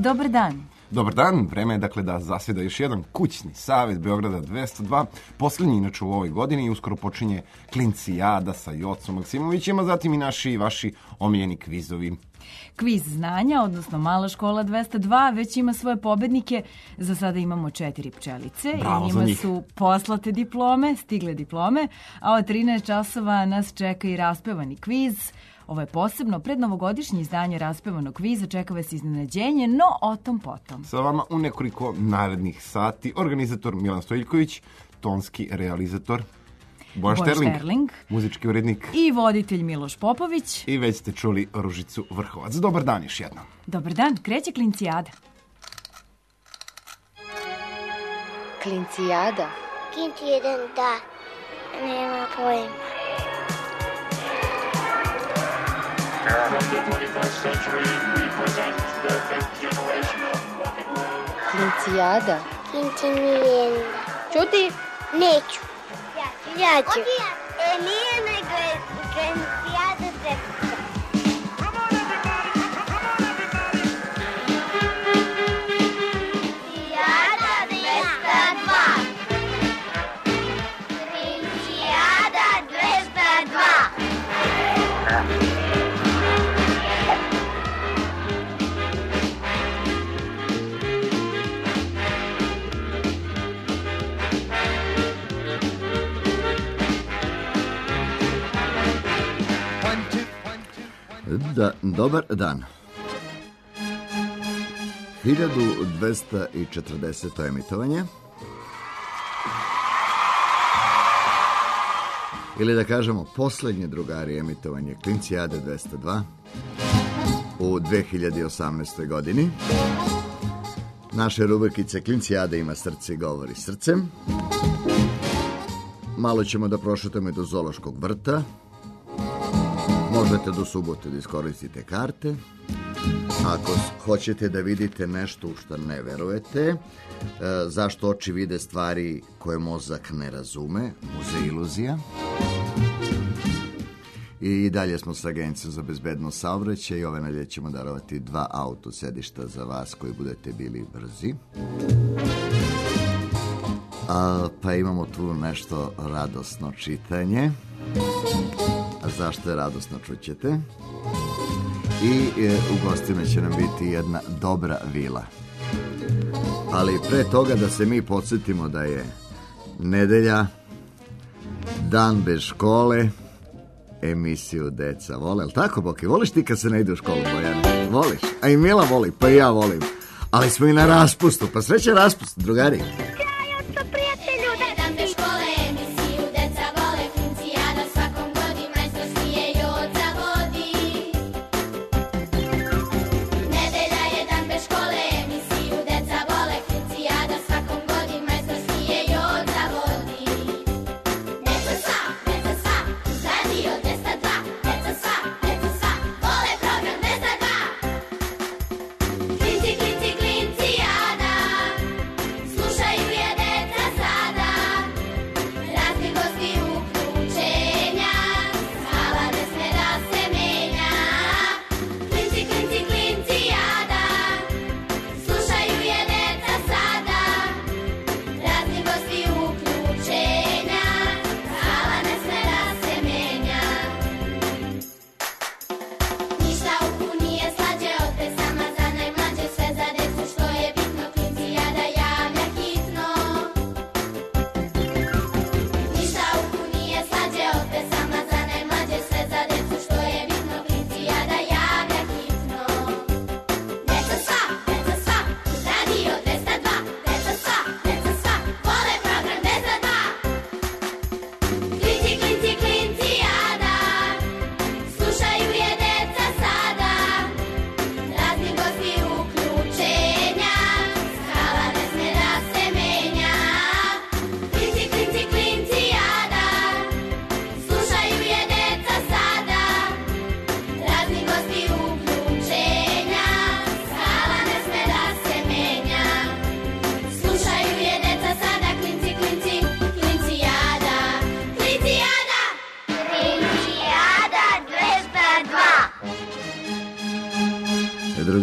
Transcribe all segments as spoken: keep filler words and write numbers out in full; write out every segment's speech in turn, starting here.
Dobar dan. Dobar dan, vreme je dakle da zasjeda još jedan kućni savjet Beograda dvesta dva, poslednji inače u ovoj godini i uskoro počinje Klincijada sa Jocom Maksimovićem, a zatim i naši i vaši omiljeni kvizovi. Kviz znanja, odnosno Mala škola dvesta dva, već ima svoje pobednike. Za sada imamo četiri pčelice. Bravo i za njima njih. su poslate diplome, stigle diplome, a od trinaest časova nas čeka i raspevani kviz. Ovo je posebno prednovogodišnje izdanje raspevanog kviza, čeka vas iznenađenje, no o tom potom. Sa vama u nekoliko narednih sati organizator Milan Stojiljković, tonski realizator Boja Šterling, Šterling, muzički urednik i voditelj Miloš Popović. I već ste čuli Ružicu Vrhovac. Dobar dan još jednom. Dobar dan, kreće Klincijada. Klincijada. Klincijada, da. Nema pojma. Klincijada. Klincijada. Čuti? Neću. Ja ću. E, nije nego je Klincijada dvesta. Da, dobar dan. hiljadu dvesta četrdeseto emitovanje. Ili da kažemo poslednje, drugari, emitovanje Klincijade dvesta dva u dve hiljade osamnaestoj godini. Naše rubrikice Klincijada ima srce i govori srcem. Malo ćemo da prošetamo i do zoološkog vrta. Možete do subote da iskoristite karte. Ako hoćete da vidite nešto u što ne verujete, e, zašto oči vide stvari koje mozak ne razume, muzej iluzija. I dalje smo sa Agencijom za bezbednost saobraćaja i ove nedelje ćemo darovati dva autosedišta za vas koji budete bili brzi. A, pa imamo tu nešto radosno čitanje. A zašto je radosno, čućete. I e, u gostima će nam biti jedna dobra vila. Ali pre toga da se mi podsjetimo da je nedelja, dan bez škole, emisiju Deca vole. Ali tako, Boki, voliš ti kad se ne ide u školu, Bojana? Voliš? A i Mila voli, pa i ja volim. Ali smo i na raspustu, pa sreća raspust, drugari. Klinci, klinci, klincijada, slušaju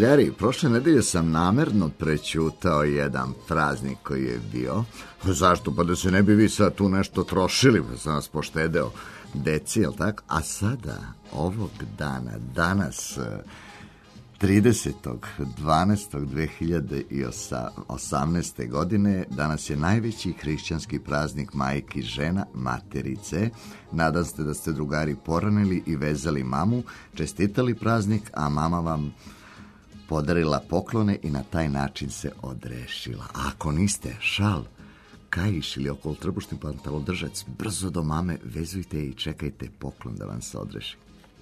drugari, prošle nedelje sam namerno prećutao jedan praznik koji je bio. Zašto? Pa da se ne bi vi sad tu nešto trošili, pa sam vas poštedeo deci, jel tako? A sada, ovog dana, danas, tridesetog dvanaestog dve hiljade osamnaeste. godine, danas je najveći hrišćanski praznik majki žena, materice. Nadam se da ste, drugari, poranili i vezali mamu, čestitali praznik, a mama vam podarila poklone i na taj način se odrešila. A ako niste, šal, kajiš ili okolo trbušni pantalodržac, brzo do mame vezujte i čekajte poklon da vam se odreši.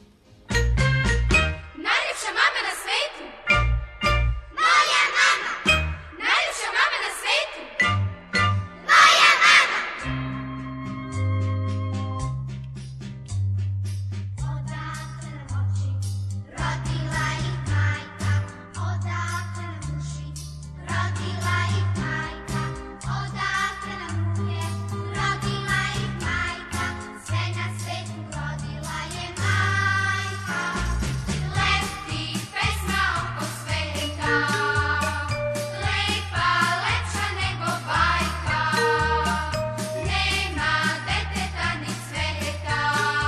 Najljepša mama na svetu! Moja mama! Najljepša mama na svetu! Moja mama! Odakle nam oči, rodila ih majka. Odakle nam uši, rodila ih majka. Odakle nam ruke, rodila ih majka. Sve na svetu rodila je majka. Leti pesma oko sveta, lepa, lepša nego bajka. Nema deteta ni cveta,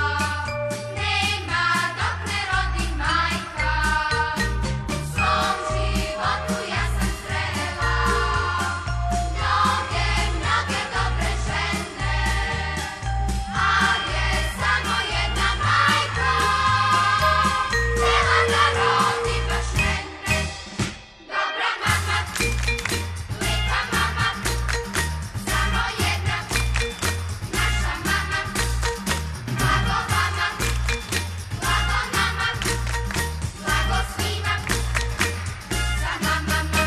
nema dok ne rodi majka. U svom životu ja sam srela mnoge, mnoge dobre žene, ali je samo jedna majka htjela da rodi baš mene. Dobra mama, lepa mama, samo jedna, naša mama. Blago vama, blago nama, blago svima, sa mamama.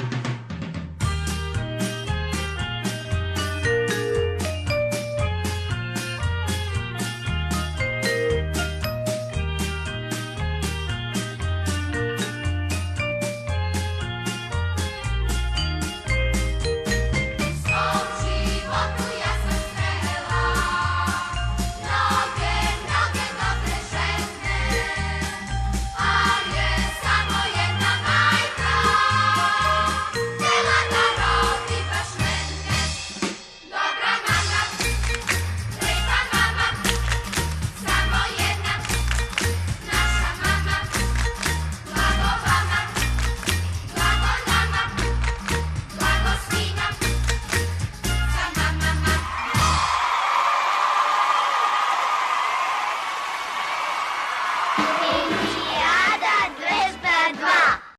U svom životu ja sam srela mnoge, mnoge dobre žene, ali je samo jedna majka htjela da rodi baš mene. Dobra mama, lepa mama, samo jedna, naša mama. Blago vama, blago nama, blago svima, sa mamama. Olimpijada dvesta dva.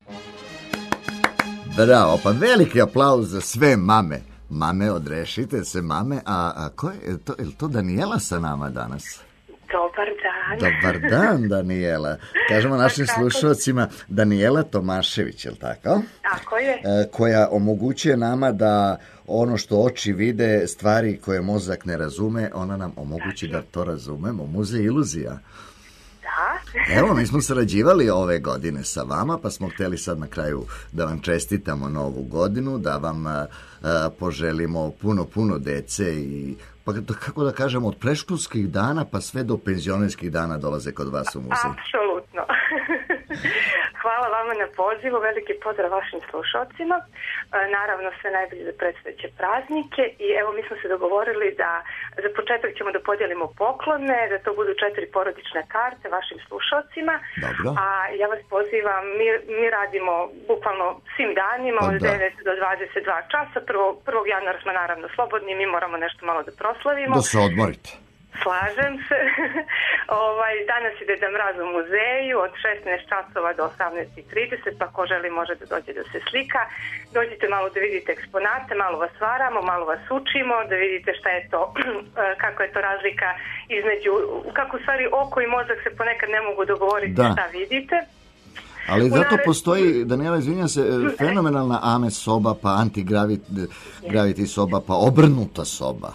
Bravo, pa veliki aplauz za sve mame. Mame, odrešite se, mame. A, a ko je, je to, je li to Danijela sa nama danas? Dobar dan. Dobar dan, Danijela. Kažemo našim slušalcima Danijela Tomašević, je li tako? Tako je. E, koja omogućuje nama da ono što oči vide, stvari koje mozak ne razume, ona nam omogući da to razumemo. Muzej iluzija. Da. Evo, mi smo sarađivali ove godine sa vama, pa smo htjeli sad na kraju da vam čestitamo novu godinu, da vam a, a, poželimo puno, puno dece i pa da- kako da kažemo, od predškolskih dana pa sve do penzionerskih dana dolaze kod vas u muzej. Apsolutno. Hvala vama na pozivu, veliki pozdrav vašim slušalcima. E, Naravno, sve najbolje za predstojeće praznike i evo mi smo se dogovorili da za početak ćemo da podijelimo poklone, da to budu četiri porodične karte vašim slušalcima. Dobro. A ja vas pozivam, mi, mi radimo bukvalno svim danima Pa od da. devet do dvadeset dva časa. Prvo, prvog januara smo naravno slobodni, mi moramo nešto malo da proslavimo. Da se odmorite. Slažem se. ovaj, danas je Deda Mraz u muzeju od šesnaest časova do osamnaest i trideset, pa ko želi može da dođe da se slika. Dođite malo da vidite eksponate, malo vas varamo, malo vas učimo, da vidite šta je to, kako je to razlika između, kako u stvari oko i mozak se ponekad ne mogu dogovoriti Da. šta vidite. Ali U zato nared- postoji, Danijela, izvinjam se, fenomenalna A M E soba, pa antigraviti soba, pa obrnuta soba.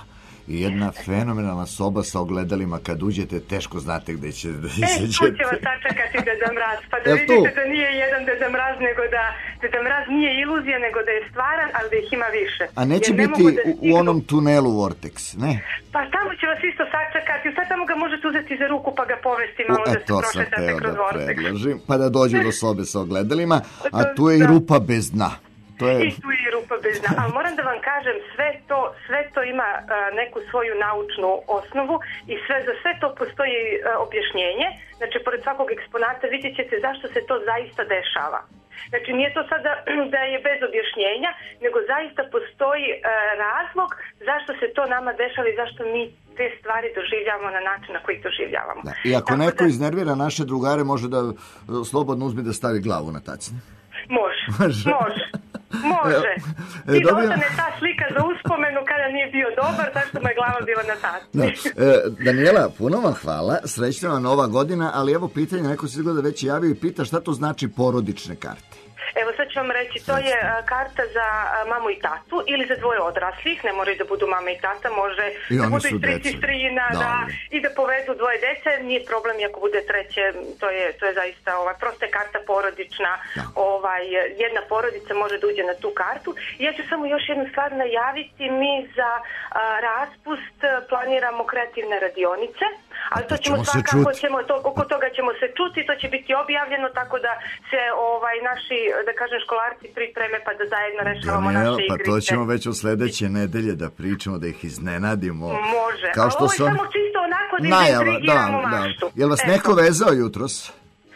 i jedna fenomenalna soba sa ogledalima. Kad uđete, teško znate gde ćete da E, izađete. tu će vas sačekati Deda Mraz, pa da Jel vidite tu? da nije jedan Deda Mraz, nego da Deda Mraz nije iluzija, nego da je stvaran, ali da ih ima više. A neće Jer ne biti mogu da u, u stignu. onom tunelu Vortex, ne? Pa tamo će vas isto sačekati, sad tamo ga možete uzeti za ruku pa ga povesti malo U, da e, se to sam prošetate teo kroz da Vortex. predložim, pa da dođu do sobe sa ogledalima, a To- tu je i da. rupa bez dna. To je... I tu je i rupa bez dna. Ali moram da vam kažem, sve to, sve to ima a, neku svoju naučnu osnovu i sve, za sve to postoji a, objašnjenje. Znači, pored svakog eksponata vidjet ćete zašto se to zaista dešava. Znači, nije to sada da je bez objašnjenja, nego zaista postoji a, razlog zašto se to nama dešava i zašto mi te stvari doživljavamo na način na koji ih doživljavamo. Da. I ako Tako neko da- iznervira naše drugare, može da e, slobodno uzme da stavi glavu na tacni. Može, Može. može, može. E, I dobio- ostane ta slika za uspomenu kada nije bio dobar, zašto mu je glava bila na Da. tacni. E, Daniela, puno vam hvala, srećna vam nova godina, ali evo pitanje, neko se izgleda već javio i pita šta to znači porodične karte. Evo sad ću vam reći, to je a, karta za a, mamu i tatu ili za dvoje odraslih, ne moraju da budu mama i tata, može I da oni budu su i stric i deca. strina, da, Dobro. i da povedu dvoje dece, nije problem i ako bude treće, to je, to je zaista ovaj, prosta je karta porodična, Da. ovaj, jedna porodica može da uđe na tu kartu. I ja ću samo još jednu stvar najaviti, mi za a, raspust a, planiramo kreativne radionice, ali to to ćemo ćemo se svakako, čuti. ćemo to, oko toga ćemo se čuti, to će biti objavljeno, tako da se ovaj, naši, da kažem, školarci pripreme pa da zajedno rešavamo Daniela, naše pa igrice. to ćemo već od sledeće nedelje da pričamo, da ih iznenadimo. Može, Kao ali što ovo je su on- samo čisto onako da Najava, da, intrigiramo da. maštu. Jel vas Eto. neko vezao jutros? E,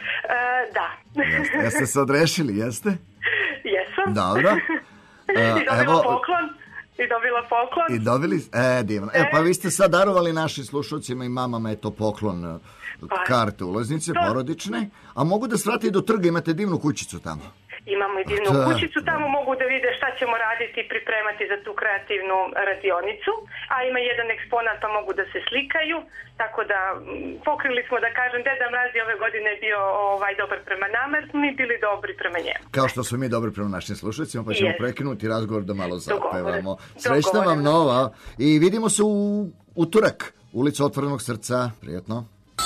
da. Jeste, jeste se odrešili, jeste? Jesam. Dobro. E, I dobila evo- poklon. I dobila poklon. I dobili, e, divno. E, pa vi ste sad darovali našim slušalcima i mamama, eto, poklon e, Pa, karte ulaznice, to- porodične, a mogu da svrate i do trga, imate divnu kućicu tamo. Imamo i divnu Da. kućicu, tamo mogu da vide šta ćemo raditi i pripremati za tu kreativnu radionicu, a ima jedan eksponat pa mogu da se slikaju, tako da m, pokrili smo, da kažem, Deda Mraz je ove godine bio ovaj, dobar prema nama, jer smo mi bili dobri prema njemu. Kao što smo mi dobri prema našim slušalcima, pa ćemo Jest. prekinuti razgovor da malo zapevamo. Dogovoreno. Srećna vam Dogovoreno. nova i vidimo se u utorak, ulica Otvorenog srca. Prijetno.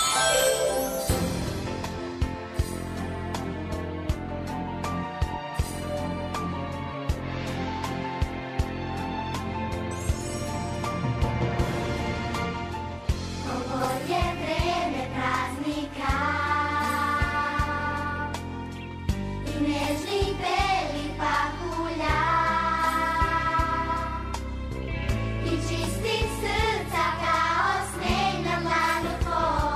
Ovo je vreme praznika i nežnih belih pahulja i čistih srca kao sneg na dlanu tvoj.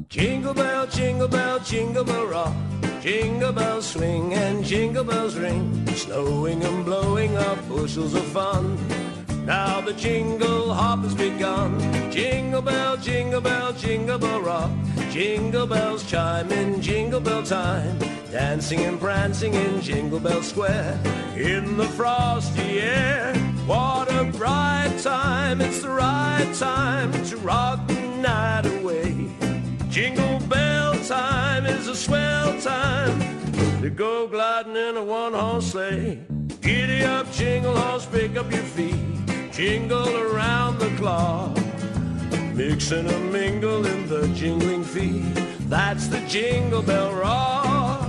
Jingle bell, jingle bell, jingle bell rock. Jingle bells swing and jingle bells ring, snowing and blowing up bushels of fun. Now the jingle hop has begun. Jingle bell, jingle bell, jingle bell rock. Jingle bells chime in jingle bell time, dancing and prancing in Jingle Bell Square. In the frosty air, what a bright time. It's the right time to rock the night away. Jingle bell time is a swell time to go gliding in a one-horse sleigh. Giddy up, jingle horse, pick up your feet, jingle around the clock, mix and a mingle in the jingling feet. That's the Jingle Bell Rock.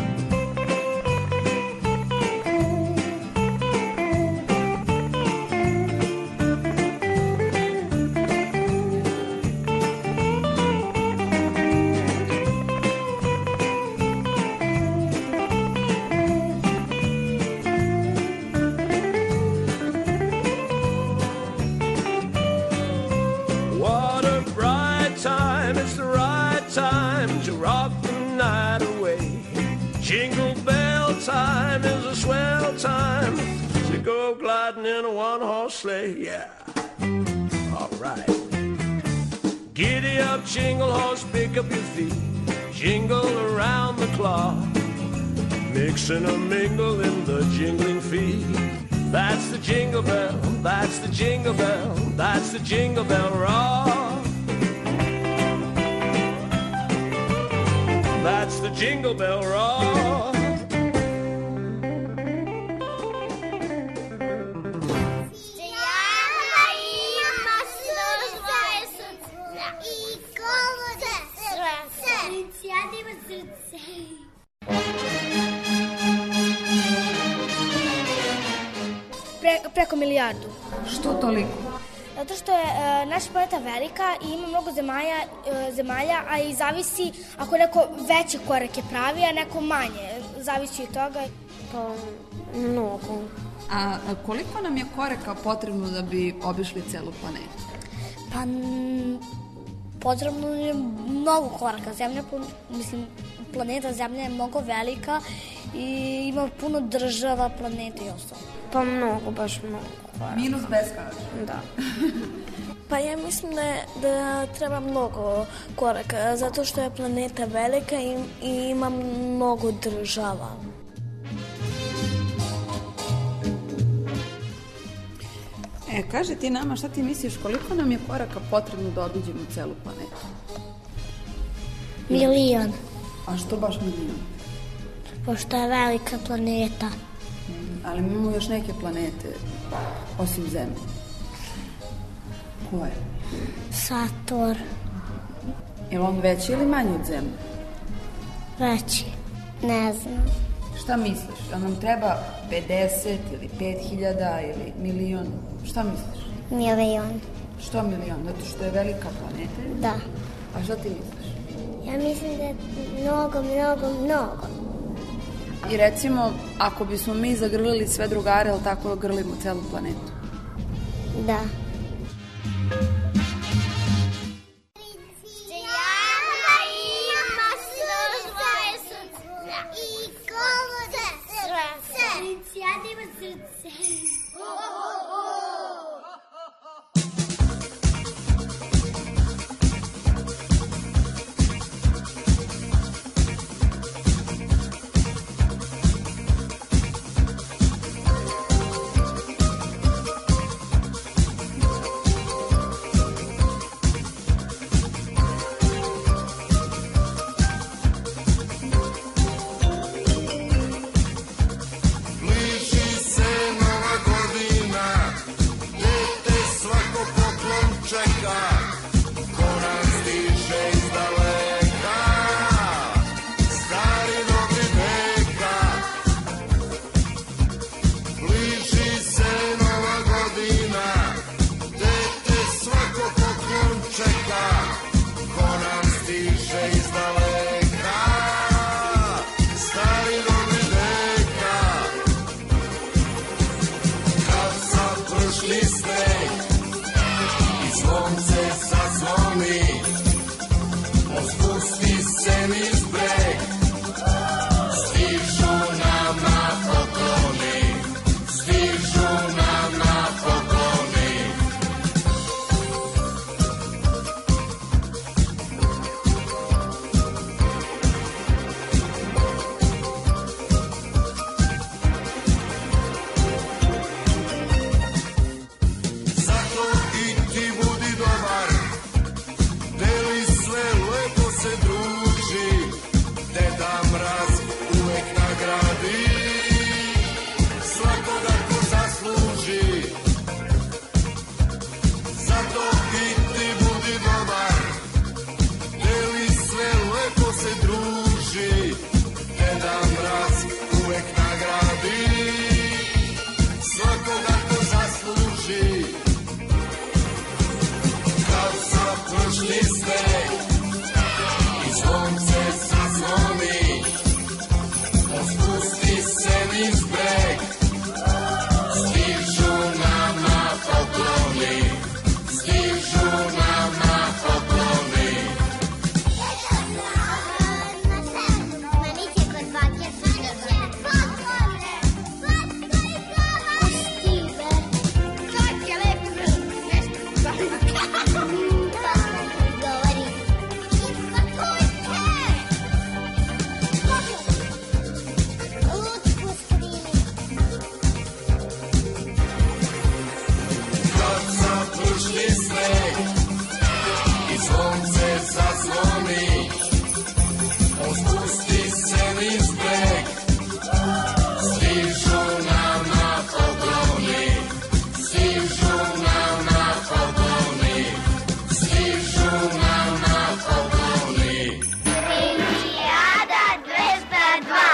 Time is a swell time to go gliding in a one-horse sleigh, yeah. All right. Giddy up, jingle horse, pick up your feet, jingle around the clock, mix and a mingle in the jingling feet. That's the jingle bell, that's the jingle bell, that's the Jingle Bell Rock. That's the Jingle Bell Rock. Pre, preko milijardu. Što toliko? Zato što je e, naša planeta velika i ima mnogo zemalja, e, zemalja, a i zavisi ako neko veće korake pravi, a neko manje. Zavisi od toga. Pa, mnogo. A koliko nam je koraka potrebno da bi obišli celu planetu? Pa, n, potrebno je mnogo koraka. Zemlja, mislim, planeta Zemlja je mnogo velika i ima puno država, planeta i ostalo. Pa mnogo, baš mnogo. Minus beskonačno. Da. Pa ja mislim da, da treba mnogo koraka, zato što je planeta velika i, i ima mnogo država. E, kaži ti nama, šta ti misliš, koliko nam je koraka potrebno da obiđemo celu planetu? Milion. A što baš milion? Pošto je velika planeta. Mm, ali imamo još neke planete, osim Zemlje. Koje? Saturn. Je li on veći ili manji od Zemlje? Veći. Ne znam. Šta misliš? Da nam treba pedeset ili pet hiljada ili milion? Šta misliš? Milion. Što milion? Zato što je velika planeta? Da. A šta ti misliš? Ja mislim da je mnogo, mnogo, mnogo. I recimo, ako bismo mi zagrlili sve drugare, ali tako grlimo celu planetu? Da. sneg i zvonce zazvoni, spusti se niz breg, stižu nama pokloni, stižu nama pokloni. Zazvoni, spusti se niz breg, stižu nama pokloni, stižu nama pokloni, stižu nama pokloni. Olimpijada dvesta dva.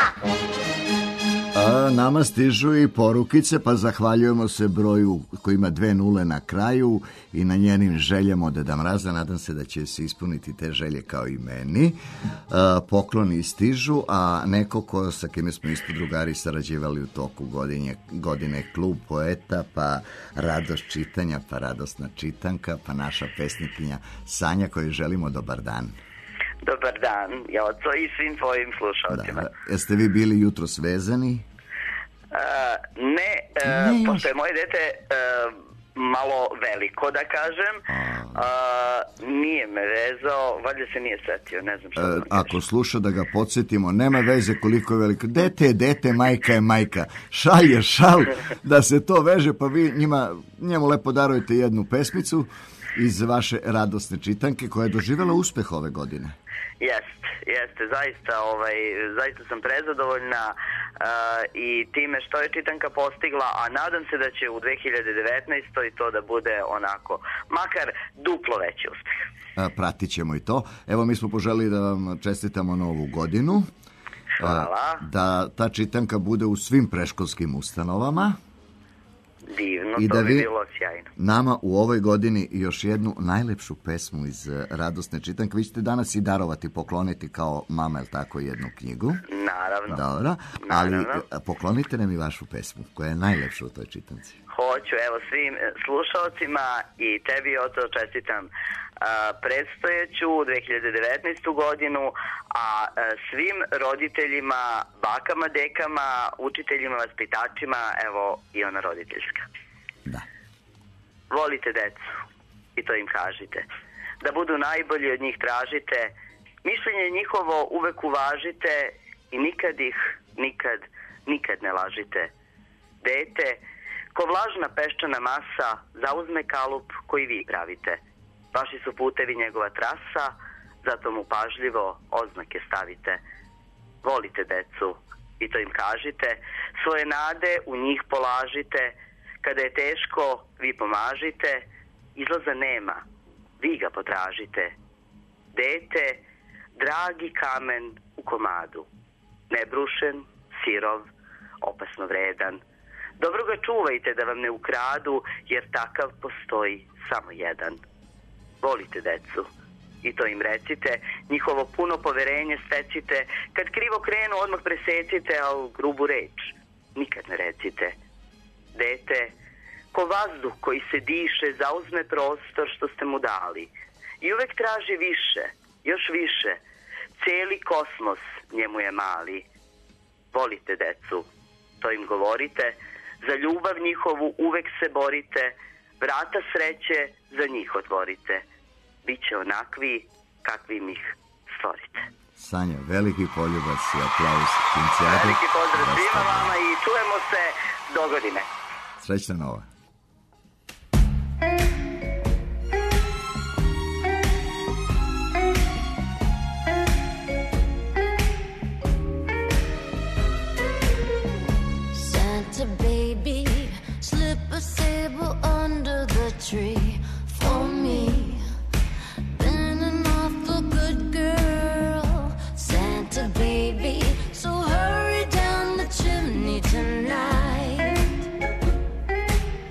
A nama stižu i porukice, pa zahvaljujemo se broju koji ima dve nule na kraju i na njenim željama od Deda Mraza. Nadam se da će se ispuniti te želje kao i meni. A, pokloni stižu, a neko ko, sa kime smo isto drugari sarađivali u toku godine, godine Klub poeta, pa radost čitanja, pa radosna čitanka, pa naša pesnikinja Sanja kojoj želimo dobar dan. Dobar dan, Joco, i svim tvojim slušalcima. Da, jeste vi bili jutro svezani? Uh, ne, uh, ne pošto je moje dete uh, malo veliko, da kažem, uh, nije me vezao, valjda se nije setio, ne znam što uh, ako sluša da ga podsjetimo, nema veze koliko je veliko. Dete je dete, majka je majka. Šal je šal, da se to veže, pa vi njima, njemu lepo darujete jednu pesmicu iz vaše radosne čitanke koja je doživjela uspeh ove godine. Jeste, jeste, zaista, ovaj, zaista sam prezadovoljna uh, i time što je čitanka postigla, a nadam se da će u dve hiljade devetnaestoj to da bude onako, makar duplo veći uspeh. Pratit ćemo i to. Evo, mi smo poželili da vam čestitamo novu godinu. Hvala. Da ta čitanka bude u svim predškolskim ustanovama. Divno, I to da bi vi bilo sjajno. Nama u ovoj godini još jednu najlepšu pesmu iz radosne čitanke. Vi ćete danas i darovati, pokloniti kao mama, je li tako, jednu knjigu? Naravno. Dobro, ali Naravno. Poklonite nam i vašu pesmu, koja je najlepša u toj čitanci. Hoću, evo, svim slušalcima i tebi, Oto, čestitam a, predstojeću dve hiljade devetnaestu godinu, a, a svim roditeljima, bakama, dekama, učiteljima, vaspitačima, evo i ona roditeljska. Da. Volite decu i to im kažite. Da budu najbolji, od njih tražite, mišljenje njihovo uvek uvažite i nikad ih, nikad, nikad ne lažite. Dete, ko vlažna peščana masa, zauzme kalup koji vi pravite. Vaši su putevi njegova trasa, zato mu pažljivo oznake stavite. Volite decu i to im kažite, svoje nade u njih polažite, kada je teško vi pomažite, izlaza nema, vi ga potražite. Dete, dragi kamen u komadu, nebrušen, sirov, opasno vredan. Dobro ga čuvajte da vam ne ukradu, jer takav postoji samo jedan. Volite decu i to im recite, njihovo puno poverenje stecite, kad krivo krenu odmah presecite, a u grubu reč nikad ne recite. Dete, ko vazduh koji se diše, zauzme prostor što ste mu dali i uvek traži više, još više, cijeli kosmos njemu je mali. Volite decu, to im govorite, za ljubav njihovu uvek se borite, vrata sreće za njih otvorite. Biće onakvi kakvim ih stvorite. Sanja, veliki poljubac i aplauz. Kincijade. Veliki pozdrav svima vama i čujemo se do godine. Srećna nova. Santa baby, slip a sable under the tree for me. Been an awful good girl, Santa baby, so hurry down the chimney tonight.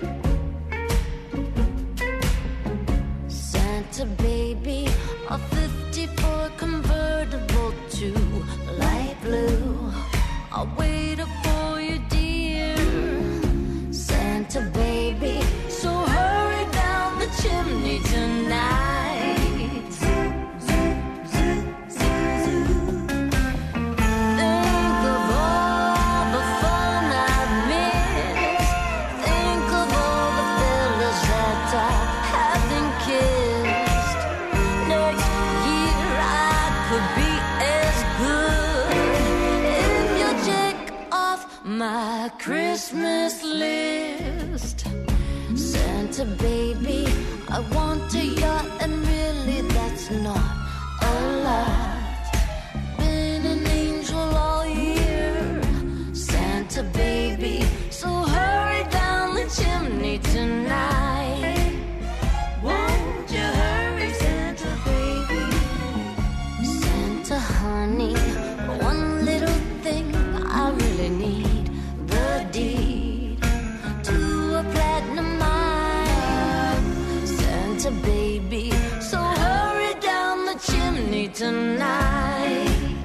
Santa baby, I want a yacht, and really that's not a lot. Been an angel all year, Santa baby, so hurry down the chimney tonight. Won't you hurry, Santa baby? Santa honey, one little thing I really need, the deed to a platinum mine. Santa baby, so hurry down the chimney tonight.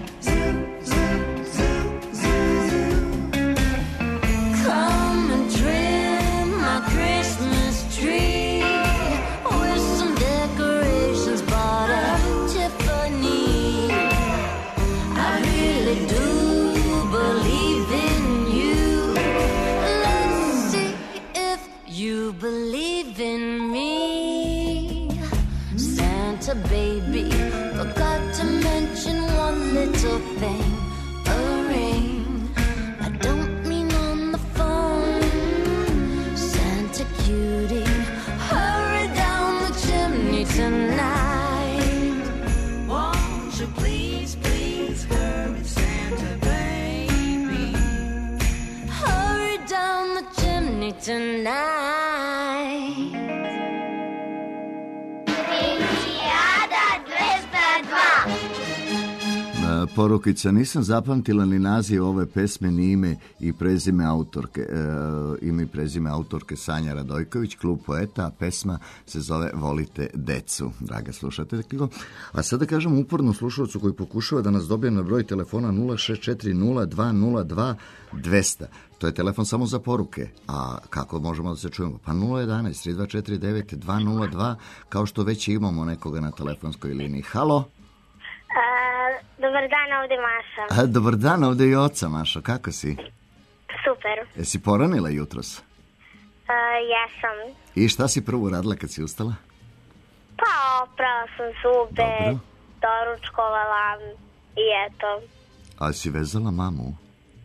Come and trim my Christmas tree with some decorations bought at Tiffany. I really do believe in you. Let's see if you believe in me. Santa baby, forgot to mention one little thing, a ring. I don't mean on the phone. Santa cutie, hurry down the chimney tonight. Won't you please, please hurry, Santa baby? Hurry down the chimney tonight. Olimpijada dvesta dva. Porukica, nisam zapamtila ni naziv ove pesme, ni ime i prezime autorke. E, ime i prezime autorke Sanja Radojković, Klub poeta, a pesma se zove Volite decu, draga slušateljko. A sada kažem uporno slušalcu koji pokušava da nas dobije na broj telefona nula šest četiri nula dva nula dva dvesta. To je telefon samo za poruke. A kako možemo da se čujemo? Pa nula jedanaest tri dva četiri devet dva nula dva, kao što već imamo nekoga na telefonskoj liniji. Halo? Uh, dobar dan, ovde Maša. A, dobar dan, ovde i oca, Mašo. Kako si? Super. Jesi poranila jutros? Uh, jesam. I šta si prvo radila kad si ustala? Pa, oprala sam zube, Dobro. doručkovala i eto. A si vezala mamu? Uh,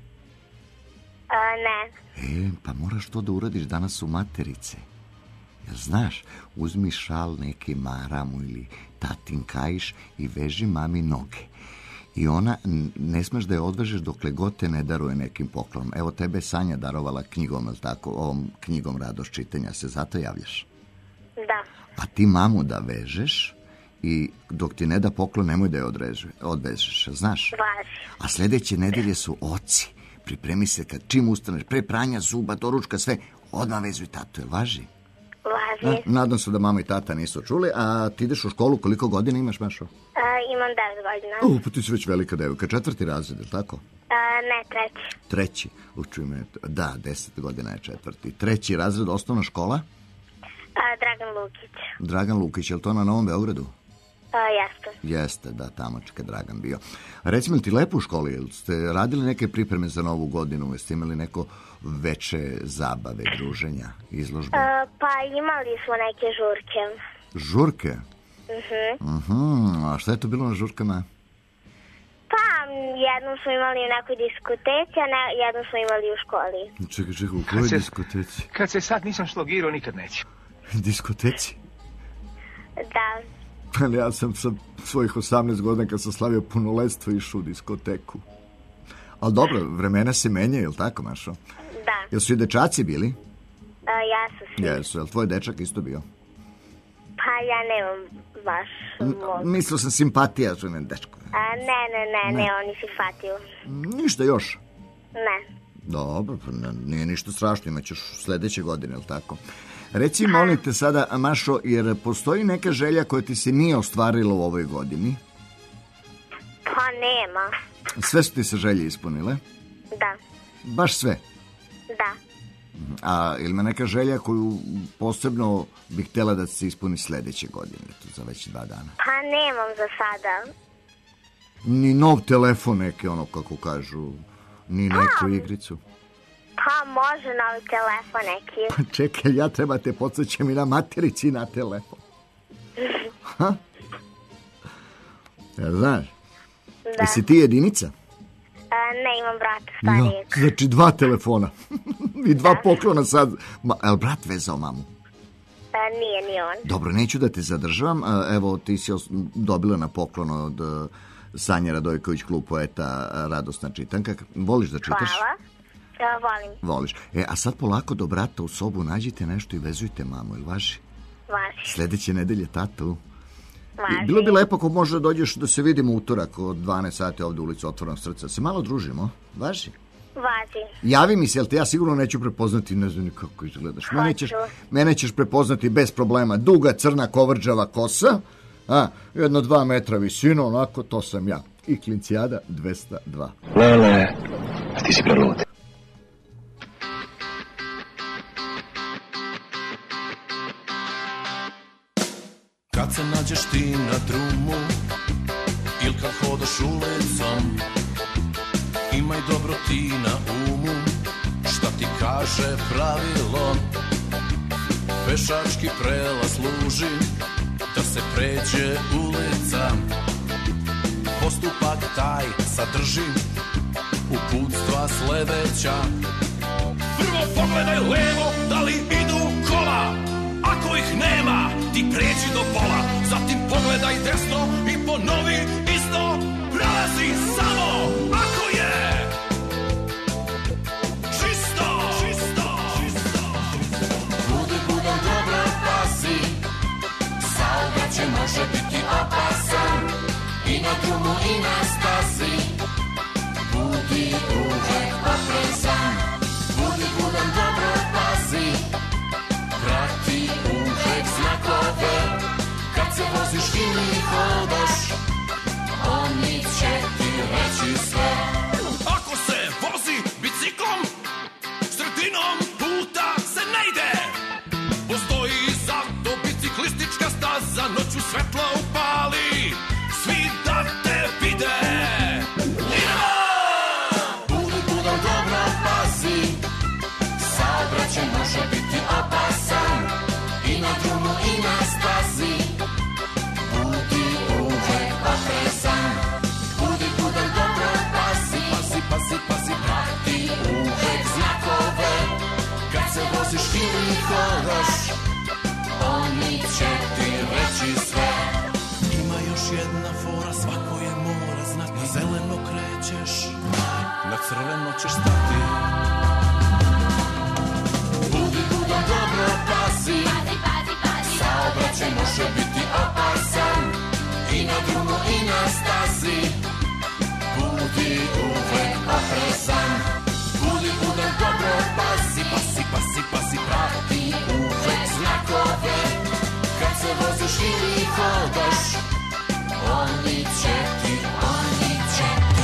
ne. E, pa moraš to da uradiš, danas su materice. Jel znaš, uzmi šal neki maramu ili tatin kaiš i veži mami noge. I ona, n- ne smeš da je odvežeš dokle god te ne daruje nekim poklonom. Evo, tebe je Sanja darovala knjigom, jel tako, ovom knjigom Radost čitanja, se zato javljaš. Da. A ti mamu da vežeš i dok ti ne da poklon, nemoj da je odreže, odvežeš, znaš? Važi. A sledeće nedelje su oci. Pripremi se kad čim ustaneš, pre pranja zuba, doručka, sve, odmah vezuj tatu, jel važi? Važi. Na, nadam se da mama i tata nisu čuli, a ti ideš u školu, koliko godina imaš, Mašo? Uh, imam devet godina. O, pa ti si već velika devojka, četvrti razred, je li tako? Uh, ne, treći. Treći, učuj me, da, deset godina je četvrti. Treći razred, osnovna škola? Uh, Dragan Lukić. Dragan Lukić, je li to na Novom Beogradu? Uh, jeste. Jeste, da, tamo čeka Dragan bio. Recimo, ti lepo u školi, jel ste radili neke pripreme za novu godinu, jeste imali neko veče zabave, druženja, izložbe? Uh, pa imali smo neke žurke. Žurke? Mhm. Mhm, a šta je to bilo na žurkama? Pa, jednom smo imali u nekoj diskoteci, a ne, jednom smo imali u školi. Čekaj, čekaj, u Kad kojoj se- diskoteci? Kad se sad nisam šlogirao, nikad neće. Diskoteci? Da. Ali ja sam sa svojih osamnaest godina kad sam slavio punoletstvo išao u diskoteku. Ali dobro, vremena se menjaju, jel tako, Mašo? Da. Jel su i dečaci bili? Uh, ja sam svi. Jesu, jel tvoj dečak isto bio? Pa ja nemam baš mog. Mislio sam simpatija, su ne dečko. A, ne, ne, ne, ne, Ne. oni si fatio. Ništa još. Ne. Dobro, pa ne- nije ništa strašno, imaćeš sledeće godine, jel tako? Reci, molim te sada, Mašo, jer postoji neka želja koja ti se nije ostvarila u ovoj godini? Pa nema. Sve su ti se želje ispunile? Da. Baš sve? Da. A ili ima neka želja koju posebno bih htjela da se ispuni sledeće godine, to za već dva dana? Pa nemam za sada. Ni nov telefon neki, ono kako kažu, ni neku igricu. Pa može novi telefon neki. Pa čekaj, ja treba te podsjećam i na materici na telefon. Ha? Ja, znaš? Da. Jesi ti jedinica? A, ne, imam brata starijeg. Ja, znači dva telefona. I dva poklona sad. Ma, el brat vezao mamu? Pa nije ni on. Dobro, neću da te zadržavam. A, Evo, ti si os- dobila na poklon od e, Sanje Radojković, klub poeta, Radosna čitanka. Voliš da čitaš? Hvala. Ja volim. Voliš. E, a sad polako do brata u sobu nađite nešto i vezujte mamu, ili važi? Važi. Sledeće nedelje tatu. Važi. Bilo bi lepo ako možda dođeš da se vidimo utorak od dvanaest sati ovde u ulici Otvorenog srca. Se malo družimo, važi? Važi. Javi mi se, jel te ja sigurno neću prepoznati, ne znam ni kako izgledaš. Mene ćeš, Hoću. mene ćeš prepoznati bez problema. Duga, crna, kovrđava kosa, a, jedno dva metra visino, onako, to sam ja. I Klincijada dvesta dva. Lele, ti si prelud. Kad se nađeš ti na drumu ili kad hodaš ulicom, imaj dobro ti na umu šta ti kaže pravilo. Pešački prelaz služi da se pređe ulica. Postupak taj sadrži uputstva sledeća. Prvo pogledaj levo da li idu kola. Ako ih nema, ti pređi do pola. Zatim pogledaj desno i ponovi isto. Prelazi samo ako je čisto, čisto, čisto. Budi budom dobro pazi, saobraćaj može biti opasan. I na drumu i na stazi, budi uvek oprezan. Budi budom dobro pazi, prati uvek znakove. Kad se voziš ili hodaš, oni će ti reći sve. Ako se vozi biciklom, sredinom puta se ne ide. Postoji za to biciklistička staza, noću svetla upali, svi da te vide. Idemo! Budi budom dobro pazi, saobraćaj može biti opasan. I na drumu i na stazi, budi uvek oprezan. Budi budom dobro pazi, pazi, pazi, pazi, prati uvek znakove. Kad se voziš ili hodaš, oni će ti reći sve. Ima još jedna fora, svako je mora znati. Na zeleno krećeš, na crveno ćeš stati. Budi budom dobro pazi, saobraćaj može biti opasan. I na drumu i na stazi, budi uvek oprezan. Budi budom dobro pazi, pazi, pazi, pazi, prati uvek znakove. Kad se voziš ili hodaš, oni će ti, oni će ti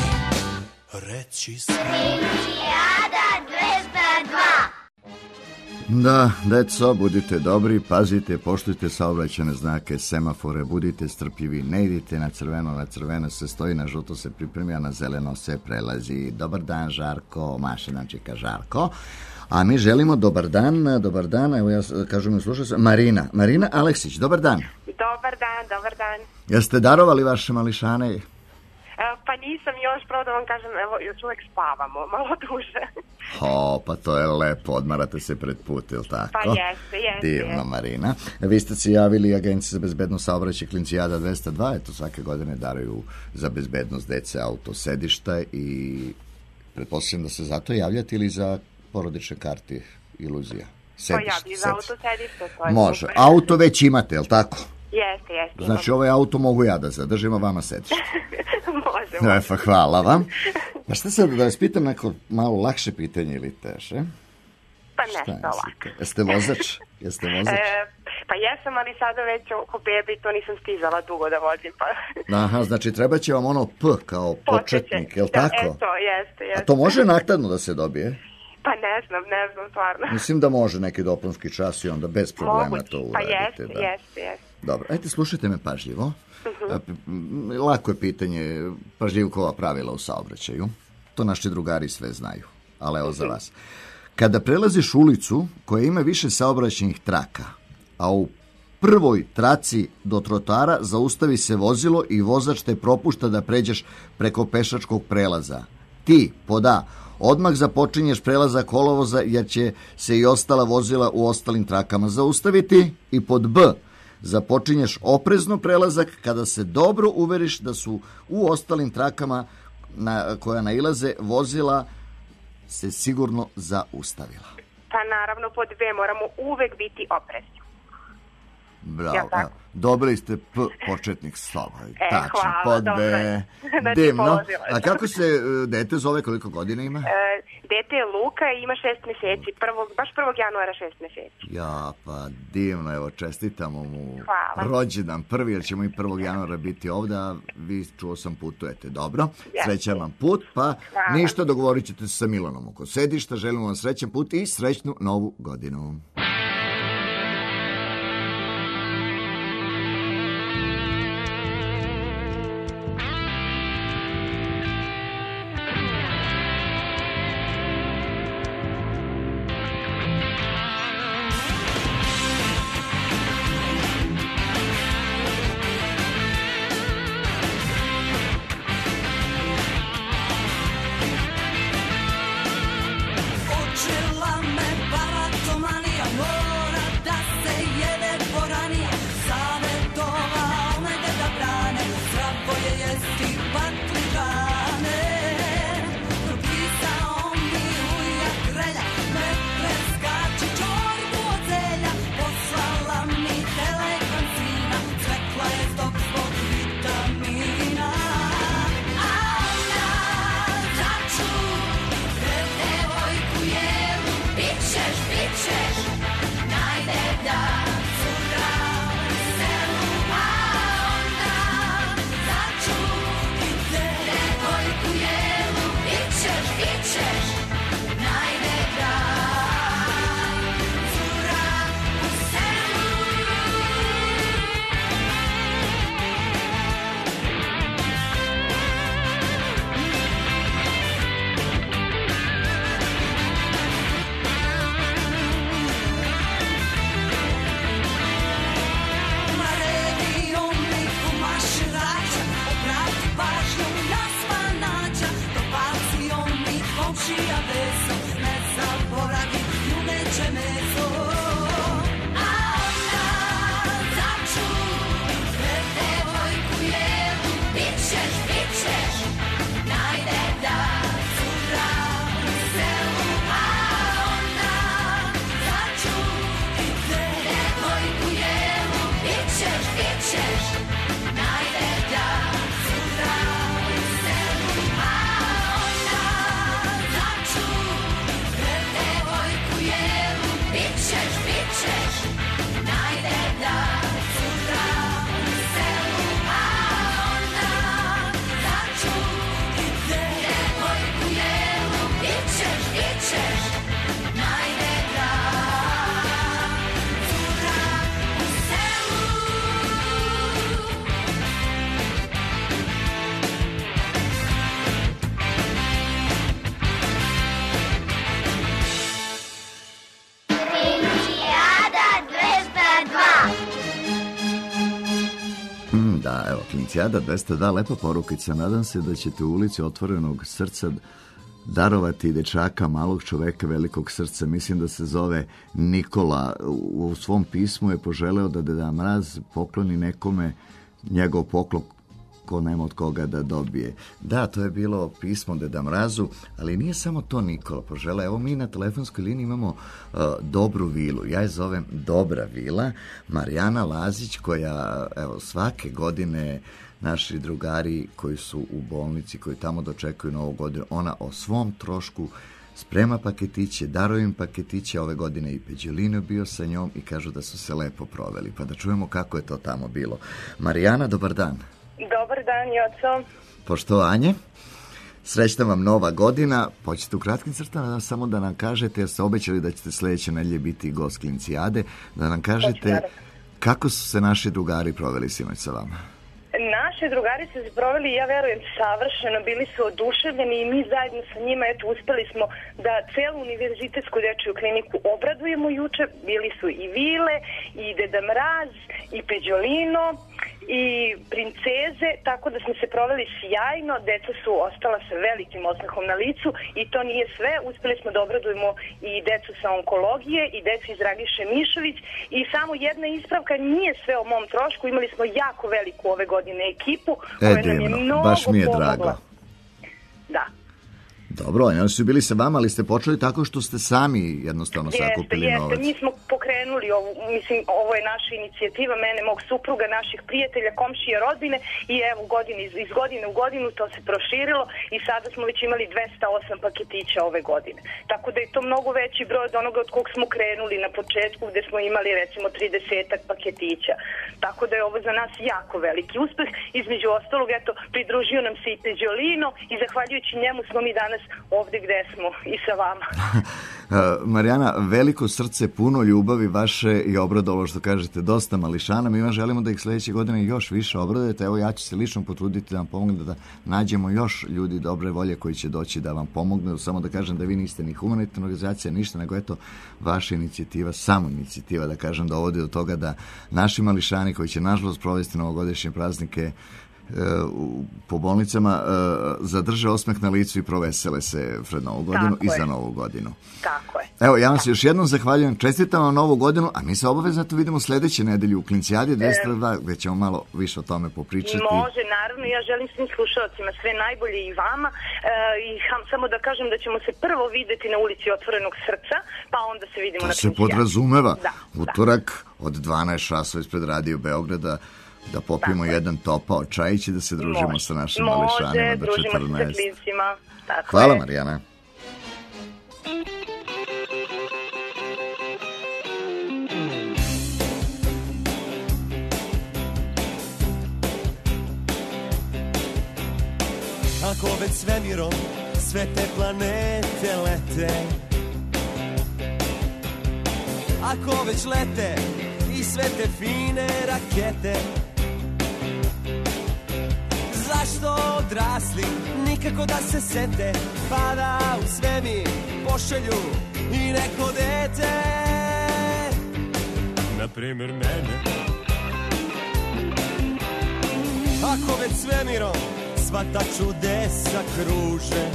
reći sve. Klincijada dvesta dva. Da, deco, budite dobri, pazite, poštujte saobraćajne znake, semafore, budite strpljivi, ne idite na crveno, na crveno se stoji, na žuto se pripremi, a na zeleno se prelazi. Dobar dan, Žarko, maše nam čeka Žarko. A mi želimo dobar dan, dobar dan, evo ja kažu mi slušao sam, Marina, Marina Aleksić, dobar dan. Dobar dan, dobar dan. Jeste darovali vaše mališane? E, pa nisam još, pravo da vam kažem, evo, još uvek spavamo, malo duže. O, pa to je lepo, odmarate se pred put, ili tako? Pa jeste, jeste. Divno, jeste. Marina. Vi ste se javili Agenciji za bezbednost saobraćaja Klincijada dvesta dva, eto svake godine daraju za bezbednost dece autosedišta i pretpostavljam da se zato javljate ili za porodične karti, iluzija. Sedište, Pa ja bi za autosedište, to je Može, super. auto već imate, jel tako? Jeste, jeste. Znači ovaj auto mogu ja da zadržim, a vama sedište. Može, E, pa hvala vam. Pa šta sad, da vas pitam neko malo lakše pitanje ili teže? Pa Šta nešto mislite? ovako. Jeste vozač? Jeste vozač? E, pa jesam, ali sada već oko bebi to nisam stizala dugo da vozim, pa... Aha, znači treba će vam ono P kao početnik, jel da, tako? eto, jeste, jeste. A to može naknadno da se dobije? Pa ne znam, ne znam, stvarno. Mislim da može neki dopunski čas i onda bez problema Moguće. to Pa uradite. jeste, da. jeste, jeste. Dobro, ajte slušajte me pažljivo. Mhm. A, p- m, Lako je pitanje pažljivkova pravila u saobraćaju. To naši drugari sve znaju, ali evo za vas. Kada prelaziš ulicu koja ima više saobraćajnih traka, a u prvoj traci do trotoara zaustavi se vozilo i vozač te propušta da pređeš preko pešačkog prelaza. Ti, pod A, Odmah započinješ prelazak kolovoza jer će se i ostala vozila u ostalim trakama zaustaviti. I pod B, započinješ oprezno prelazak kada se dobro uveriš da su u ostalim trakama na koja nailaze vozila se sigurno zaustavila. Pa naravno pod B moramo uvek biti oprezni. Bravo, Ja, tako. evo, dobili ste P, početnik slova. E, Tačno, hvala, pod B. dobro. Znači, Divno. položila A sam. kako se e, dete zove, koliko godina ima? E, dete je Luka i ima šest meseci, prvog, baš prvog januara šest meseci. Ja, pa divno, evo, čestitamo mu Hvala. rođendan prvi, jer ćemo i prvog januara biti ovde, a vi, čuo sam, putujete. Dobro, Jeste. srećan vam put, pa Hvala. ništa, dogovorit ćete se sa Milanom oko sedišta, želimo vam srećan put i srećnu novu godinu. Učila me baratomanija, mora da se jede poranije. Savjetovao me da brane, zdravo je jesti patligane. Propisao mi ujak grelja, me preskači čorbu od zelja. Poslala mi telekanzina, cvekla je zbog svog vitamina. A ona začu devojku jelu, bićeš, bićeš, najdeblja cura u selu. A onda začudite devojku jelu, bićeš, bićeš, najdeblja cura u selu. Naredi umniku maširača, obrati pažnju na spanača. Dobaci umnik komšija veso, ne zaboravi juneće meso. A ona začudite devojku jelu, bićeš, bićeš, najdeblja cura u selu. A ona začudite devojku jelu, bićeš, bićeš, najdeblja cura u selu. A ona začudite devojku jelu, bićeš, bićeš, najdeblja cura u selu. A ona začudite devojku jelu, bićeš, bićeš, najdeblja cura u selu. Klincijada dvesta dva. Mm, da, evo, Klincijada dvesta dva, lepa porukica. Nadam se da ćete u ulici otvorenog srca darovati dečaka, malog čoveka, velikog srca. Mislim da se zove Nikola. U, u svom pismu je poželeo da Deda Mraz pokloni nekome njegov poklon ko nema od koga da dobije. Da, to je bilo pismo Deda Mrazu, ali nije samo to Nikola požela. Evo mi na telefonskoj liniji imamo uh, Dobru vilu. Ja je zovem Dobra vila. Marijana Lazić, koja evo svake godine naši drugari koji su u bolnici, koji tamo dočekuju Novu godinu, ona o svom trošku sprema paketiće, daruje im paketiće. Ove godine i Peđelino bio sa njom i kažu da su se lepo proveli. Pa da čujemo kako je to tamo bilo. Marijana, dobar dan. Dobar dan, Joco. Poštovanje. Srećna vam nova godina. Hoćete u kratkim crtama samo da nam kažete, jer ste obećali da ćete sledeće nedelje biti gost Klincijade, da nam kažete kako su se naši drugari proveli sinoć sa vama. Naši drugari su se proveli, ja verujem, savršeno, bili su oduševljeni i mi zajedno sa njima, eto, uspeli smo da celu univerzitetsku dečiju kliniku obradujemo juče. Bili su i Vile, i Deda Mraz, i Peđolino, i princeze, tako da smo se proveli sjajno, deca su ostala sa velikim osmehom na licu i to nije sve, uspeli smo da obradujemo i decu sa onkologije i decu iz Dragiše Mišović i samo jedna ispravka, nije sve o mom trošku, imali smo jako veliku ove godine ekipu koja E, nam je divno, mnogo baš mi je pomogla. drago. Da. Dobro, oni su bili sa vama, ali ste počeli tako što ste sami jednostavno sakupili jeste, novac. mi smo pokrenuli ovu, mislim, ovo je naša inicijativa, mene, mog supruga, naših prijatelja, komšija, rodbine i evo godine, iz, iz godine u godinu to se proširilo i sada smo već imali dvesta osam paketića ove godine. Tako da je to mnogo veći broj od onoga od kog smo krenuli na početku gde smo imali recimo tridesetak paketića. Tako da je ovo za nas jako veliki uspeh. Između ostalog, eto, pridružio nam se i Peđolino i zahvaljujući njemu smo mi danas ovde gde smo i sa vama. Marijana, veliko srce, puno ljubavi vaše i obradovalo što kažete dosta mališana. Mi vam želimo da ih sledeće godine još više obradujete. Evo ja ću se lično potruditi da vam pomogne da nađemo još ljudi dobre volje koji će doći da vam pomognu. Samo da kažem da vi niste ni humanitarna organizacija, ništa, nego eto vaša inicijativa, samo inicijativa da kažem dovodi do toga da naši mališani koji će nažalost provesti novogodišnje praznike po bolnicama zadrže osmeh na licu i provesele se pred Novu godinu i za Novu godinu. Tako je. Evo, ja vam se još jednom zahvaljujem, čestitam vam Novu godinu, a mi se obavezno vidimo sledeće nedelje u Klincijadi dvesta dva, gde ćemo malo više o tome popričati. Može, naravno, ja želim svim slušalcima sve najbolje i vama e, i samo da kažem da ćemo se prvo videti na ulici Otvorenog srca, pa onda se vidimo to na se Klincijadi. podrazumeva. Da, utorak od dvanaest časova ispred Radio Beograda da popijemo tako jedan topao čajić i da se družimo može. Sa našim može, mališanima do četrnaest. Može, družimo se sa klincima. Tako Hvala, je. Marijana. Ako već svemirom sve te planete lete, ako već lete i sve te fine rakete, zašto odrasli nikako da se sete, pa da u svemir pošalju i neko dete, na primjer mene. Ako već svemirom sva ta čudesa kruže,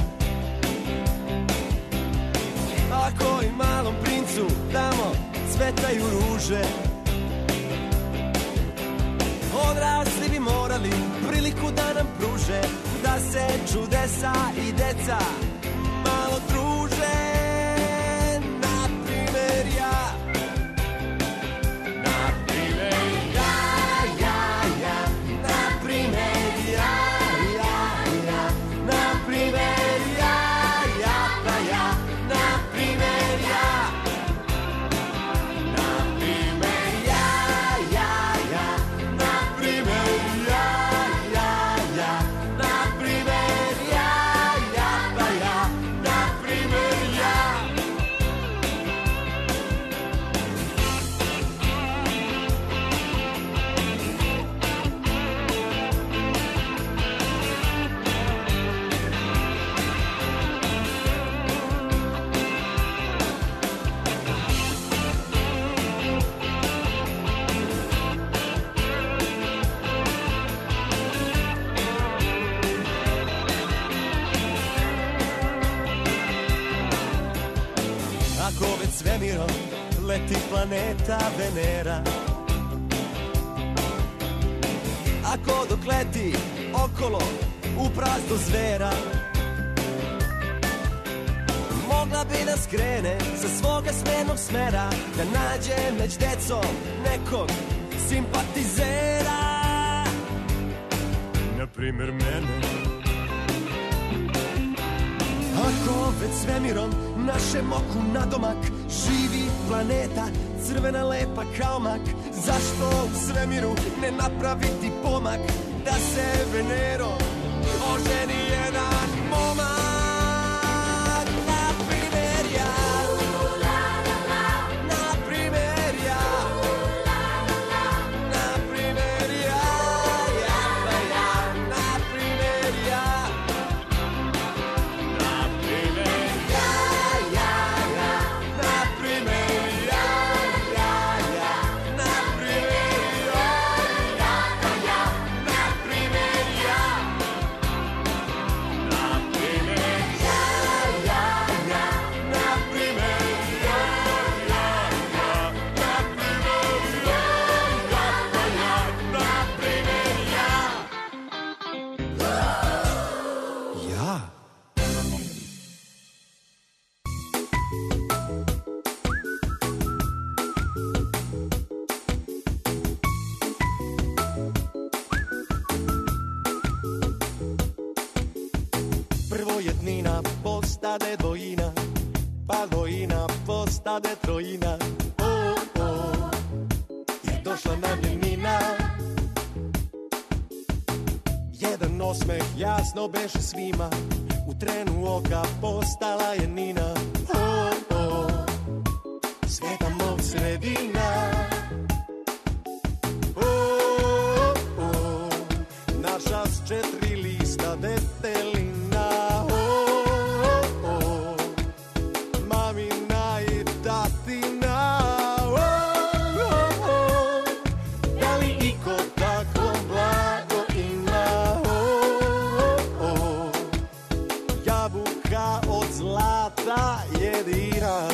ako i malom princu tamo cvetaju ruže, odrasli bi morali priliku da nam pruže, da se čudesa i deca malo druže. Na primer ja, na primer ja, ja, ja, na primer ja, ja, ja, na primer ja, ja, pa ja, na primer ja, na primer ja, ja, ja, na primer ja, ja, ja, na primer ja, ja, pa ja, na primer ja. Ako već svemirom leti planeta Venera, ako dok leti okolo u prazno zvera, mogla bi da skrene sa svoga smernog smera, da nađe među decom nekog simpatizera, na primer mene. Ako već svemirom našem oku nadomak živi planeta crvena lepa kao mak, zašto u svemiru ne napraviti pomak, da se Venerom oženi jedan momak, na primer ja, na primer ja, na primer ja, ja, pa ja, na primer ja. Ja, Prvo jednina postade dvojina, pa dvojina postade trojina. O, o, je došla nam je Nina. Jedan osmeh jasno beše svima, u trenu oka postala je Nina. O, o, sveta mog sredina. O, o, naša s četiri lista detelina. O, o, mamina i tatina. O, o, da li iko tako blago ima? O, o, jabuka od zlata jedina.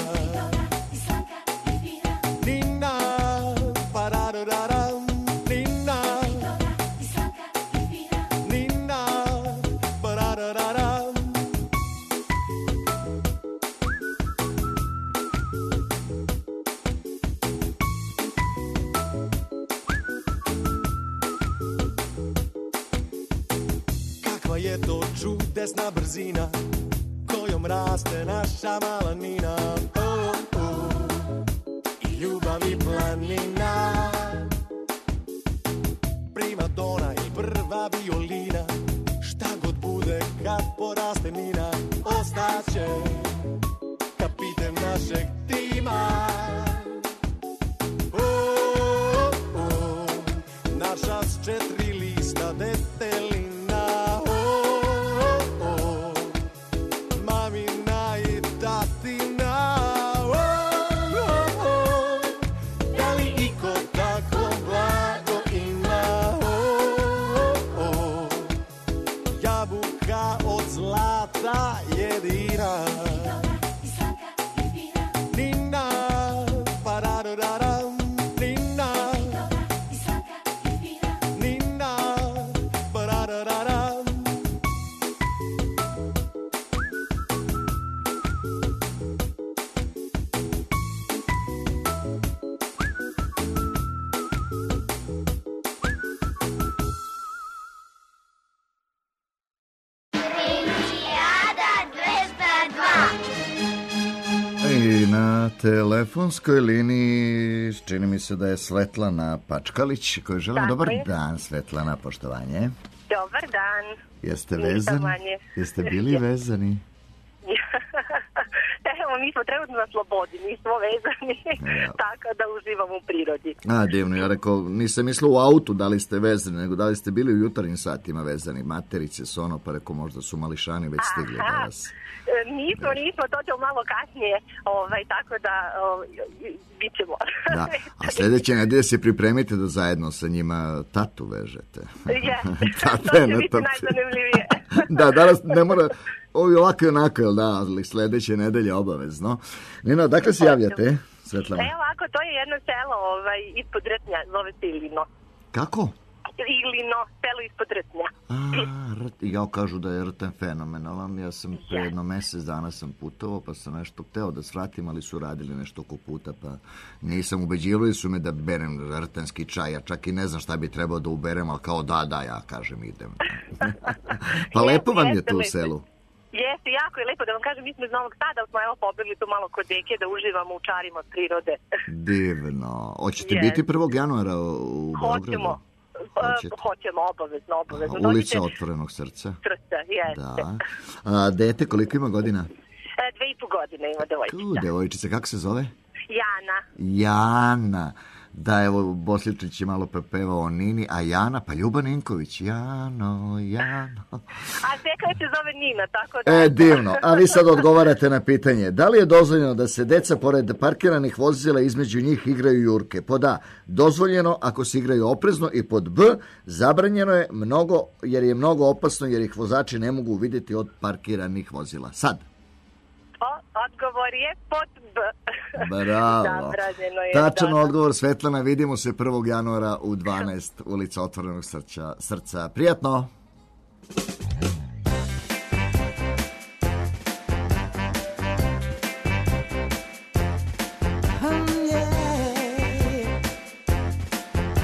Nina, parararam, Nina. Nina, parararam. Kakva je to čudesna brzina kojom raste naša mala Nina. Oh, oh, i ljubav i planina. Prima dona i prva violina. Šta god bude kad poraste Nina, ostaće kapiten našeg tima. Oh, oh, naša s četiri lista detelina. Oh, oh, mamina i tatina. Oh, oh, oh, da li iko tako blago ima? Oh, oh, jabuka od zlata jedina. Nina, parararam, Nina. Nina, parararam. Olimpijada dvesta dva. I na telefonskoj liniji čini mi se da je Svetlana Pačkalić, koju želim Tako dobar je. dan, Svetlana, poštovanje. Dobar dan. Jeste Ništa vezani? manje. Jeste bili vezani? Evo, mi smo trenutno na slobodi, nismo vezani, tako da uživamo u prirodi. A, divno, ja rekao, nisam mislio u autu da li ste vezani, nego da li ste bili u jutarnjim satima vezani, materice, sono, pa rekao možda su mališani već stigli da vas... E, Nismo, nismo, to ćemo malo kasnije, ovaj, tako da ovaj, bit ćemo. Da, a sljedeće nedelje se pripremite da zajedno sa njima tatu vežete. Je, Tata to je će na biti torti. najzanimljivije. Da, danas ne mora, ovi ovako i onako, jel da, ali sljedeće nedelje obavezno. Nino, dakle se javljate, Svetlana? Evo ovako, to je jedno selo ovaj, ispod Rtnja, zove se Ilino. Kako? Ilino, selo ispod Rtnja. A, rt, ja kažu da je Rten fenomenalan. Ja sam pre jedno mesec dana sam putovao, pa sam nešto hteo da svratim, ali su radili nešto oko puta, pa nisam, ubeđivali su me da berem rtenski čaj, ja čak i ne znam šta bi trebao da uberem, ali kao da, da, ja kažem idem. Pa lepo vam je tu u selu. Jeste, jako je lepo da vam kažem, mi smo iz Novog Sada, smo evo pobegli tu malo kod deke da uživamo u čarima prirode. Divno. Hoćete Yes. biti prvog januara u Beogradu? Hoćemo, Hoćete. uh, hoćemo, obavezno, obavezno. A, ulica Dođite- otvorenog srca. Srca, jeste. Da. A, dete, koliko ima godina? E, dve i po godine ima devojčica. Tu, devojčica, kako se zove? Jana. Jana. Da, evo, Bosličić je malo prepevao o Nini, a Jana, pa Ljuba Ninković. Jano, Jano. A teka se zove Nina, tako da... E, divno. A vi sad odgovarate na pitanje. Da li je dozvoljeno da se deca pored parkiranih vozila između njih igraju jurke? Pod A, dozvoljeno ako se igraju oprezno, i pod B, zabranjeno je mnogo, jer je mnogo opasno, jer ih vozači ne mogu vidjeti od parkiranih vozila. Sad. O, odgovor je pod B. Bravo. Zabranjeno je, Tačan da, da. odgovor, Svetlana. Vidimo se prvog januara u dvanaest, ulica Otvorenog srca. srca. Prijatno.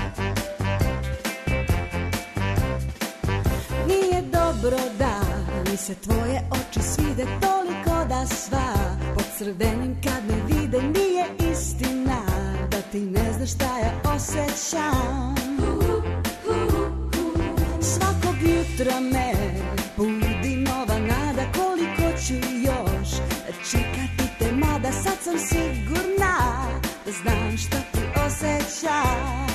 Nije dobro da mi se tvoje oči svide toliko da sva pod crvenim kad me vide nije istina da ti ne znaš šta ja osjećam. Svakog jutra me budi nova nada koliko ću još čekati te, mada sad sam sigurna da znam šta ti osjećam.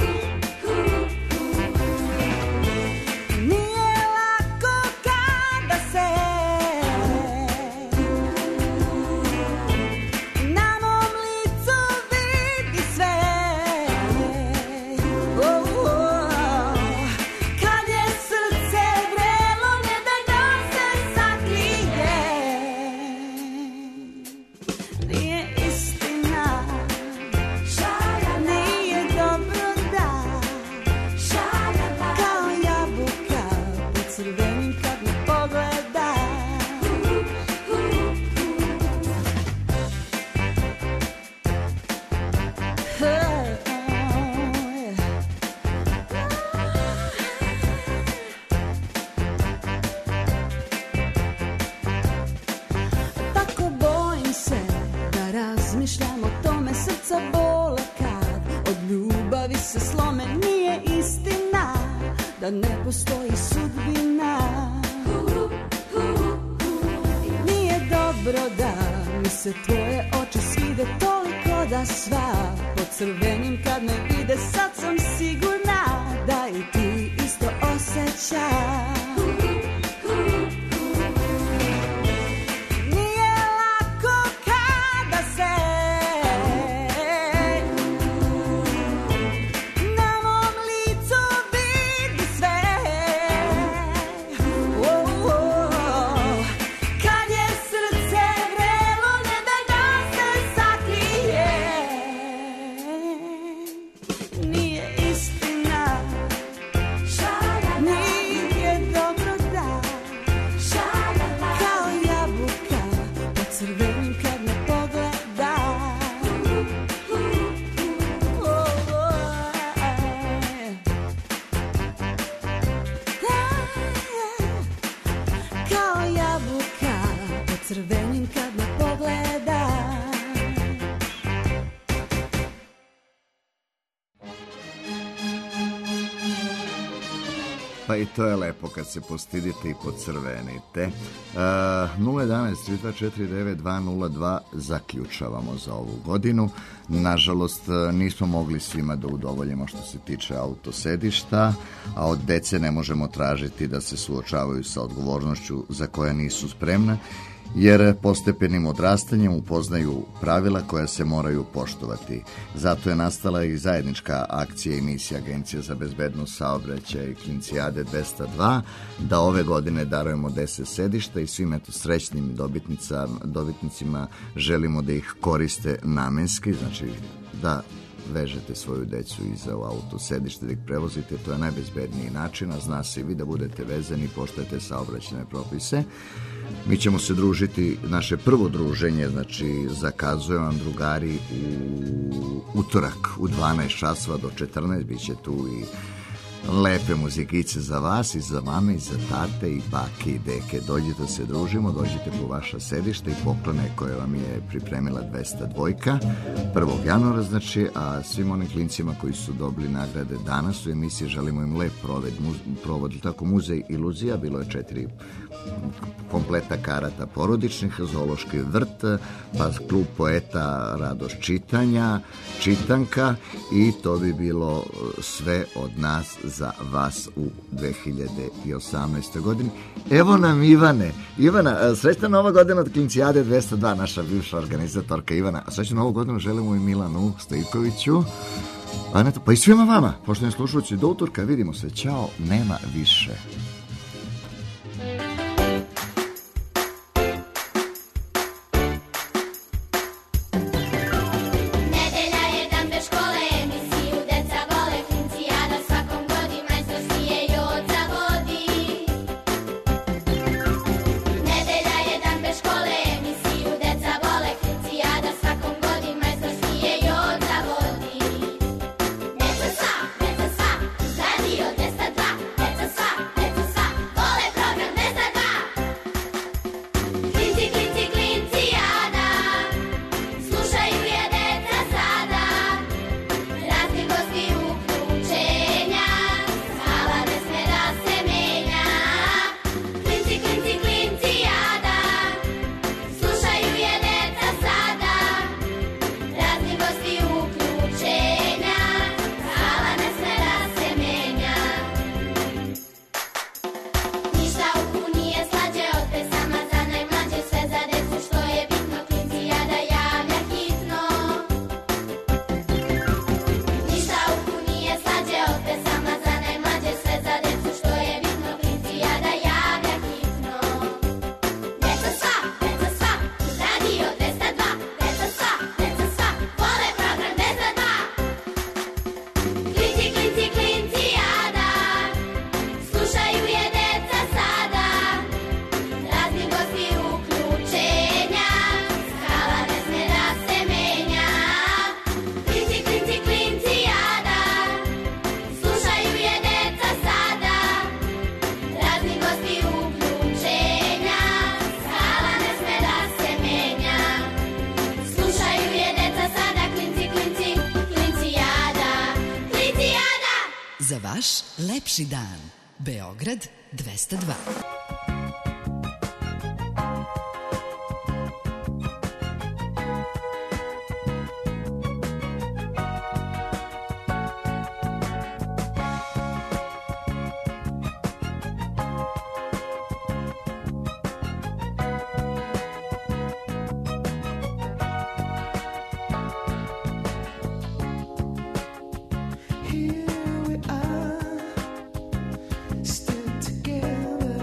Da ne postoji sudbina. I nije dobro da mi se tvoje oči svide toliko da sva pod crvenim kad me vide sad sam sigurna da i ti isto osjećaš. Pa i to je lepo kad se postidite i pocrvenite. Uh, nula jedanaest tri dva četiri devet dva nula dva zaključavamo za ovu godinu. Nažalost, nismo mogli svima da udovoljimo što se tiče autosedišta, a od dece ne možemo tražiti da se suočavaju sa odgovornošću za koja nisu spremna, jer postepenim odrastanjem upoznaju pravila koja se moraju poštovati. Zato je nastala i zajednička akcija i misija Agencije za bezbednost saobraćaja i Klincijade dvesta dva, da ove godine darujemo deset sedišta i svim eto srećnim dobitnicima želimo da ih koriste namenski, znači da vežete svoju decu iza u autosedište, da ih prevozite, to je najbezbedniji način, a zna se i vi da budete vezani i poštujete saobraćajne propise. Mi ćemo se družiti, naše prvo druženje, znači zakazujem vam drugari u utorak u dvanaest časova do četrnaest, bit će tu i lepe muzikice za vas i za mame i za tate i bake i deke. Dođite se družimo, dođite po vaša sedišta i poklone koje vam je pripremila dvesta dva prvog januara, znači, a svim onim klincima koji su dobili nagrade danas u emisiji želimo im lep proved, provod, tako muzej iluzija, bilo je četiri kompleta karata porodičnih, zoološki vrt, pa klub poeta Radoš čitanja, čitanka i to bi bilo sve od nas za vas u dve hiljade osamnaestoj godini. Evo nam Ivane. Ivana, srećna nova godina od Klincijade dvesta dva, naša bivša organizatorka Ivana. A srećnu novu godinu želimo i Milanu Stojkoviću. Aneto, pa i svima vama, poštovani slušalci, do utorka, vidimo se. Ćao, nema više. Radio dvesta dva, deca sva, deca sva, vole program dvesta Radosti uključenja, skala ne sme da se menja. Slušaju je deca sada, klinci, klinci, klincijada, klincijada. Za vaš lepši dan. Beograd dvesta dva. Here we are, still together.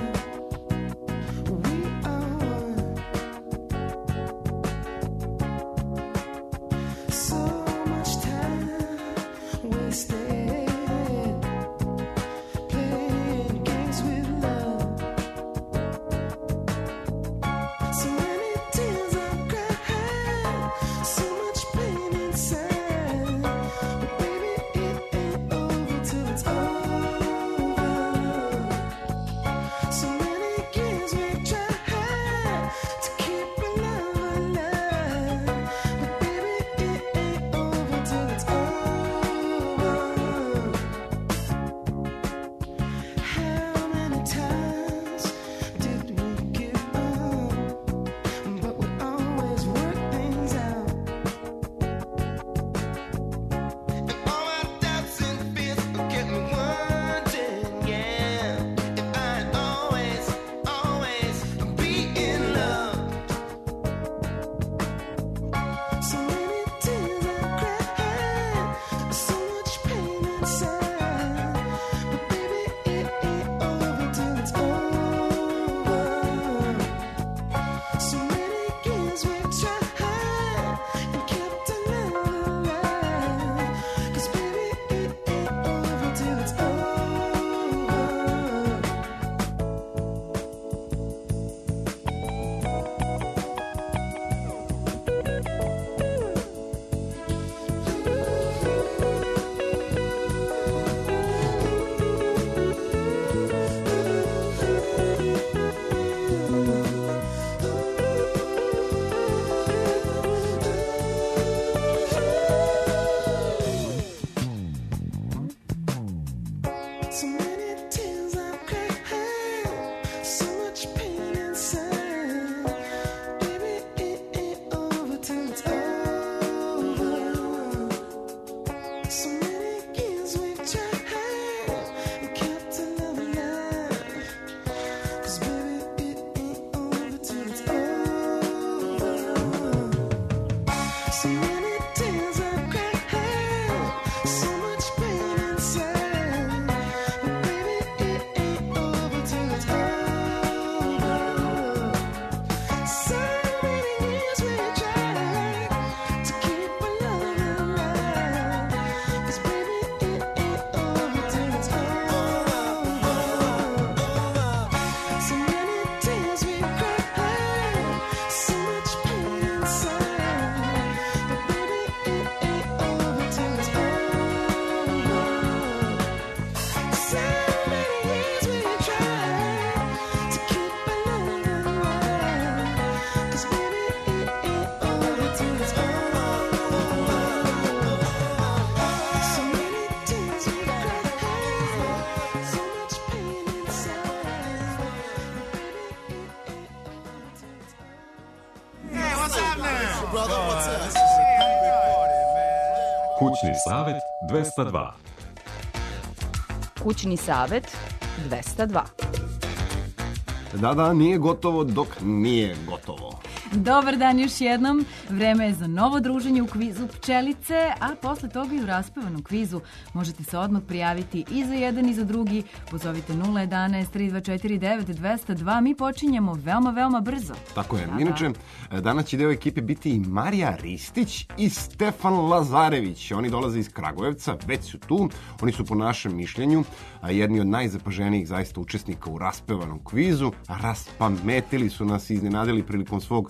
Kućni savet dvesta dva. Kućni savet dvesta dva. Da, da, nije gotovo dok nije gotovo. Dobar dan još jednom. Vreme je za novo druženje u kvizu Pčelice, a posle toga i u raspevanom kvizu možete se odmah prijaviti i za jedan i za drugi. Pozovite nula jedanaest tri dva četiri devet dvesta dva. Mi počinjemo veoma, veoma brzo. Tako je. Da, Inače, danas će deo ekipe biti i Marija Ristić i Stefan Lazarević. Oni dolaze iz Kragujevca, već su tu. Oni su po našem mišljenju jedni od najzapaženijih zaista učesnika u raspevanom kvizu. Raspametili su nas i iznenadili prilikom svog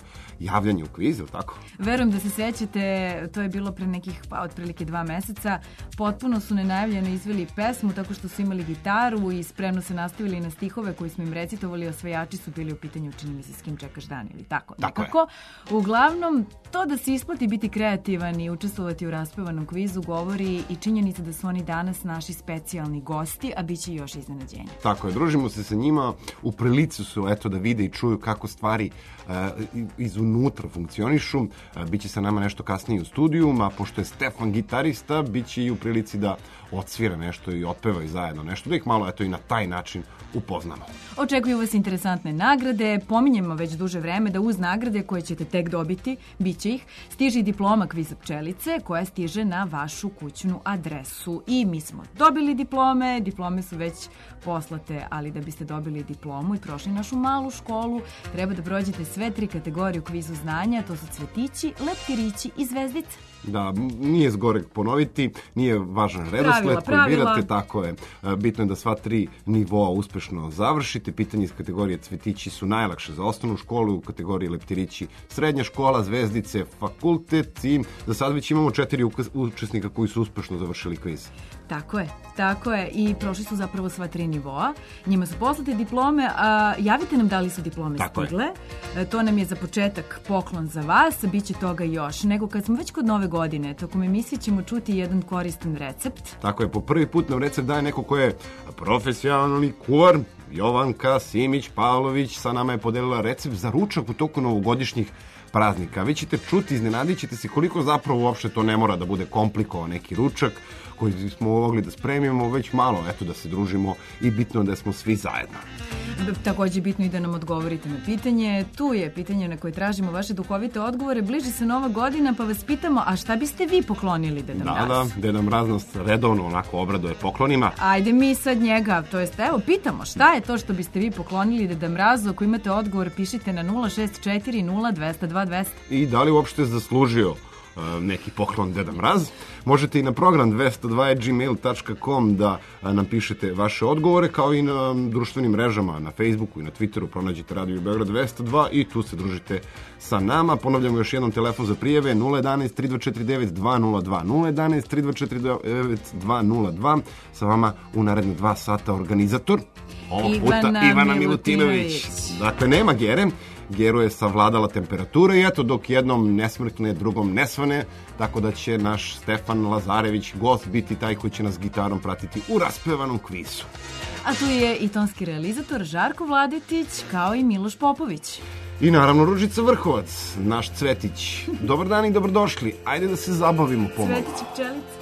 javljanje u kviz, ili tako? Verujem da se sećate, to je bilo pre nekih, pa, otprilike dva meseca. Potpuno su nenajavljeno izveli pesmu tako što su imali gitaru i spremno se nastavili na stihove koji smo im recitovali, osvajači su bili u pitanju, čini mi se, s kim čekaš dan ili tako. Tako nekako. Uglavnom, to da se isplati biti kreativan i učestvovati u raspevanom kvizu govori i činjenica da su oni danas naši specijalni gosti, a bit će još iznenađenja. Tako je, družimo se sa njima, u prilici su eto da vide i čuju kako stvari uh, izunutra funkcionišu. Uh, biće sa nama nešto kasnije u studiju, a pošto je Stefan gitarista, bit će i u prilici da odsvira nešto i otpevaju zajedno nešto, da ih malo eto i na taj način upoznamo. Očekuju vas interesantne nagrade, pominjemo već duže vreme da uz nagrade koje ćete tek dobiti, bit će ih, stiže i diploma kviza pčelice koja stiže na vašu kućnu adresu. I mi smo dobili diplome, diplome su već poslate, ali da biste dobili diplomu i prošli našu malu školu, treba da prođete sve tri kategorije u kvizu znanja, to su cvetići, leptirići i zvezdice. Da, nije zgoreg ponoviti, nije važan redosled Pravila, koji pravila. birate, tako je. E, Bitno je da sva tri nivoa uspešno završite. Pitanje iz kategorije cvetići su najlakše za osnovnu školu, u kategoriji leptirići srednja škola, zvezdice, fakultet i za sad već imamo četiri ukas- učesnika koji su uspešno završili kviz. Tako je, tako je. I prošli su zapravo sva tri nivoa. Njima su poslate diplome, a javite nam da li su diplome Tako je. stigle. E, To nam je za početak poklon za vas, bit će toga još. Nego kad smo već kod nove godine, tokom emisije ćemo čuti jedan koristan recept. Tako je, po prvi put nam recept daje neko ko je profesionalni kuvar. Jovanka Simić Pavlović sa nama je podelila recept za ručak u toku novogodišnjih praznika. Vi ćete čuti, iznenadit ćete se koliko zapravo uopšte to ne mora da bude komplikovan neki ručak koji smo mogli da spremimo, već malo, eto, da se družimo i bitno da smo svi zajedno. Takođe je bitno i da nam odgovorite na pitanje. Tu je pitanje na koje tražimo vaše duhovite odgovore. Bliži se nova godina, pa vas pitamo, a šta biste vi poklonili Deda Da, Mrazu? da, Deda Mraz nas redovno onako obraduje poklonima. Ajde mi sad njega, to jest evo, pitamo šta je to što biste vi poklonili Deda Mrazu. Ako imate odgovor, pišite na nula šest četiri nula dva nula dva dva nula nula. I da li uopšte zaslužio uh, neki poklon Deda Mraz? Možete i na program dvesta dva at gmail tačka com da uh, nam pišete vaše odgovore, kao i na um, društvenim mrežama, na Facebooku i na Twitteru pronađite Radio Beograd dvesta dva i tu se družite sa nama. Ponavljamo još jednom telefon za prijeve nula jedan tri dva četiri devet dva nula dva nula jedan tri dva četiri devet dva nula dva. Sa vama u naredne dva sata organizator ovog puta Ivana Ivana Milutinović. Milutinović. Dakle, nema Gere. Geru je savladala temperatura i eto, dok jednom ne smrkne, drugom ne svane, tako da će naš Stefan Lazarević, gost, biti taj koji će nas gitarom pratiti u raspevanom kvizu. A tu je i tonski realizator Žarko Vladetić, kao i Miloš Popović. I naravno Ružica Vrhovac, naš Cvetić. Dobar dan i dobrodošli. Ajde da se zabavimo pomalo. Cvetić i pčelica.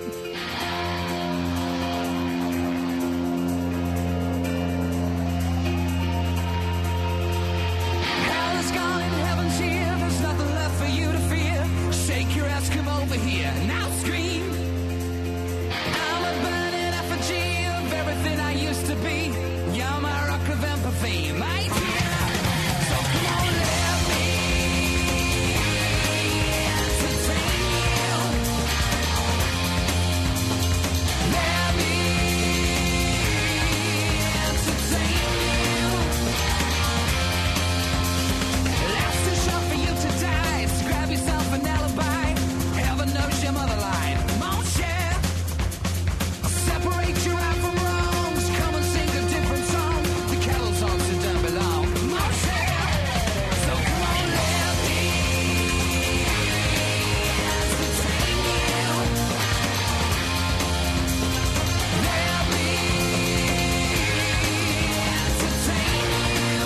Hell is gone and heaven's here. There's nothing left for you to fear. Shake your ass, come over here. Now scream. I'm a burning effigy of everything I used to be. You're my rock of empathy, my dear. So come on, let me entertain you. Let me entertain you. Life's too short for you to die, so grab yourself an alibi. Heaven knows your mother lied. Come on, share. I'll separate you out from wrongs. Come and sing a different song. The kettle songs that don't belong. Come on, share. So come on, let me entertain you. Let me entertain you.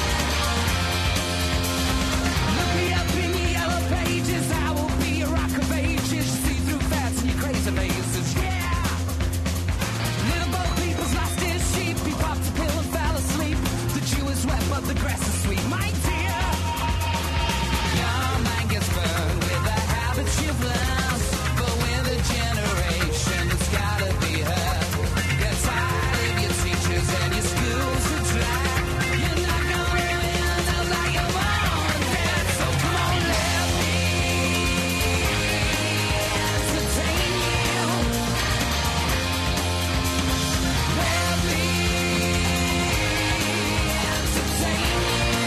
Look me up in the yellow pages. I will be a rock of ages. See through fats and your crazy faces. Yeah. Little Bo Peep's lost his sheep. He popped a pill and fell asleep. The Jew is wet, but the grass is sweet. My dear, your mind gets burned with the habits you've learned. But with a generation, it's gotta be heard. Get tired of your teachers and your schools are dry. You're not gonna win out like you're born dead. So come on, let me entertain you. Let me entertain you.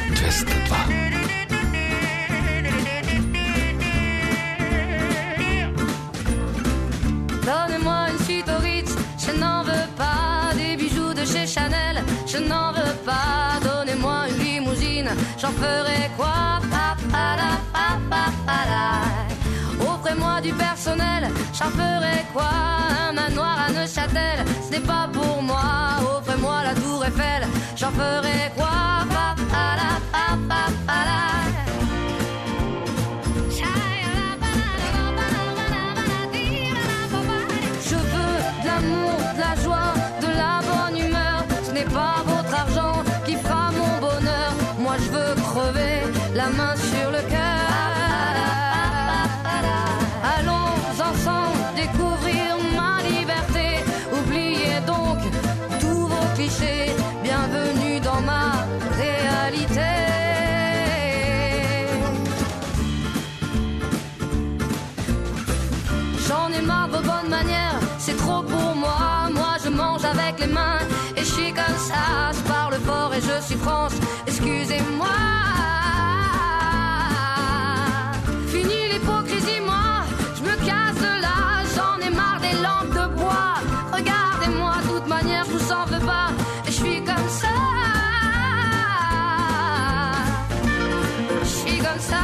dvesta dva. Donnez-moi une suite au Ritz, je n'en veux pas. Des bijoux de chez Chanel, je n'en veux pas. Donnez-moi une limousine, j'en ferai quoi? Pa, pa, la, pa, pa, pa, la. Offrez-moi du personnel, j'en ferai quoi? Un manoir à Neuchâtel, ce n'est pas pour moi. Offrez-moi la tour Eiffel, j'en ferai quoi? Pa, pa, la, pa, pa, pa, la. Je veux de l'amour, de la joie, de la bonne humeur. Ce n'est pas votre argent qui fera mon bonheur. Moi je veux crever la main sur le cœur. Allons ensemble découvrir ma liberté. Oubliez donc tous vos clichés. Bienvenue dans ma réalité. J'en ai marre de vos bonnes manières, c'est trop pour moi. Moi je mange avec les mains et je suis comme ça. Je parle fort et je suis France, excusez-moi. Fini l'hypocrisie, moi, je me casse de là. J'en ai marre des lampes de bois. Regardez-moi, de toute manière, je vous en veux pas. Et je suis comme ça. Je suis comme ça.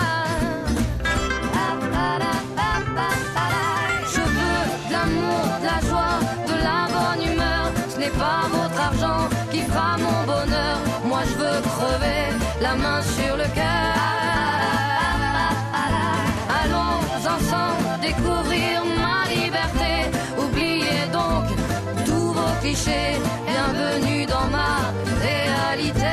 De la joie, de la bonne humeur, ce n'est pas votre argent qui fera mon bonheur. Moi je veux crever la main sur le cœur. Allons ensemble découvrir ma liberté. Oubliez donc tous vos clichés. Bienvenue dans ma réalité.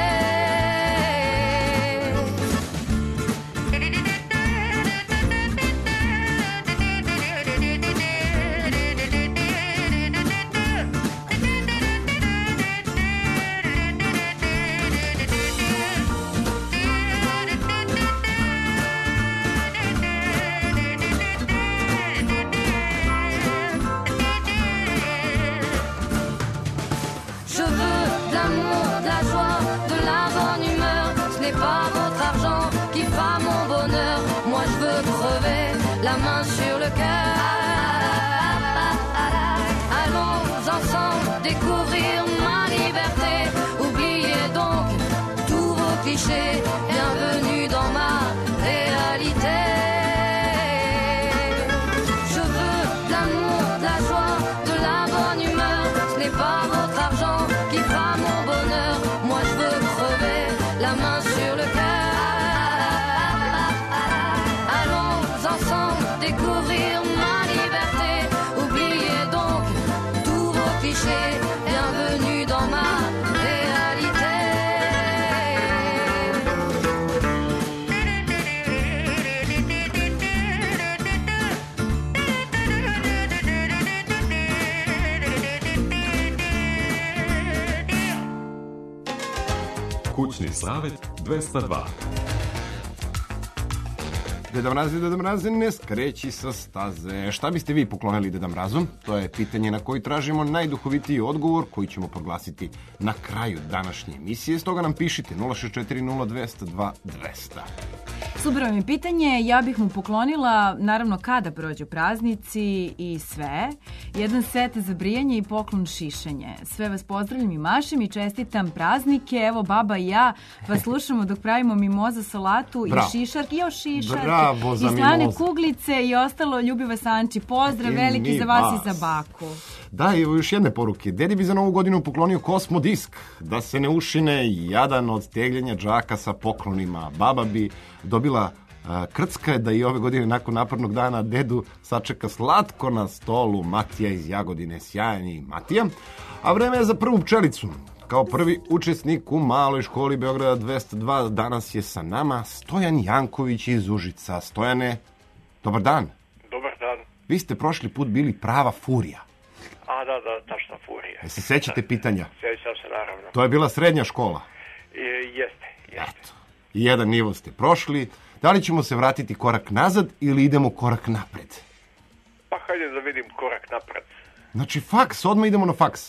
Pas votre argent qui fera mon bonheur. Moi je veux crever la main sur le cœur. Allons ensemble découvrir ma liberté. Oubliez donc tous vos clichés. Bienvenue dans ma réalité. Je veux de l'amour, de la joie, de la bonne humeur. Ce n'est pas votre argent qui fera mon bonheur. Moi je veux crever la main sur le cœur. Allons ensemble découvrir ma liberté. Oubliez donc tous vos clichés. Bienvenue dans ma réalité. Kućni savjet dvesta dva. Deda Mraze, Deda Mraze, ne skreći sa staze. Šta biste vi poklonili Deda Mrazu? To je pitanje na koji tražimo najduhovitiji odgovor, koji ćemo proglasiti na kraju današnje emisije. Stoga nam pišite nula šest četiri nula dvesta dva dvesta. Super vam je pitanje, ja bih mu poklonila, naravno kada prođu praznici i sve, jedan set za brijanje i poklon šišanje. Sve vas pozdravljam i mašem i čestitam praznike. Evo baba i ja vas slušamo dok pravimo mimoza salatu. Bravo. I šišarke, još šišarke. Bravo za i slane mimoza. Kuglice i ostalo. Ljubi vas Anči, pozdrav I veliki za vas, vas i za baku. Da, evo još jedne poruke. Dedi bi za novu godinu poklonio Kosmo disk, da se ne ušine jadan od tegljenja džaka sa poklonima. Baba bi dobila a, krcka da i ove godine nakon napornog dana dedu sačeka slatko na stolu. Matija iz Jagodine, sjajni Matija. A vreme je za prvu pčelicu. Kao prvi učesnik u maloj školi Beograda dvesta dva danas je sa nama Stojan Janković iz Užica. Stojane, dobar dan. Dobar dan. Vi ste prošli put bili prava furija. A da, da, tašna furija. E se sećate pitanja? Sjećam se, naravno. To je bila srednja škola. I, jeste, jeste. Eto. I jedan nivo ste prošli. Da li ćemo se vratiti korak nazad ili idemo korak napred? Pa hajde da vidim korak napred. Znači faks, odmah idemo na faks.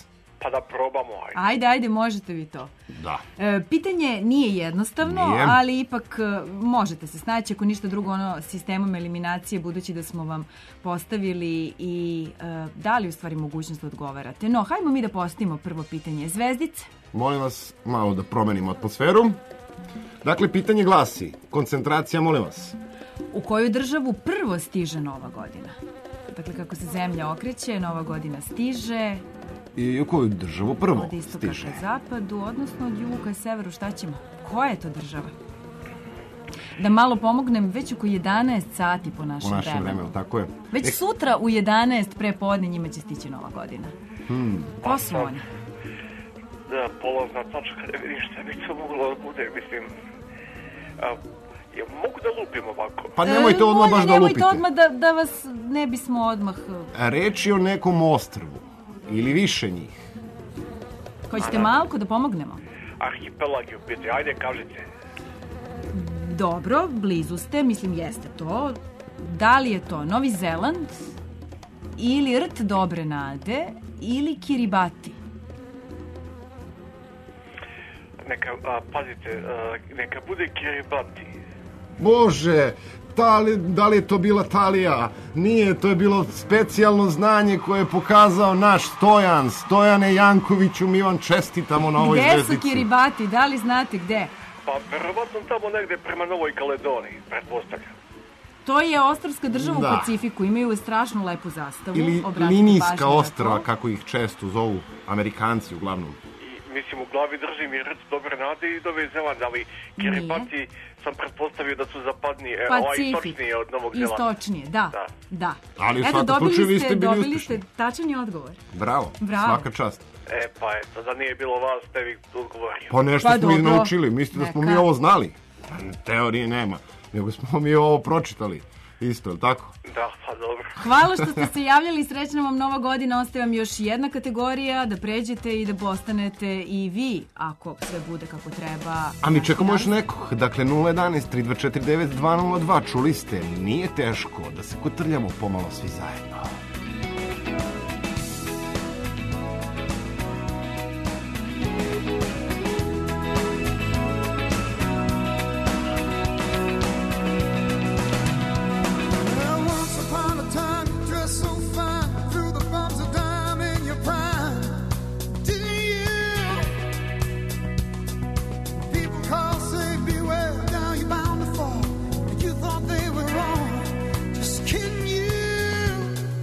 pa da probamo. Ajde. Ajde, ajde, možete vi to. Da. E, pitanje nije jednostavno, Nije. ali ipak e, možete se snaći, ako ništa drugo, ono, sistemom eliminacije, budući da smo vam postavili i e, dali u stvari mogućnost da odgovarate. No, hajmo mi da postavimo prvo pitanje. Zvezdice? Molim vas malo da promenimo atmosferu. Dakle, pitanje glasi, koncentracija, molim vas. U koju državu prvo stiže Nova godina? Dakle, kako se zemlja okreće, Nova godina stiže. I u koju državu prvo Od istoka stiže? ka zapadu, odnosno od juga ka severu, šta ćemo? Koja je to država? Da malo pomognem, već oko jedanaest sati po našem, U našem vremenu. vremenu, tako je. Već E, sutra u jedanaest pre podne njima će stići Nova godina. Hmm. Ko su oni? Da, polazna tačka, da vidim šta bi to moglo da bude, mislim... A, ja, mogu da lupim ovako? Pa nemojte odmah Bolje baš da nemojte lupite. odmah da, da vas ne bismo odmah... Reč je o nekom ostrvu. Ili više njih. Hoćete malko da pomognemo? Arhipelag je u pitanju, ajde kažite. Dobro, blizu ste, mislim jeste to. Da li je to Novi Zeland ili Rt Dobre Nade ili Kiribati? Neka, a, pazite, a, neka bude Kiribati. Bože, da li, da li je to bila Talija? Nije, to je bilo specijalno znanje koje je pokazao naš Stojan. Stojane Jankoviću, mi vam čestitamo na ovoj Gde zvezdici. su Kiribati? Da li znate gde? Pa, verovatno tamo negde prema Novoj Kaledoniji, pretpostavljam. To je ostrvska država Da. u Pacifiku. Imaju strašnu lepu zastavu. Ili Obratite pažnju linijska na ostrva, to. kako ih često zovu Amerikanci uglavnom. I, mislim, u glavi držim i Rt Dobre Nade i Novi Zeland, ali Kiribati sam pretpostavio da su zapadnije, e, ovaj Pacifik. istočnije od Novog Zelanda. Istočnije, da. Da. da. Ali u Eto, svakom dobili slučaju vi ste, ste bili dobili uspešni. ste tačan je odgovor. Bravo, Bravo. svaka čast. E, pa eto, da nije bilo vas, te bi odgovorio. Pa nešto Pa smo mi dobro. naučili, mislite da smo Neka. mi ovo znali? Teorije nema, nego smo mi ovo pročitali. Isto, je li tako? Da, pa dobro. Hvala što ste se javljali, srećna vam Nova godina, ostaje vam još jedna kategorija da pređete i da postanete i vi, ako sve bude kako treba. A mi čekamo još nekog, dakle nula jedanaest tri dva četiri devet dva nula dva, čuli ste, nije teško da se kotrljamo pomalo svi zajedno. Well, once upon a time, you dressed so fine, threw the bumps of dime in your prime, didn't you? People call, say, beware, down you're bound to fall. And you thought they were wrong, just kidding you.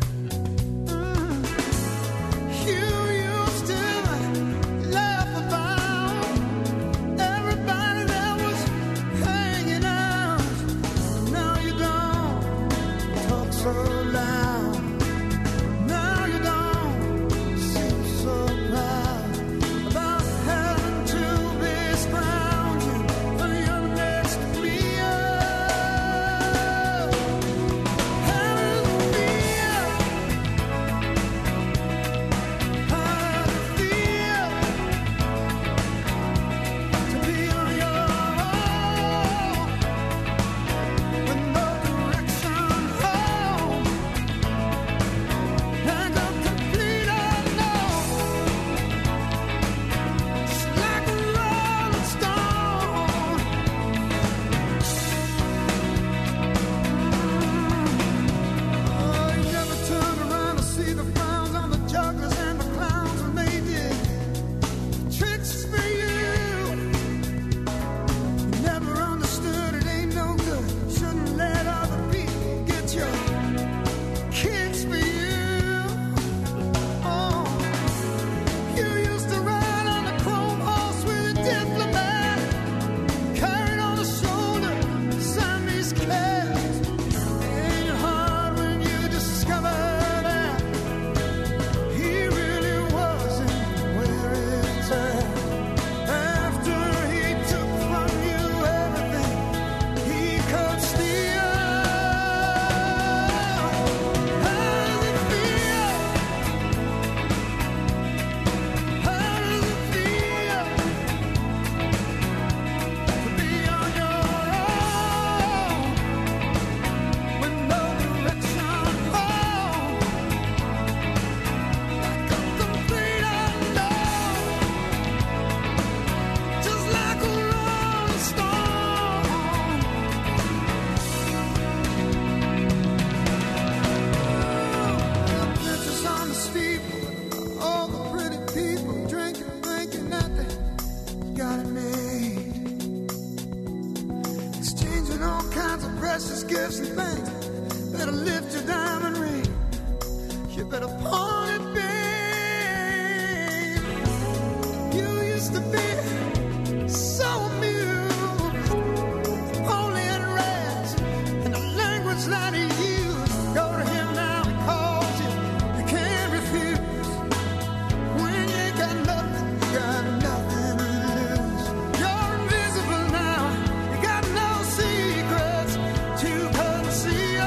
and all kinds of precious gifts and things. Better lift your diamond ring. You better pawn it, babe. You used to be so amused, only in rags and the language that he used. Go to him now, he calls you. You can't refuse. When you ain't got nothing, you got nothing to lose. You're invisible now. You got no secrets to conceal.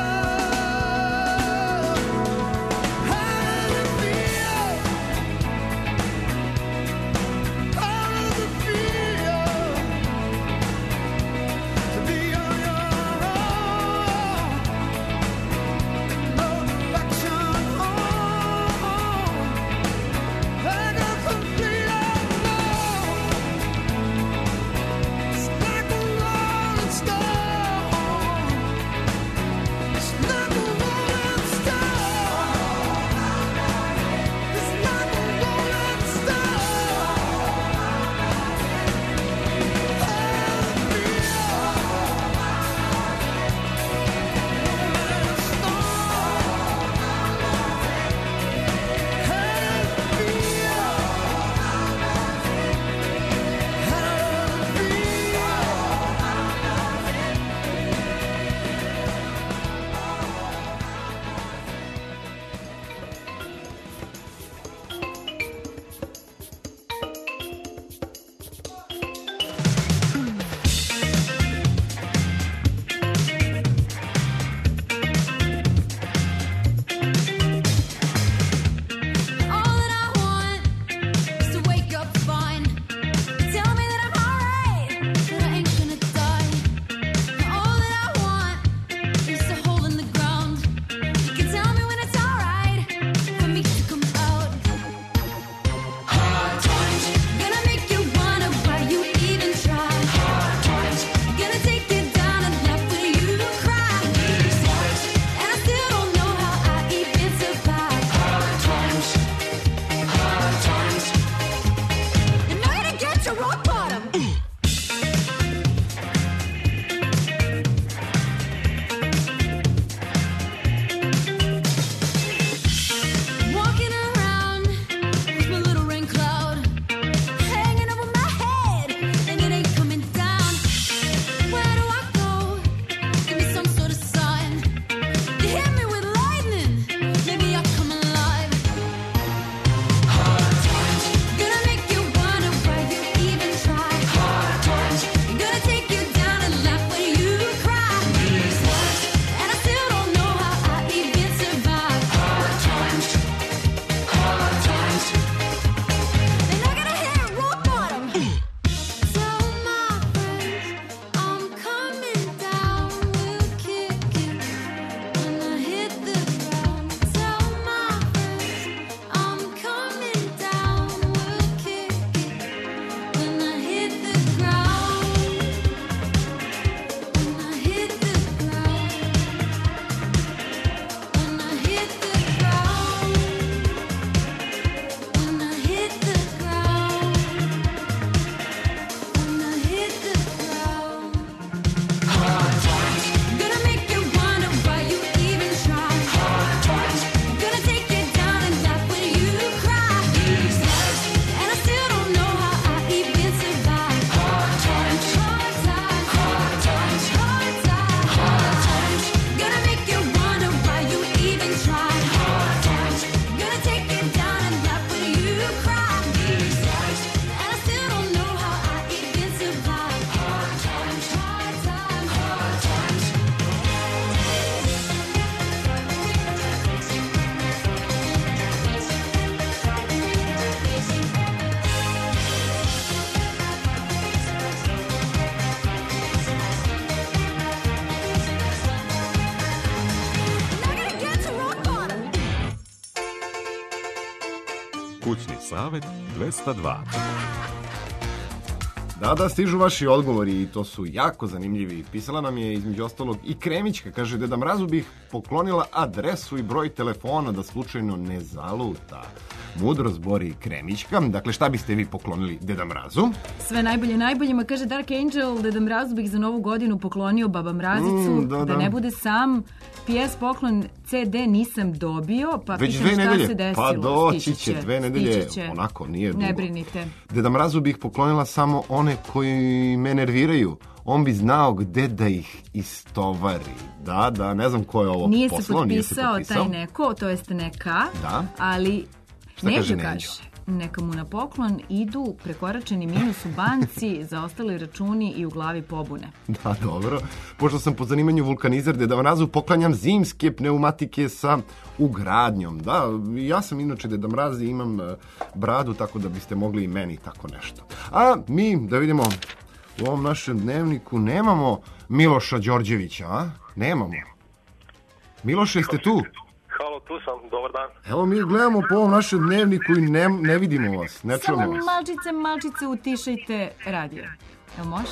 Kućni savet dvesta dva. Da, da, stižu vaši odgovori i to su jako zanimljivi. Pisala nam je između ostalog i Kremićka. Kaže, Deda Mrazu bih poklonila adresu i broj telefona da slučajno ne zaluta. Mudro zbori Kremićka. Dakle, šta biste vi poklonili Deda Mrazu? Sve najbolje najboljima, kaže Dark Angel, Deda Mrazu bih za novu godinu poklonio Baba Mrazicu, Mm, da, da, da. ne bude sam. P S poklon C D nisam dobio, pa Već pitam dve šta nedelje. se desilo. Pa doći Stići će dve nedelje. stići će. Onako, nije dugo. Ne brinite. Deda Mrazu bih poklonila samo one koji me nerviraju. On bi znao gde da ih istovari. Da, da, ne znam ko je ovo Nije se poslao. potpisao taj neko, to jest neka, Da. ali Šta Neđo kaže Neđo? kaže, neka mu na poklon idu prekoračeni minus u banci, zaostali računi i u glavi pobune. Da, dobro. Pošto sam po zanimanju vulkanizer, Deda Mrazu poklanjam zimske pneumatike sa ugradnjom. Da, ja sam inače Deda Mraz i imam e, bradu, tako da biste mogli i meni tako nešto. A mi, da vidimo, u ovom našem dnevniku nemamo Miloša Đorđevića, a? Nemamo. Miloše, jeste tu? Halo, tu sam, dobar dan. Evo mi gledamo po ovom našem dnevniku i ne, ne vidimo vas, ne čujemo Samo vas. malčice, malčice utišajte radio. Jel može?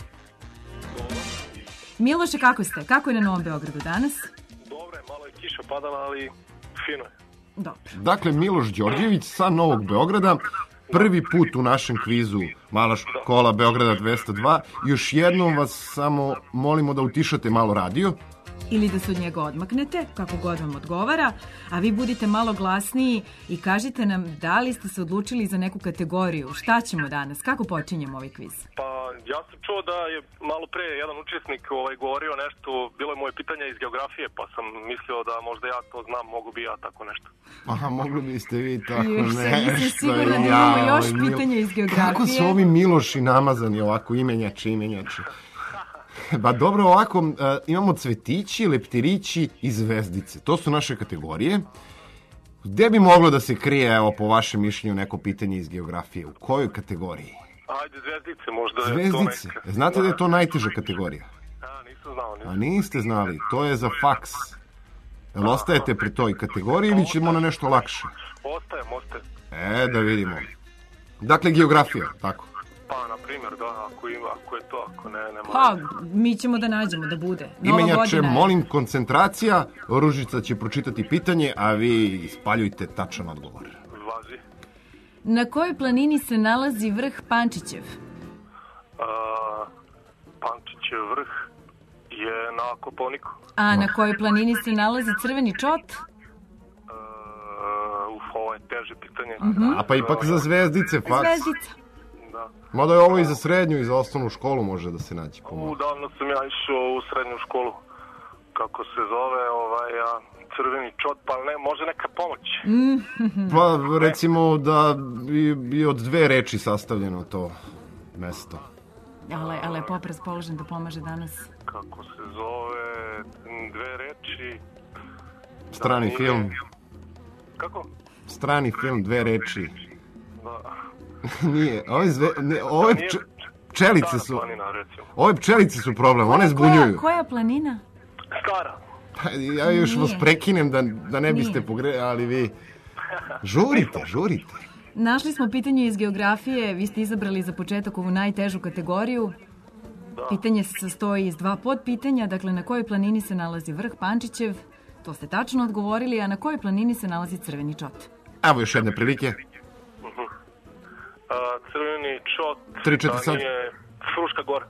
Miloše, kako ste? Kako je na Novom Beogradu danas? Dobro je, malo je kiša padala, ali fino je. Dobro. Dakle, Miloš Đorđević sa Novog Beograda, prvi put u našem kvizu Mala škola Beograda dvesta dva. Još jednom vas samo molimo da utišate malo radio. Ili da se od njega odmaknete, kako god vam odgovara, a vi budite malo glasniji i kažite nam da li ste se odlučili za neku kategoriju. Šta ćemo danas? Kako počinjemo ovaj kviz? Pa ja sam čuo da je malo pre jedan učesnik ovaj, govorio nešto, bilo je moje pitanje iz geografije, pa sam mislio da možda ja to znam, mogu bi ja tako nešto. Aha, mogli biste vi tako Još sam nešto. nisam sigurna da imamo Jao, još Mil- pitanja iz geografije. Kako su ovi Miloši namazani ovako, imenjači, imenjači. Ba dobro, ovako, uh, imamo cvetići, leptirići i zvezdice. To su naše kategorije. Gde bi moglo da se krije, evo, po vašem mišljenju, neko pitanje iz geografije? U kojoj kategoriji? Ajde, zvezdice, možda je to Zvezdice. neka. Znate da je to najteža kategorija? A, nisam znao, nisam. A niste znali, to je za faks. Jel ostajete pri toj kategoriji ili ćemo na nešto lakše? Ostajem, ostajem. E, da vidimo. Dakle, geografija, tako. Pa, na primjer, da, ako ima, ako je to, ako ne, ne Pa, mora. mi ćemo da nađemo da bude. Nova Imenjače, godina je. molim koncentracija, Ružica će pročitati pitanje, a vi ispaljujte tačan odgovor. Važi. Na kojoj planini se nalazi vrh Pančićev? A, Pančićev vrh je na Kopaoniku. A na kojoj planini se nalazi crveni čot? Uh, uf, ovo je teže pitanje. Mhm. A pa ipak za zvezdice, faks. Zvezdica. Da. Mada je ovo i za srednju i za osnovnu školu može da se nađe. po mom. U, davno sam ja išao u srednju školu. Kako se zove, ovaj, a, crveni čot, pa ne, može neka pomoć. Pa recimo da je od dve reči sastavljeno to mesto. Ale, ale je pop raspoložen da pomaže danas. Kako se zove, dve reči. Strani nije- film. Kako? Strani film, dve reči. Da. Nije, ove, zve, ne, ove nije- pče- pčelice Stara su... planina, recimo. Ove pčelice su problem, one Koja, zbunjuju. koja planina? Stara. Pa, ja još vas Nije. prekinem da, da ne biste Nije. pogre... ali vi... Žurite, žurite. Našli smo pitanje iz geografije, vi ste izabrali za početak ovu najtežu kategoriju. Pitanje se sastoji iz dva podpitanja, dakle na kojoj planini se nalazi vrh Pančićev, to ste tačno odgovorili, a na kojoj planini se nalazi crveni čot? Evo još jedne prilike. A, crveni čot. Tri, četiri, da sad. nije Fruška gora.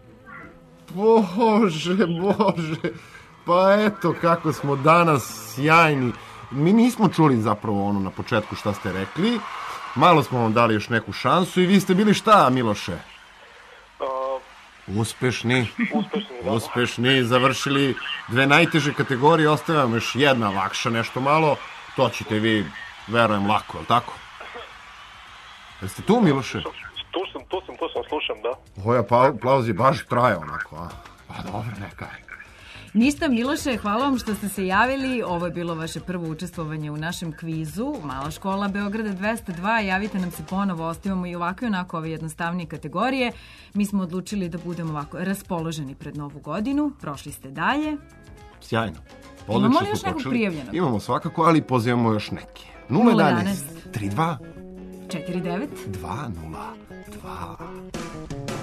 Bože, bože. Pa eto kako smo danas sjajni. Mi nismo čuli zapravo ono na početku šta ste rekli. Malo smo vam dali još neku šansu i vi ste bili šta, Miloše? A, Uspešni. Uspešni, da. Uspešni, završili dve najteže kategorije, ostaje vam još jedna lakša, nešto malo. To ćete vi, verujem, lako, je li tako? Jeste tu, Miloše? Tu sam, tu sam, tu sam, slušam, da. Ovaj aplauz je baš traje onako, a? Pa dobro, neka je. Ništa, Miloše, hvala vam što ste se javili. Ovo je bilo vaše prvo učestvovanje u našem kvizu. Mala škola Beograda dvesta dva. Javite nam se ponovo, ostavimo i ovako i onako ove jednostavnije kategorije. Mi smo odlučili da budemo ovako raspoloženi pred novu godinu. Prošli ste dalje. Sjajno. Imamo li Odlično još smo nekog počeli. prijavljenog? Imamo svakako, ali pozivamo još neke. nula jedan tri dva četiri devet dva nula dva.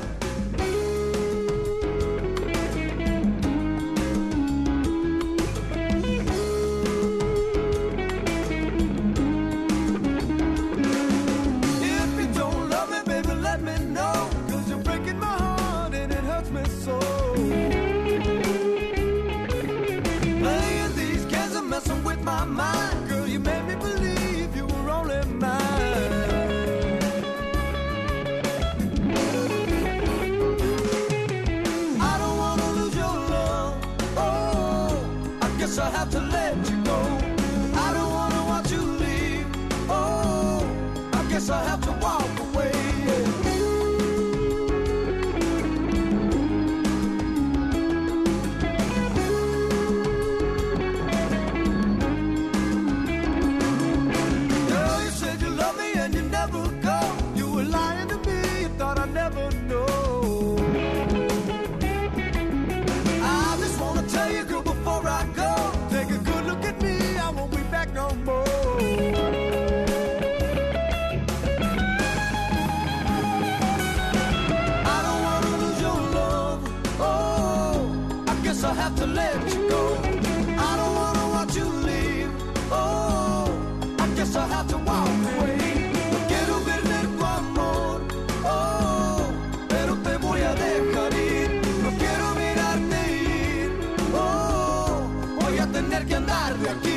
I have to let you go. I don't wanna watch you leave. Oh, I guess I have to walk away. No quiero verte tu amor. Oh, pero te voy a dejar ir. No quiero mirarte ir. Oh, voy a tener que andar de aquí.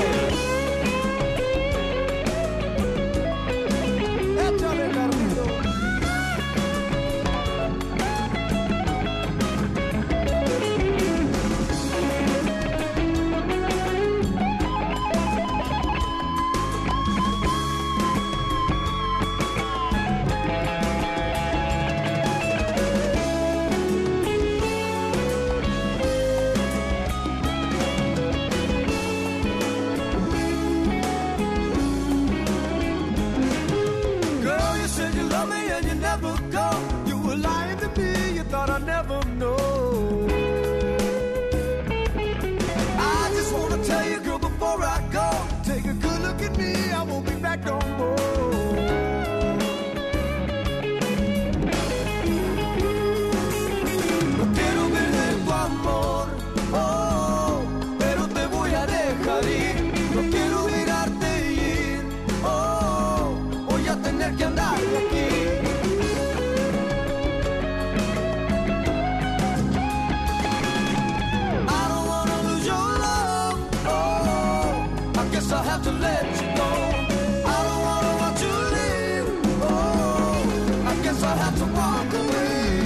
Échale, Carlito. Girl, you said you love me and you never go. You were lying to me, you thought I'd never know. I just wanna tell you, girl, before I go, take a good look at me, I won't be back no more. No quiero perder tu amor, oh, pero te voy a dejar ir. No quiero mirarte ir, oh, voy a tener que andar de aquí. I don't wanna lose your love, oh, I guess I have to let you go. I don't wanna watch you leave, oh, I guess I have to walk away.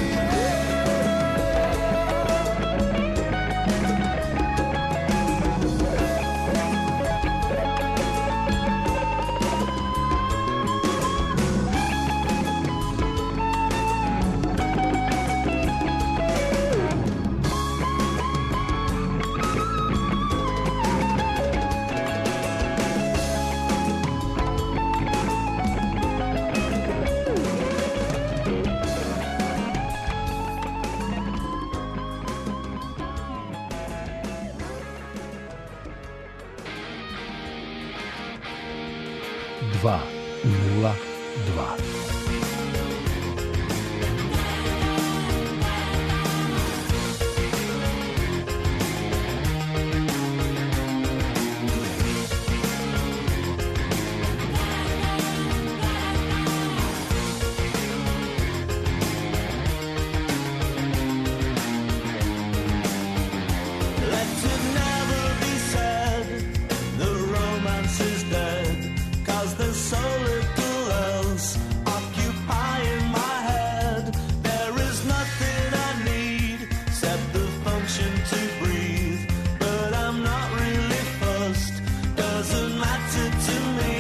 dva nula dva. Let it never be said the romance is dead, 'cause there's so little else occupying my head. There is nothing I need except the function to breathe, but I'm not really fussed, doesn't matter to me.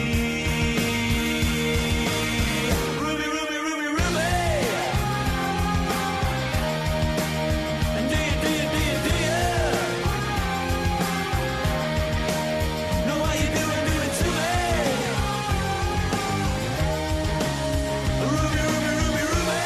Ruby, Ruby, Ruby, Ruby. And do you, do you, do you, do you know what you doing, doing to me? Ruby, Ruby, Ruby, Ruby.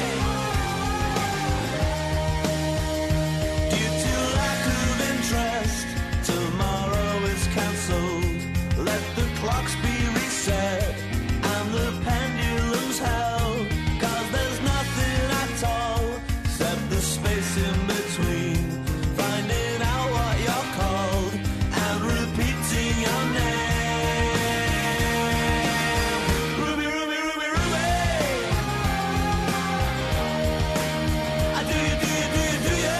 Due to lack of interest, tomorrow is cancelled. Let the clocks be reset and the pendulums held, 'cause there's nothing at all except the space in between. Finding out what you're called and repeating your name. Ruby, Ruby, Ruby, Ruby. I do you, do you, do you, do you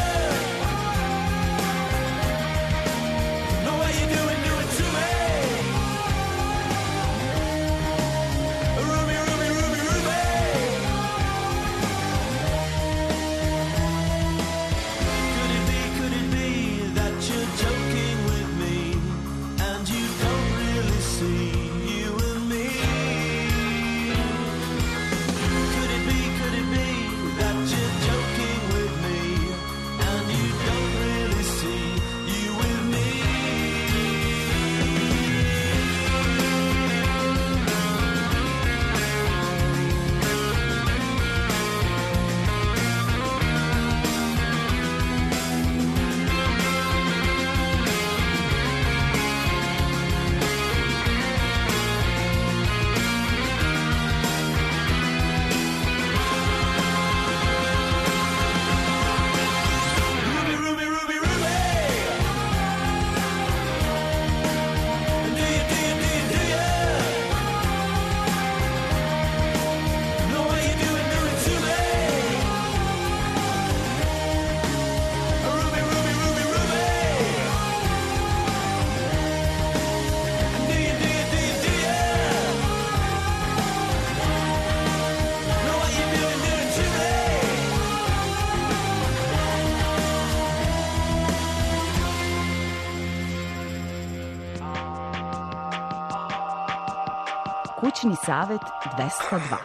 know what you doing, doing to me? Ruby, Ruby, Ruby, Ruby. Kućni savet dvesta dva.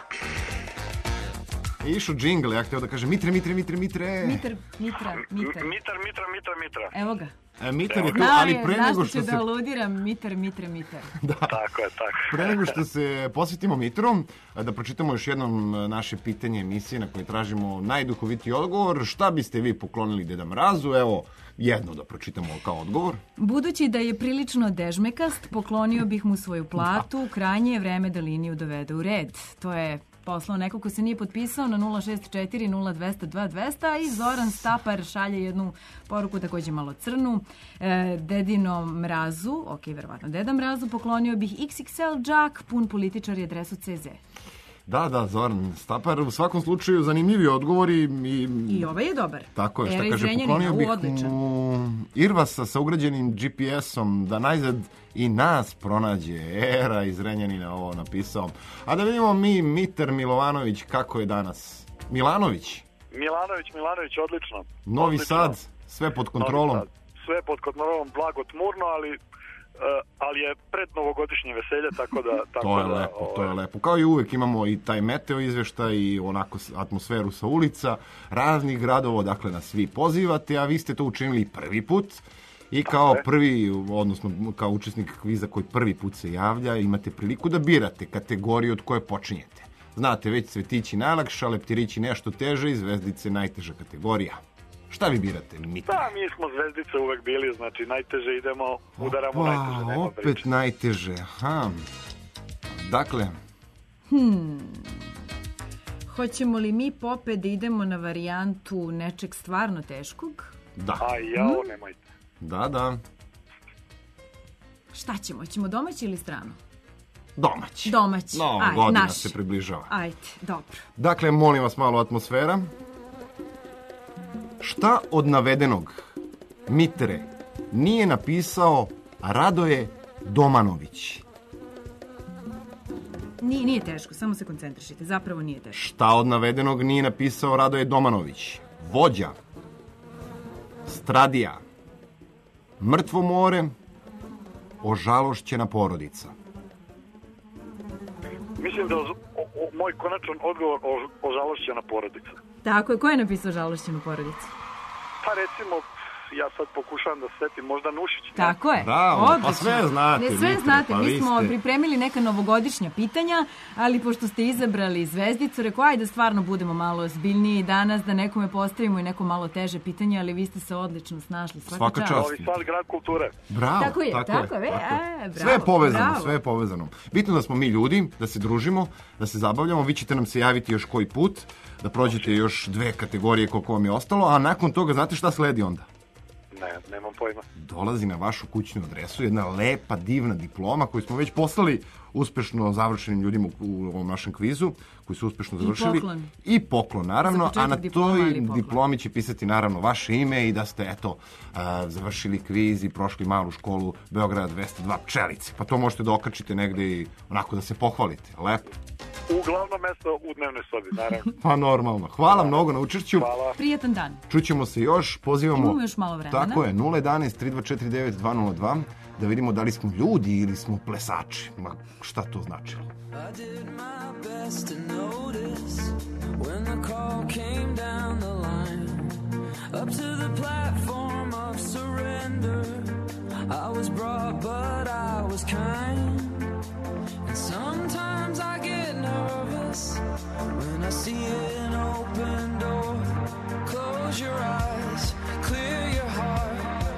Išao džingl, ja htio da kažem Mitre, Mitre, Mitre, Mitre. Mitar, Mitra, Mitar. Mitar, Mitra, Mitra, Mitra. Evo ga. E, Mitar je tu, Znao ali je, pre znaš nego što što ću se... da aludiram, Mitar, Mitre, Mitar. Tako je, tako. Pre nego što se posvetimo Mitrom, da pročitamo još jednom naše pitanje emisije na koje tražimo najduhovitiji odgovor. Šta biste vi poklonili Deda Mrazu? Evo, jedno da pročitamo kao odgovor. Budući da je prilično dežmekast, poklonio bih mu svoju platu, krajnje je vreme da liniju dovede u red. To je poslao neko ko se nije potpisao na nula šest četiri nula dva nula dva dvesta i Zoran Stapar šalje jednu poruku takođe malo crnu. E, Dedinom Mrazu, ok, verovatno Deda Mrazu, poklonio bih iks iks el džak, pun političar i adresu ce ze. Da, da, Zoran Stapar, u svakom slučaju zanimljivi odgovori. I, I ovaj je dobar. Tako je, šta Era kaže, iz poklonio Zrenjanina, bih u, odličan. mu Irvasa sa ugrađenim G P S-om, da najzad i nas pronađe. Era iz Zrenjanina ovo napisao. A da vidimo mi, Mitar Milovanović, kako je danas. Milanović, Milanović, Milanović, odlično. Novi Odlično. Sad, sve pod kontrolom. Novi Sad. Sve pod kontrolom, blago tmurno, ali Uh, ali je pred novogodišnje veselje, tako da... Tako To je da, lepo, to je ovaj, lepo. Kao i uvek imamo i taj meteo izveštaj i onako s- atmosferu sa ulica, raznih gradova, dakle nas svi pozivate, a vi ste to učinili prvi put. I kao prvi, odnosno kao učesnik kviza koji prvi put se javlja, imate priliku da birate kategoriju od koje počinjete. Znate, već cvetići najlakša, leptirići nešto teže i zvezdice najteža kategorija. Šta vi birate, Mitre? Da, mi smo zvezdice uvek bili, znači najteže idemo, udaramo najteže, Pa, nema opet priče. najteže, aha. Dakle, Hmm. Hoćemo li mi popet da idemo na varijantu nečeg stvarno teškog? da. Aj, jao, nemojte. Da, da. Šta ćemo? Hoćemo domaći ili strano? Domaći. Domaći. Nova Ajde, godina naš. se približava. Ajde, dobro. Dakle, molim vas malo atmosfera. Šta od navedenog Mitre nije napisao Radoje Domanović? Nije, nije teško, samo se koncentrišite. Zapravo nije teško. Šta od navedenog nije napisao Radoje Domanović? Vođa, Stradija, Mrtvo more, Ožalošćena porodica. Mislim da o, o, moj konačan odgovor o, ožalošćena porodica. Tako je, ko je napisao Žalošćenu porodicu? Pa recimo, ja sad pokušavam da se setim, možda Nušić. ne? Tako je. Bravo, pa Odlično. sve znate, Ne, sve Mitre, znate. pa Mi vi smo ste- pripremili neka novogodišnja pitanja, ali pošto ste izabrali zvezdicu, rekao, ajde da stvarno budemo malo ozbiljniji danas, da nekome postavimo i neko malo teže pitanje, ali vi ste se odlično snašli. Svaka, Svaka čast. Novi Sad, grad kulture. Bravo, Tako je, tako, je, je, tako e, bravo, sve je povezano, bravo. sve je povezano. Bitno da smo mi ljudi, da se družimo, da se zabavljamo, vi ćete nam se javiti još koji put, da prođete još dve kategorije koliko vam je ostalo, a nakon toga znate šta sledi onda? Ne, nemam pojma. Dolazi na vašu kućnu adresu jedna lepa, divna diploma koju smo već poslali uspešno završenim ljudima u ovom našem kvizu, koji su uspešno završili. poklon. I poklon, naravno. Za početak A na diploma, toj ali poklon. diplomi će pisati naravno vaše ime i da ste, eto, a, završili kviz i prošli malu školu Beograda dvesta dva Pčelice. Pa to možete da okačite negde i onako da se pohvalite. Lepo. U glavno mesto u dnevnoj sobi, naravno. Pa normalno. Hvala mnogo na učešću. Hvala. Prijatan dan. Čućemo se još, pozivamo... Imamo još malo vremena. Tako je, nula jedan tri dva četiri devet dva nula dva, da vidimo da li smo ljudi ili smo plesači. Ma, šta to znači? I did my best to notice when the call came down the line up to the platform of surrender. I was brought, but I was kind. And sometimes I get nervous when I see an open door. Close your eyes, clear your heart.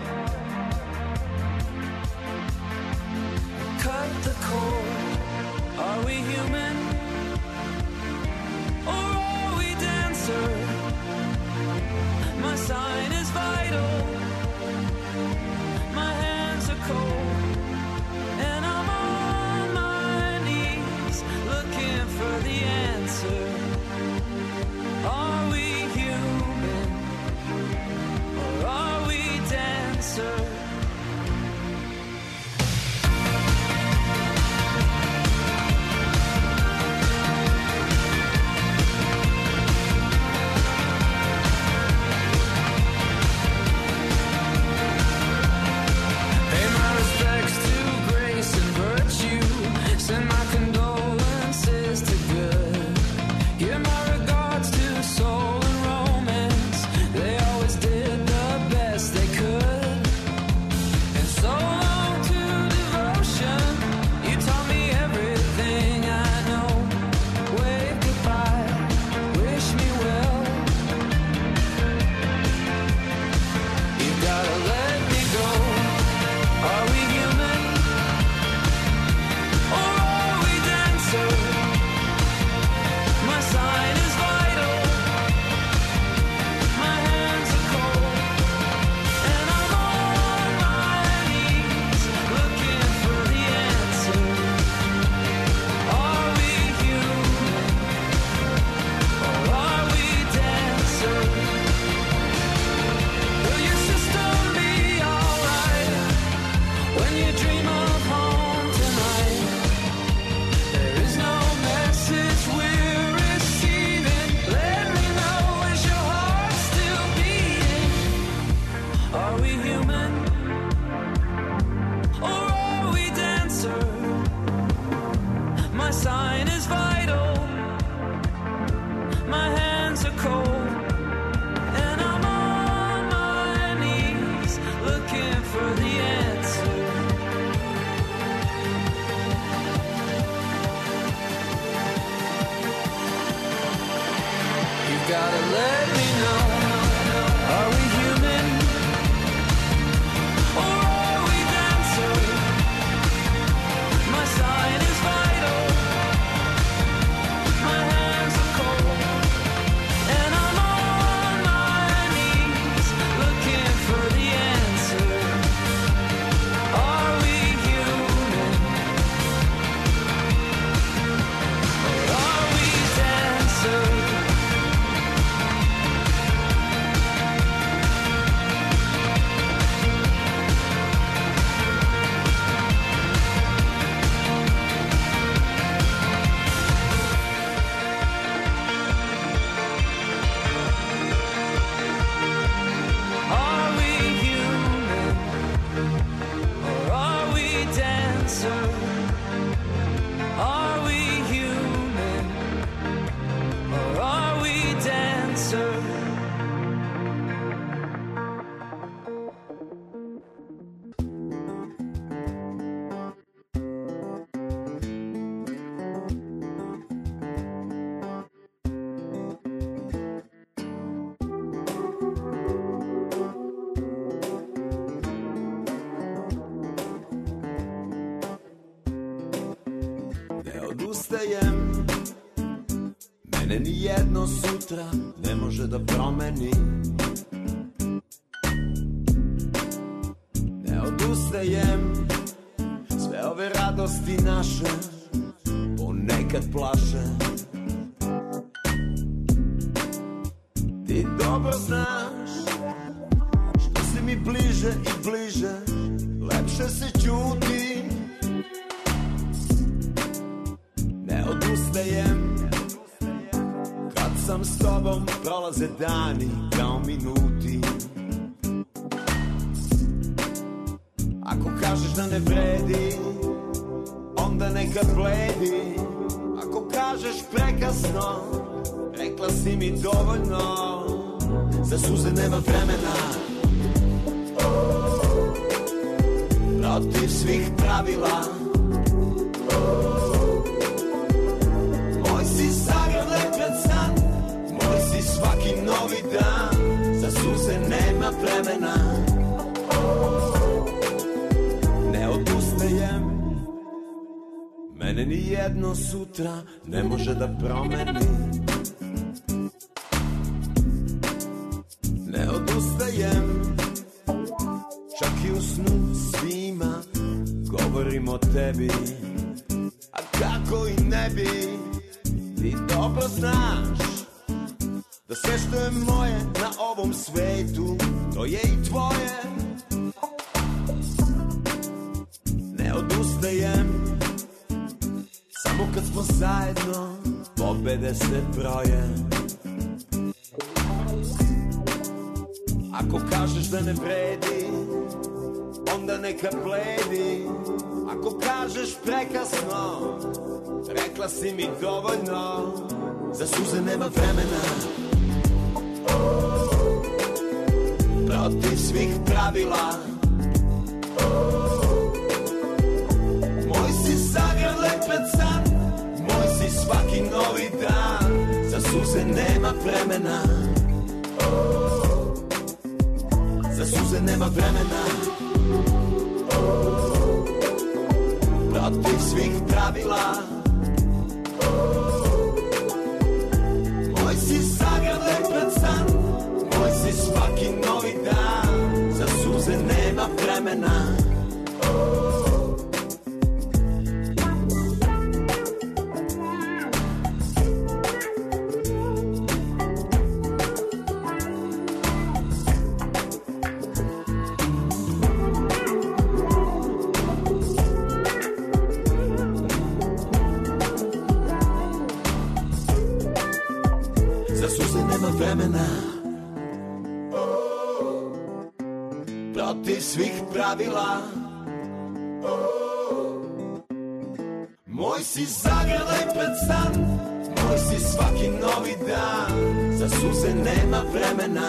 Cut the cord. Are we human? Or are we dancer? My sign is vital. My hands are cold. And I'm on my knees looking for the answer. Mene ni jedno sutra ne može da promeni. Ne odustajem, sve ove radosti naše ponekad plaše. Ti dobro znaš, što si mi bliže i bliže, lepše se ćuti. Ne odustajem, kad sam s tobom prolaze dani kao minuti. Ako kažeš da ne vredi, onda neka bledi. Ako kažeš prekasno, rekla si mi dovoljno. Za suze nema vremena, protiv svih pravila. Moj si zagrljaj pred san, moj si svaki novi dan. Za suze nema vremena, ne odustajem. Mene ni jedno sutra ne može da promeni. Ne odustajem, čak i u snu svima govorim o tebi. A kako i ne bi, ti dobro znaš da sve što je moje na ovom svetu, to je i tvoje. Ne odustajem, samo kad smo zajedno, pobede se broje. Ako kažeš da ne vredi, onda neka bledi. Ako kažeš prekasno, rekla si mi dovoljno. Za suze nema vremena, protiv svih pravila. Moj si zagrljaj pred san, moj si svaki novi dan. Za suze nema vremena, za suze nema vremena, protiv svih pravila. Moj si zagrljaj pred san, moj si svaki novi dan. Za suze nema vremena. Protiv svih pravila. Moj si zagrljaj pred san, moj si svaki novi dan. Za suze nema vremena.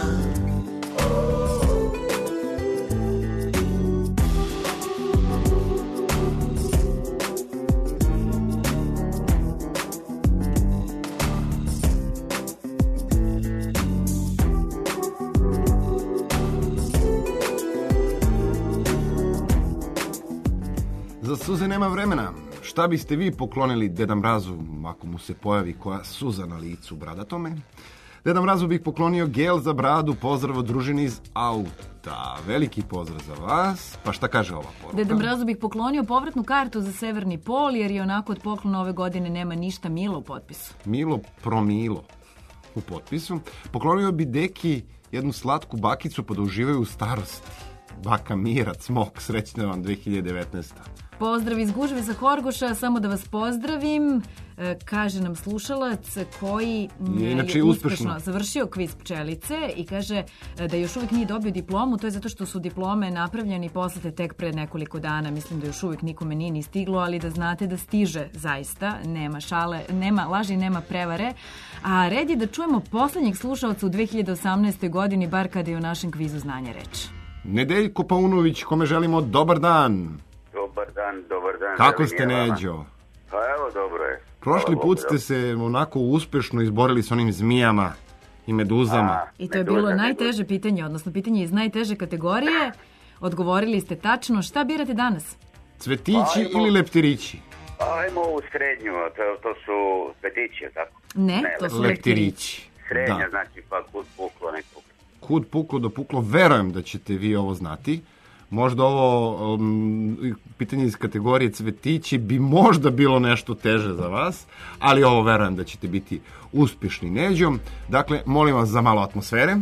Za suze nema vremena. Šta biste vi poklonili Deda Mrazu ako mu se pojavi koja suza na licu bradatome? Deda Mrazu bih poklonio gel za bradu, pozdrav od družine iz auta. Veliki pozdrav za vas. Pa šta kaže ova poruka? Deda Mrazu bih poklonio povratnu kartu za Severni pol, jer je onako od poklona ove godine nema ništa. Milo u potpisu. Milo promilo u potpisu. Poklonio bi deki jednu slatku bakicu pa da uživaju u starosti. Baka Mira, Cmok, srećna vam dve hiljade devetnaesta. Pozdrav iz Gužve za Horgoša, samo da vas pozdravim, e, kaže nam slušalac koji m, je, inače je uspešno. uspešno završio kviz pčelice i kaže e, da još uvijek nije dobio diplomu, to je zato što su diplome napravljene i poslate tek pred nekoliko dana, mislim da još uvijek nikome nije ni stiglo, ali da znate da stiže zaista, nema šale, nema laži, nema prevare, a red je da čujemo poslednjeg slušalca u dve hiljade osamnaestoj godini, bar kada je u našem kvizu znanja reč. Nedeljko Paunović, kome želimo dobar dan. Dobar dan, dobar dan. Kako ste, Neđo? Pa evo, dobro je. Prošli Hvala put Bogu, ste se onako uspešno izborili s onim zmijama i meduzama. A, I to je meduza, bilo meduza. najteže pitanje, odnosno pitanje iz najteže kategorije. Odgovorili ste tačno. Šta birate danas? Cvetići Pa, evo. ili leptirići? Ajmo u srednju, to, to su svetići, je tako? Ne, to su lektirići. Srednja, Da. znači pa kud puklo nekog. Kud puklo do puklo, verujem da ćete vi ovo znati. Možda ovo um, pitanje iz kategorije cvetići bi možda bilo nešto teže za vas, ali ovo verujem da ćete biti uspješni, Neđo. Dakle, molim vas za malo atmosfere.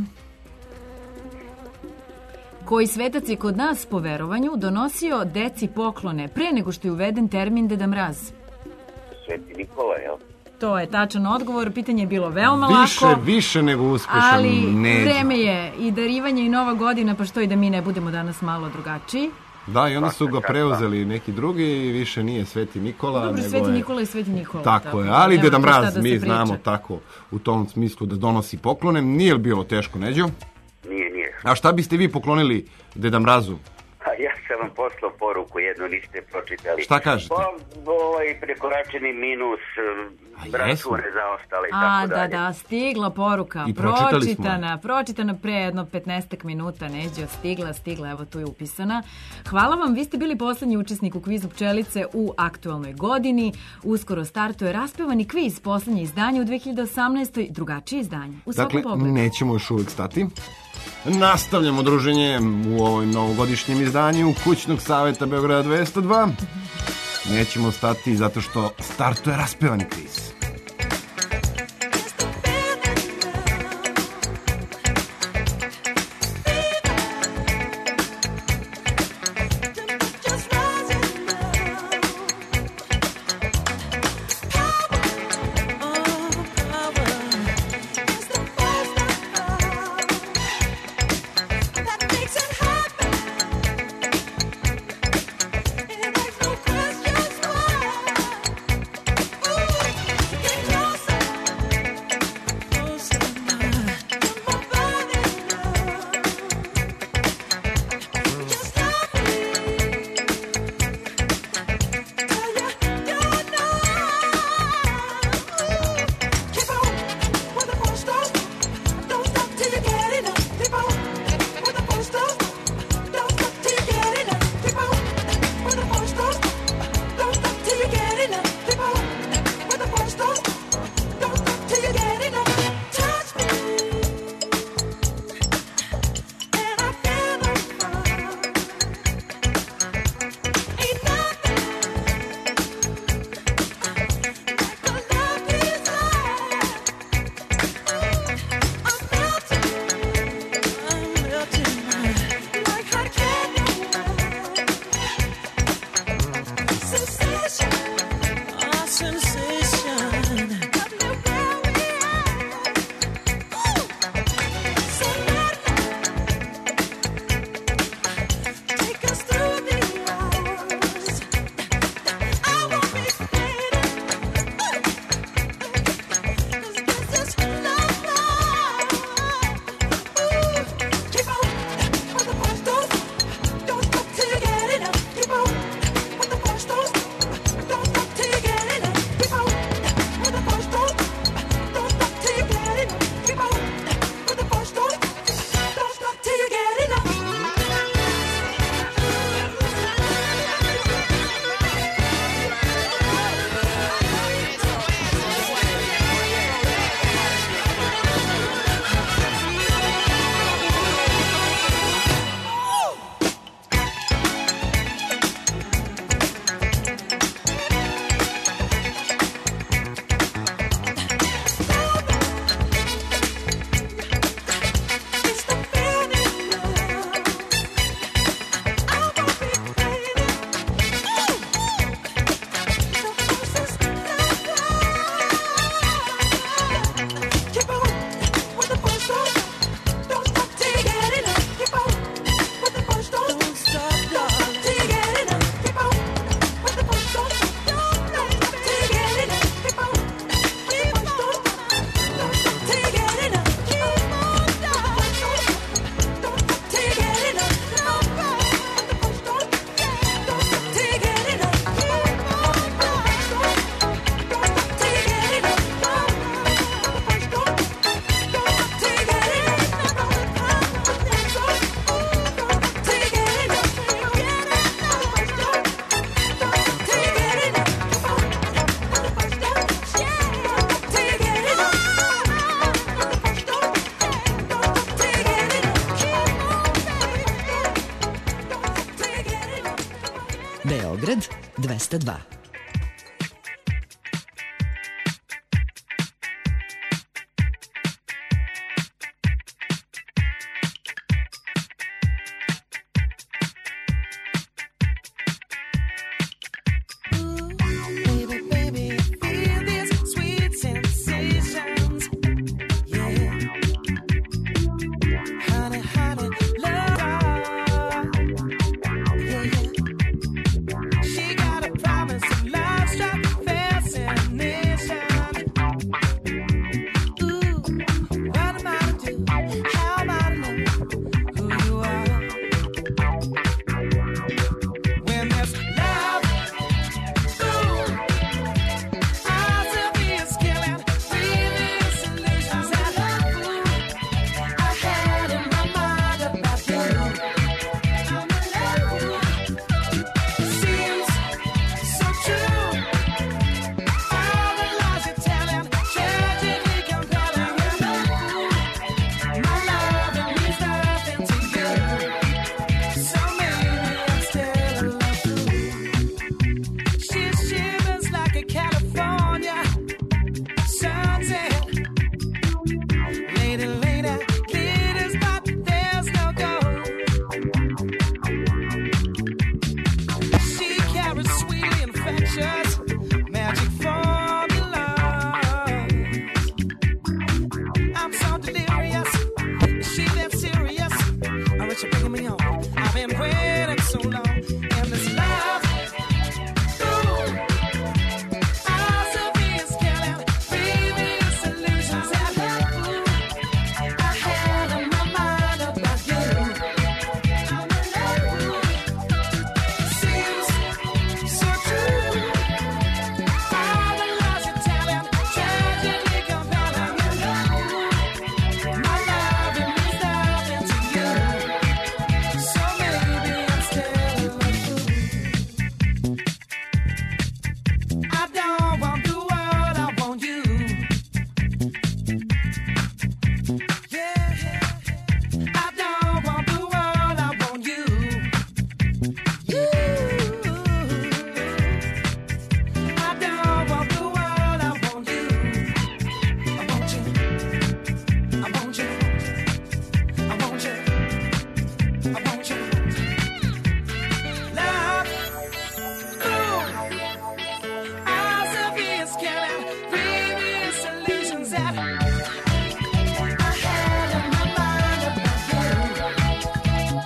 Koji svetac je kod nas po verovanju donosio deci poklone pre nego što je uveden termin Deda Mraz? Sveti Nikola, jel? To je tačan odgovor, pitanje je bilo veoma Više, lako. više nego uspješan, Ali Neđo. vreme je i darivanje i nova godina, pa što i da mi ne budemo danas malo drugačiji. Da, i onda su ga preuzeli neki drugi i više nije Sveti Nikola. Dobro, nego Sveti je... Nikola i Sveti Nikola. Tako je, da, ali nema Deda tu šta Mraz, da mi se znamo priča. tako u tom smislu da donosi poklone. Nije li bilo teško, Neđo? Nije, nije. A šta biste vi poklonili Deda Mrazu? A ja sam vam poslao poruku, jednu niste pročitali. Šta kažete? Pa, ovaj prekoračeni minus, račune zaostale i A, tako da, dalje. da, stigla poruka, I pročitali smo je. pročitana, pročitana pre jedno petnaestak minuta, Neđo, stigla, stigla, evo tu je upisana. Hvala vam, vi ste bili poslednji učesnik u kvizu Pčelice u aktualnoj godini. Uskoro startuje raspevani kviz, poslednje izdanje u dve hiljade osamnaestoj. Drugačije izdanje, u svakom Dakle, pogledu. nećemo još uvijek stati. Nastavljamo druženje u ovoj novogodišnjem izdanju Kućnog savjeta Beograda dvesta dva. Nećemo stati zato što startuje raspevani kviz. Beograd dvesta dva. She got a promise of love struck fascination. Ooh, what am I to do? How am I to know who you are? When there's love, ooh, eyes of is killing, breathing solutions that ooh, I had in my mind about you. Seems so true. All the lies you're telling, tragically compelling. You know, my love it means nothing to you. So maybe I'm still in love too. She shivers like a California sunset. Lady, lady, glitters, but there's no gold. She carries sweetly infectious magic formula. I'm so delirious. Is she that serious? Or is she bringing me home? I've been waiting so long. And this love, ooh, eyes of me is killing. Previous illusions that ooh, I had in my mind about you. Seems so true. All the lies you're telling, tragically compelling. You know, my love it means nothing to you. So maybe I'm still in love too. I don't want the world, I want you. Yeah, I don't want the world, I want you. You. I don't want the world, I want you. I want you. I want you. I want you. I want you. Love. Ooh. Eyes of his killing. Previous illusions that I had in my mind about you.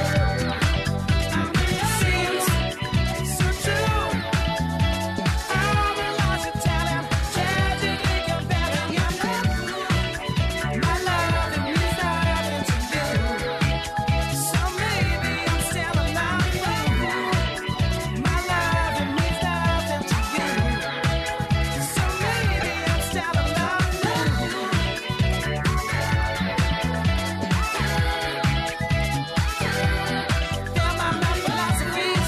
Seems so true. All the lies you're telling, tragically compelling. You know, my love it means nothing to you. So maybe I'm still alive. My love it means nothing to you. So maybe I'm still alive. Feel my love philosophies.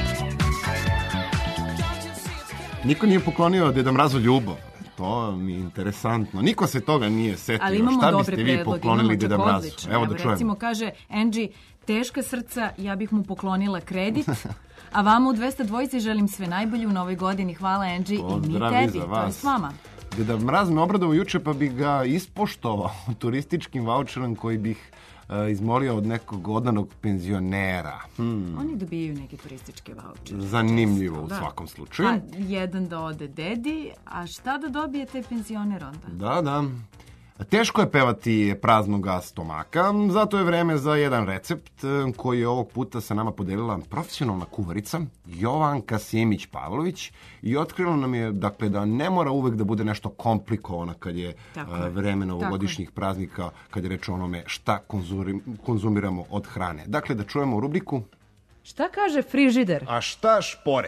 Don't you see it's killing? Niko nije poklonio Deda Mrazu ljubav. To mi je interesantno. Niko se toga nije setio. Ali imamo Šta dobre biste vi predloge, poklonili imamo Deda čak Mrazu? odlične. Evo da čujemo. Recimo kaže Angie, teška srca, ja bih mu poklonila kredit, a vama u dvesta dvojici želim sve najbolje u novoj godini. Hvala Angie i mi Pozdrav i tebi, za to je vas. s vama. Deda Mraz me obradovao juče pa bih ga ispoštovao turističkim vaučerom koji bih e, izmolio od nekog odanog penzionera. Hmm. Oni dobijaju neke turističke vaučere. Zanimljivo u Da. svakom slučaju. Pa, jedan da ode dedi, a šta da dobije taj penzioner onda? Da, da. Teško je pevati praznoga stomaka, zato je vreme za jedan recept e, koji je ovog puta sa nama podelila profesionalna kuvarica Jovanka Simić-Pavlović i otkrila nam je dakle, da ne mora uvek da bude nešto komplikovano kad je Tako e, je. vreme Tako novogodišnjih praznika, kad je reč o onome šta konzuri- konzumiramo od hrane. Dakle, da čujemo rubriku Šta kaže frižider? A šta šporet?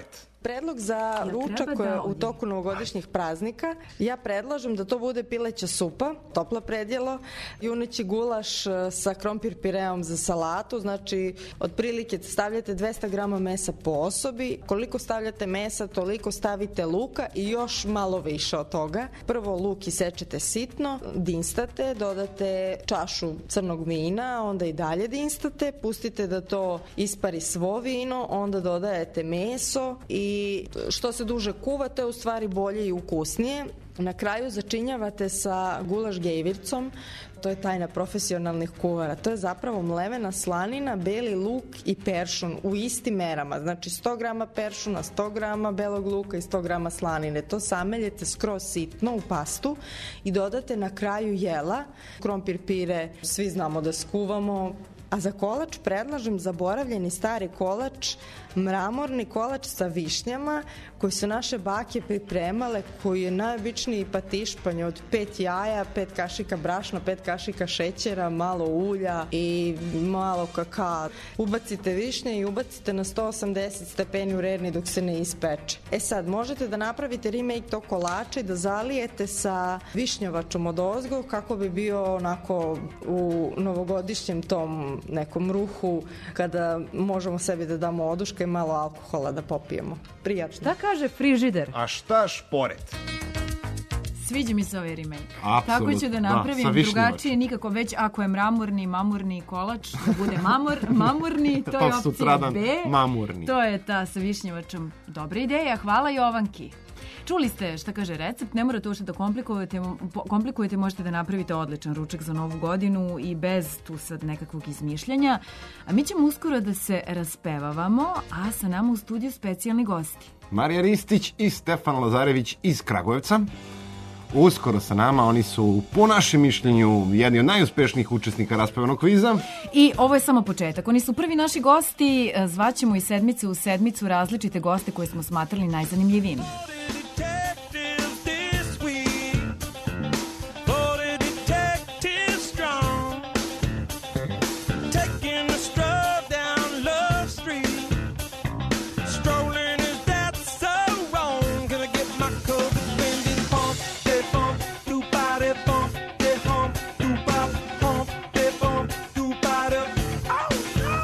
predlog za ručak da u toku novogodišnjih praznika. Ja predlažem da to bude pileća supa, topla predjelo, juneći gulaš sa krompir pireom za salatu, znači otprilike stavljate dvesta grama mesa po osobi. Koliko stavljate mesa, toliko stavite luka i još malo više od toga. Prvo luk isečete sitno, dinstate, dodate čašu crnog vina, onda i dalje dinstate, pustite da to ispari svo vino, onda dodajete meso i što se duže kuvate, u stvari bolje i ukusnije. Na kraju začinjavate sa gulaš gejvircom, to je tajna profesionalnih kuvara. To je zapravo mlevena slanina, beli luk i peršun u istim merama. Znači sto grama peršuna, sto grama belog luka i sto grama slanine. To sameljete skroz sitno u pastu i dodate na kraju jela. Krompir pire, svi znamo da skuvamo. A za kolač predlažem zaboravljeni stari kolač, mramorni kolač sa višnjama koji su naše bake pripremale, koji je najobičniji patišpanj od pet jaja, pet kašika brašna, pet kašika šećera, malo ulja i malo kakao. Ubacite višnje i ubacite na sto osamdeset stepeni u rerni dok se ne ispeče. E sad, možete da napravite remake tog kolača i da zalijete sa višnjavačom od ozgo kako bi bio onako u novogodišnjem tom nekom ruhu kada možemo sebi da damo oduška i malo alkohola da popijemo. Prijatno. Šta kaže frižider? A šta šporet? Sviđa mi se ovaj remake. Apsolutno. Tako ću da napravim Da, sa višnjavačom. drugačije, nikako već ako je mramorni, mamurni kolač, da bude mamor, mamurni, to je Pa opcija sutradan B. mamurni. To je ta sa višnjavačom. Dobra ideja, hvala Jovanki. Čuli ste šta kaže recept, ne morate uopšte da komplikujete, komplikujete, možete da napravite odličan ručak za novu godinu i bez tu sad nekakvog izmišljanja. A mi ćemo uskoro da se raspevavamo, a sa nama u studiju specijalni gosti. Marija Ristić i Stefan Lazarević iz Kragujevca. Uskoro sa nama, oni su po našem mišljenju jedni od najuspešnijih učesnika raspevanog kviza. I ovo je samo početak. Oni su prvi naši gosti, zvaćemo iz sedmice u sedmicu različite goste koje smo smatrali najzanimljivijim.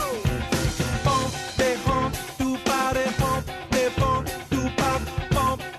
Bump,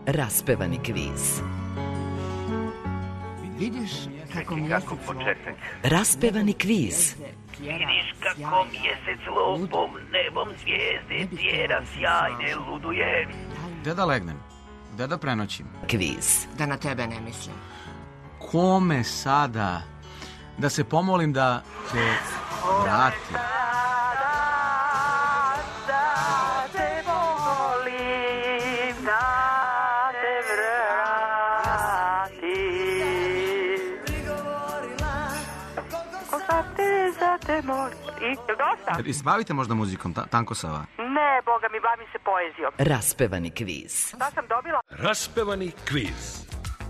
Raspevani kviz. Vidiš kako mjesec početak. Raspevani kviz. Vidiš kako mjesec lupom nebom zvijezde tjera sjajne luduje. Gde da legnem? Gde da prenoćim? Kviz. Da na tebe ne mislim. Kome sada? Da se pomolim da te vrati. Da te volim, da te vratim. Ko sad te za te molim. I, dosta? Jel se bavite možda muzikom, ta, Tanko Sava? Ne, boga mi, bavim se poezijom. Raspevani kviz. Šta sam dobila? Raspevani kviz.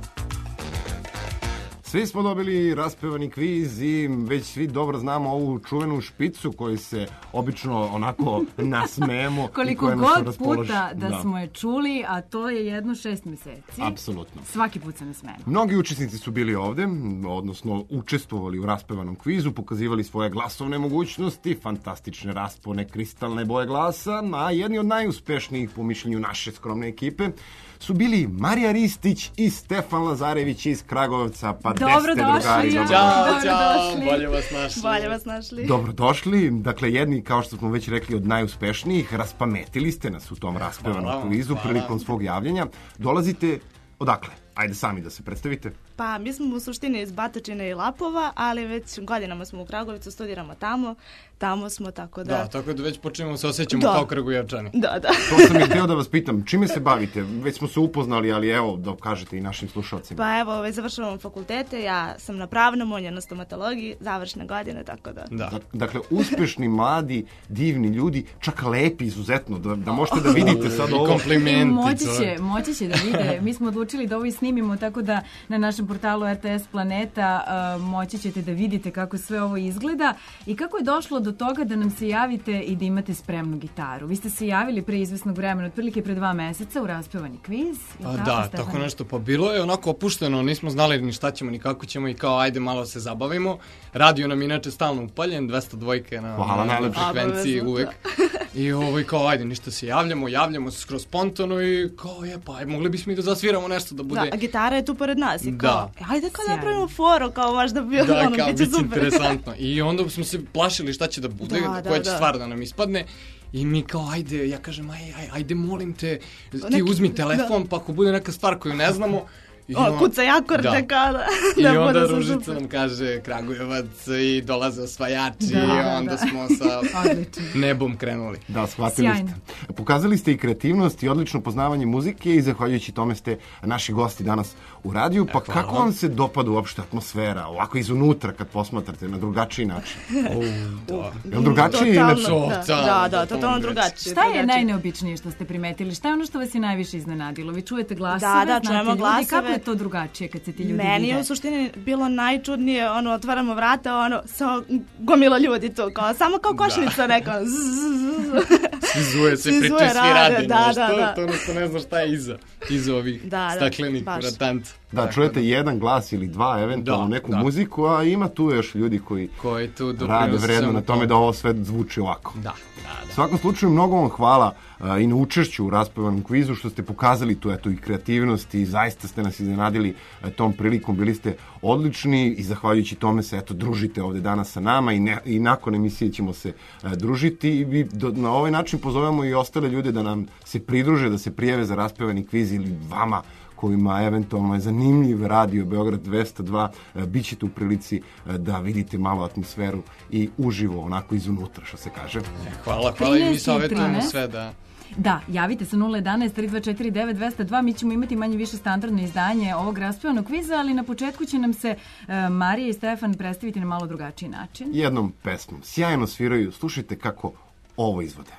Svi smo dobili raspevani kviz i već svi dobro znamo ovu čuvenu špicu koju se obično onako nasmejemo. Koliko god puta da, da smo je čuli, a to je jedno šest meseci. Apsolutno. Svaki put se nasmejemo. Mnogi učesnici su bili ovde, odnosno učestvovali u raspevanom kvizu, pokazivali svoje glasovne mogućnosti, fantastične raspone, kristalne boje glasa, a jedni od najuspešnijih po mišljenju naše skromne ekipe su bili Marija Ristić i Stefan Lazarević iz Kragovca. Pa dobrodošli. Ćao, ćao, bolje vas našli. Bolje vas našli. Dobrodošli. Dakle, jedni, kao što smo već rekli, od najuspešnijih, raspametili ste nas u tom raspevanom kvizu prilikom svog javljanja. Dolazite odakle? Ajde sami da se predstavite. Pa, mi smo u suštini iz Batočine i Lapova, ali već godinama smo u Kragovicu, studiramo tamo. Tamo smo, tako da... Da, tako da već počnemo se osjećamo da. kao Kragujevčani. Da, da. To sam je htio da vas pitam. Čime se bavite? Već smo se upoznali, ali evo, da kažete i našim slušalcima. Pa evo, ovaj, završavam fakultete, ja sam na pravnom, on je na stomatologiji, završne godine, tako da... da. Dakle, uspešni, mladi, divni ljudi, čak lepi izuzetno, da, da možete da vidite sad ovo. Komplimenti. Moći će, moći će da vide. Mi smo odlučili da ovo i snimimo, tako da na našem portalu R T S Planeta uh, moći ćete da vidite kako sve ovo izgleda i kako je došlo do toga da nam se javite i da imate spremnu gitaru. Vi ste se javili pre izvesnog vremena, otprilike pre dva meseca u raspevani kviz. A, tako, da, Stefan? Tako nešto. Pa bilo je onako opušteno, nismo znali ni šta ćemo, ni kako ćemo i kao ajde malo se zabavimo. Radio nam inače stalno upaljen, dvesta dva na, Hvala, na, na frekvenciji uvek. I ovaj, kao ajde, ništa se javljamo, javljamo se skroz spontano i kao je, pa mogli bismo i da zasviramo nešto da bude... Da, a gitara je tu pored nas i kao, da. ajde kao napravimo foru, kao baš da bi bilo da, ono, kao, biće super. Interesantno. I onda smo se plašili šta će da bude, da, koja da, će da. stvar da nam ispadne. I mi kao, ajde, ja kažem, aj, aj, ajde, molim te, ti Neki, uzmi telefon, da. pa ako bude neka stvar koju ne znamo... I o, kuca jakorde da. kao da... I da onda bude Ružica super. nam kaže Kragujevac i dolaze osvajači da, i onda da. smo sa nebom krenuli. Da, shvatili Sjajno. ste. Pokazali ste i kreativnost i odlično poznavanje muzike i zahvaljujući tome ste naši gosti danas u radiju. Pa e, kako vam se dopada uopšte atmosfera, ovako izunutra kad posmatrate na drugačiji način? O, da. Je li drugačiji? Totalno, inače? da, da, da, totalno drugačije. Šta je najneobičnije što ste primetili? Šta je ono što vas je najviše iznenadilo? Vi čujete glasove, Da, da, znate čujemo ljudi. glasove. Kako je to drugačije kad se ti ljudi Meni vide? je u suštini bilo najčudnije, ono, otvaramo vrata, ono, sa gomila ljudi tu, kao, samo kao košnica neka. Svi zuje se, Svi priče zuje svi rade, rade da, nešto, da, da. to ono što ne zna šta je iza, iza ovih Da, da, staklenih baš. vratanca. Da, čujete jedan glas ili dva, eventualno Da, neku da. muziku, a ima tu još ljudi koji, Koji tu rade doprinose vredno svemu na tome tome. da ovo sve zvuči ovako. Da, da, U da. svakom slučaju, mnogo vam hvala a, i na učešću u raspevanom kvizu, što ste pokazali tu, eto, i kreativnost i zaista ste nas iznenadili a, tom prilikom, bili ste odlični i zahvaljujući tome se, eto, družite ovde danas sa nama i, ne, i nakon emisije ćemo se a, družiti i mi do, na ovaj način pozovemo i ostale ljude da nam se pridruže, da se prijave za raspevani kviz ili vama kojima eventualno je zanimljiv radio Beograd dvesta dva, e, bit ćete u prilici e, da vidite malo atmosferu i uživo, onako izunutra, što se kaže. Hvala, hvala i mi trinaest i savjetujemo trinaest. sve da... Da, javite se nula jedanaest tri dva četiri devet dva zero dva, mi ćemo imati manje više standardno izdanje ovog raspevanog kviza, ali na početku će nam se uh, Marija i Stefan predstaviti na malo drugačiji način. Jednom pesmom, sjajno sviraju, slušajte kako ovo izvode.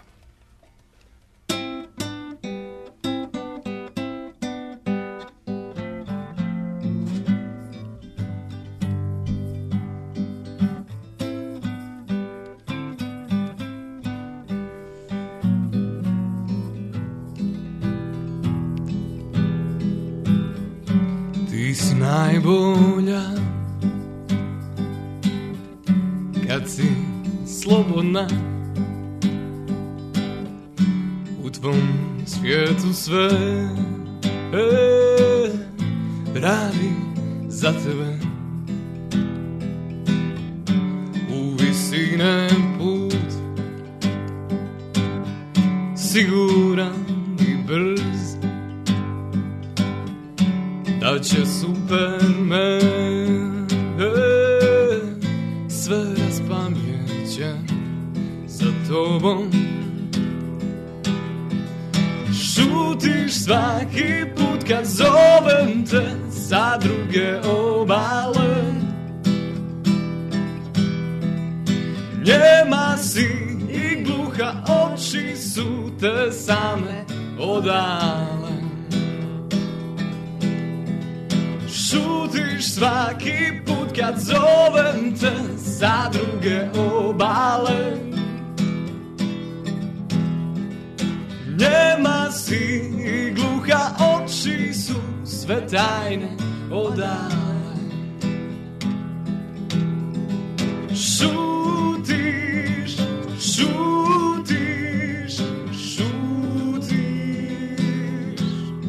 Ti si najbolja kad si slobodna, u tvom svijetu sve e, radi za tebe. U visine put, siguran i brz, da će Superman e, sve raspameće za tobom. Šutiš svaki put kad zovem te sa druge obale. Njema si i gluha, oči su te same odale. Šutiš svaki put kad zovem te sa druge obale. Njema si i gluha, oči su sve tajne odale. Šutiš, šutiš, šutiš.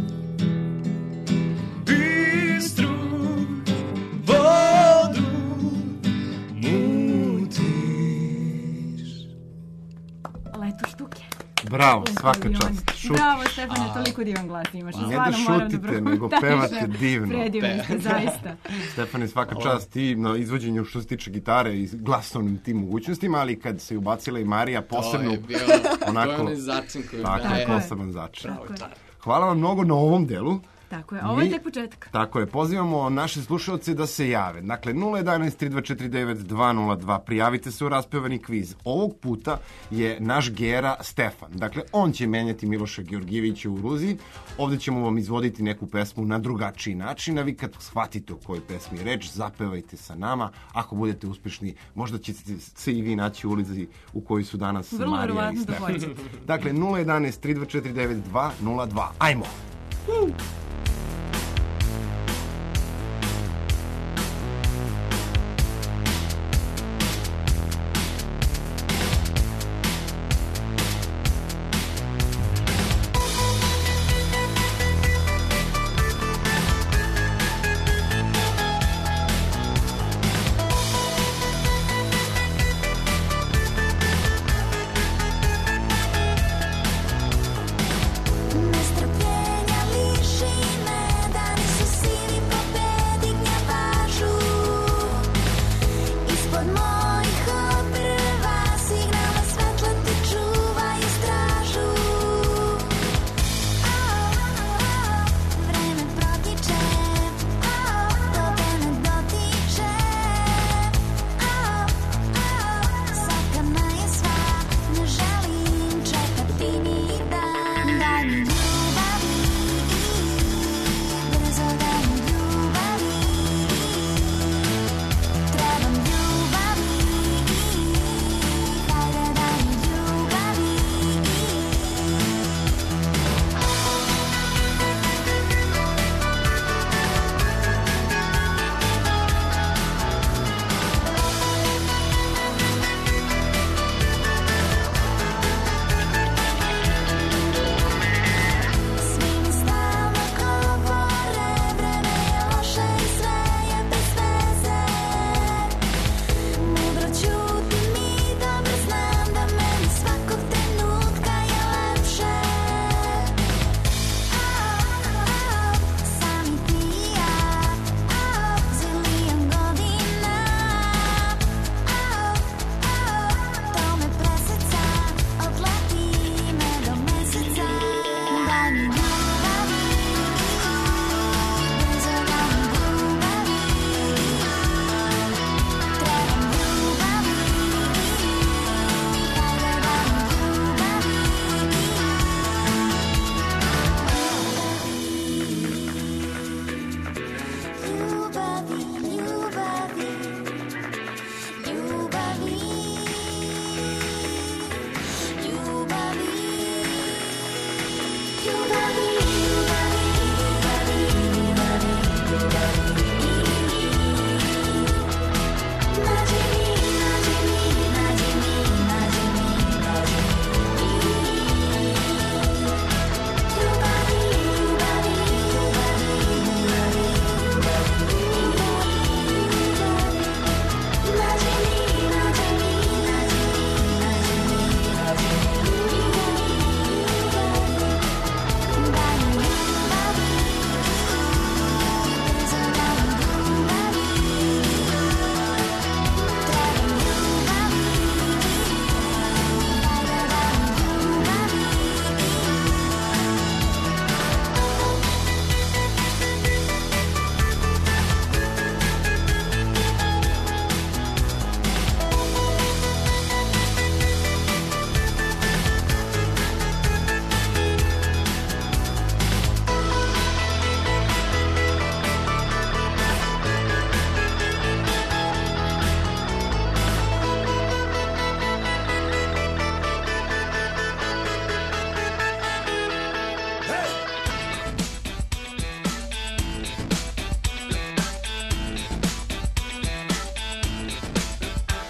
Bistru vodu mutiš. Letu štuke. Bravo, svaka čast. Šutiš. Bravo, Stefane, toliko divan glas imaš. Ne da šutite, nego pevate divno. Predivni ste, zaista. Stefane, svaka čast ti na izvođenju što se tiče gitare i glasovnim tim mogućnostima, ali kad se ubacila i Marija posebno... To je bio, onako, to je onaj začin koji tako, daje. poseban začin. Hvala vam mnogo na ovom delu. Tako je, ovo je tek početak. Tako je, pozivamo naše slušalce da se jave. Dakle, nula jedanaest tri dva četiri devet dva nula dva, prijavite se u raspevani kviz. Ovog puta je naš Gera Stefan. Dakle, on će menjati Miloša Georgijevića u Ruzi. Ovdje ćemo vam izvoditi neku pesmu na drugačiji način, a vi kad shvatite o kojoj pesmi je reč, zapevajte sa nama. Ako budete uspješni, možda ćete se i vi naći u ulici u kojoj su danas Vrlo Marija i Stefan. Dakle, nula jedanaest tri dva četiri devet dva nula dva. Ajmo! Uh. Nestrpljenja liši Trebam ljubavi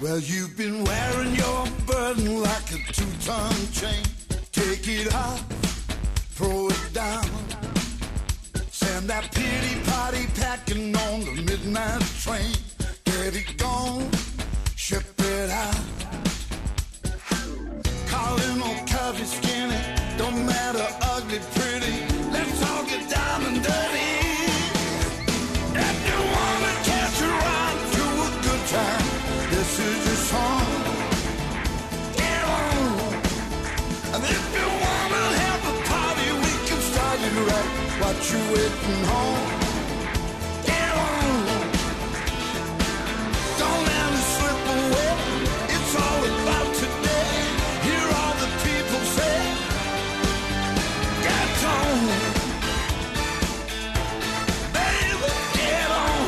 Well, you've been wearing your burden like a two-ton chain. Take it off, throw it down. Send that pity party packing on the midnight train. Get it gone, ship it out. Calling on curvy, skinny, don't matter, ugly, pretty. Let's all get down and dirty. If you wanna catch a ride to a good time, this is your song. Get on. And if you wanna have a party, we can start it right. What you waiting home? Get on. Don't let it slip away. It's all about today. Hear all the people say, get on. Baby, get on.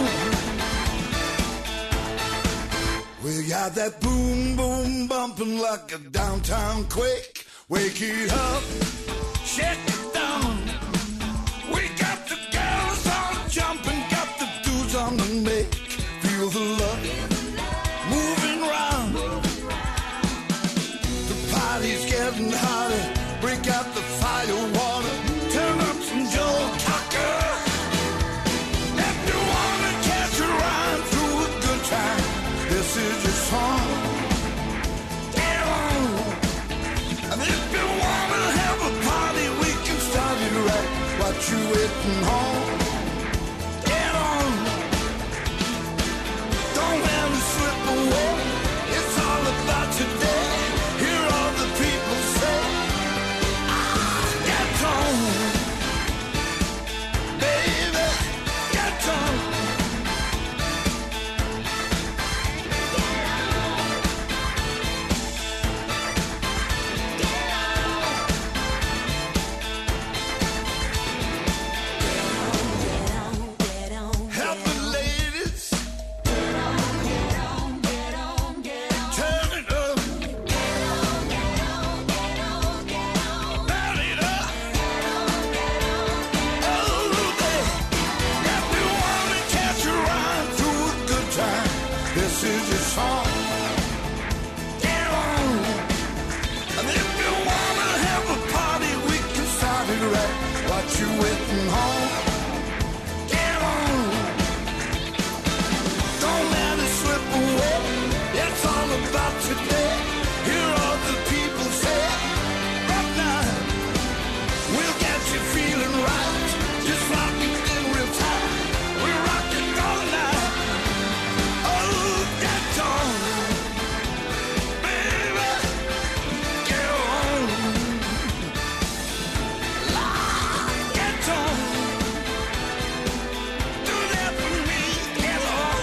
We got that boom, boom, bumping like a downtown quake. Wake it up, shake it down. We got the girls all jumping, got the dudes on the make. Feel the love moving round. The party's getting hotter. Break out the fire water. Turn up some Joe Cocker. If you wanna catch a ride through a good time, this is your song. Get on. And if you wanna have a party, we can start it right. What you waiting home? Get on. Don't let it slip away. It's all about today. Hear all the people say, ah, get on. Baby, get on. Help the ladies. Turn it up. Turn it up. Oh, they. If you wanna catch a ride through a good time, this is your song. Get on. And if you wanna have a party, we can start it right. What you waiting home? Get on. Don't let it slip away. It's all about today. Hear all the people say, right now, we'll get you feeling right. Just rock it in real time. We're rocking all night. Oh, get on. Baby, get on. Lord, get on. Do that for me. Get on.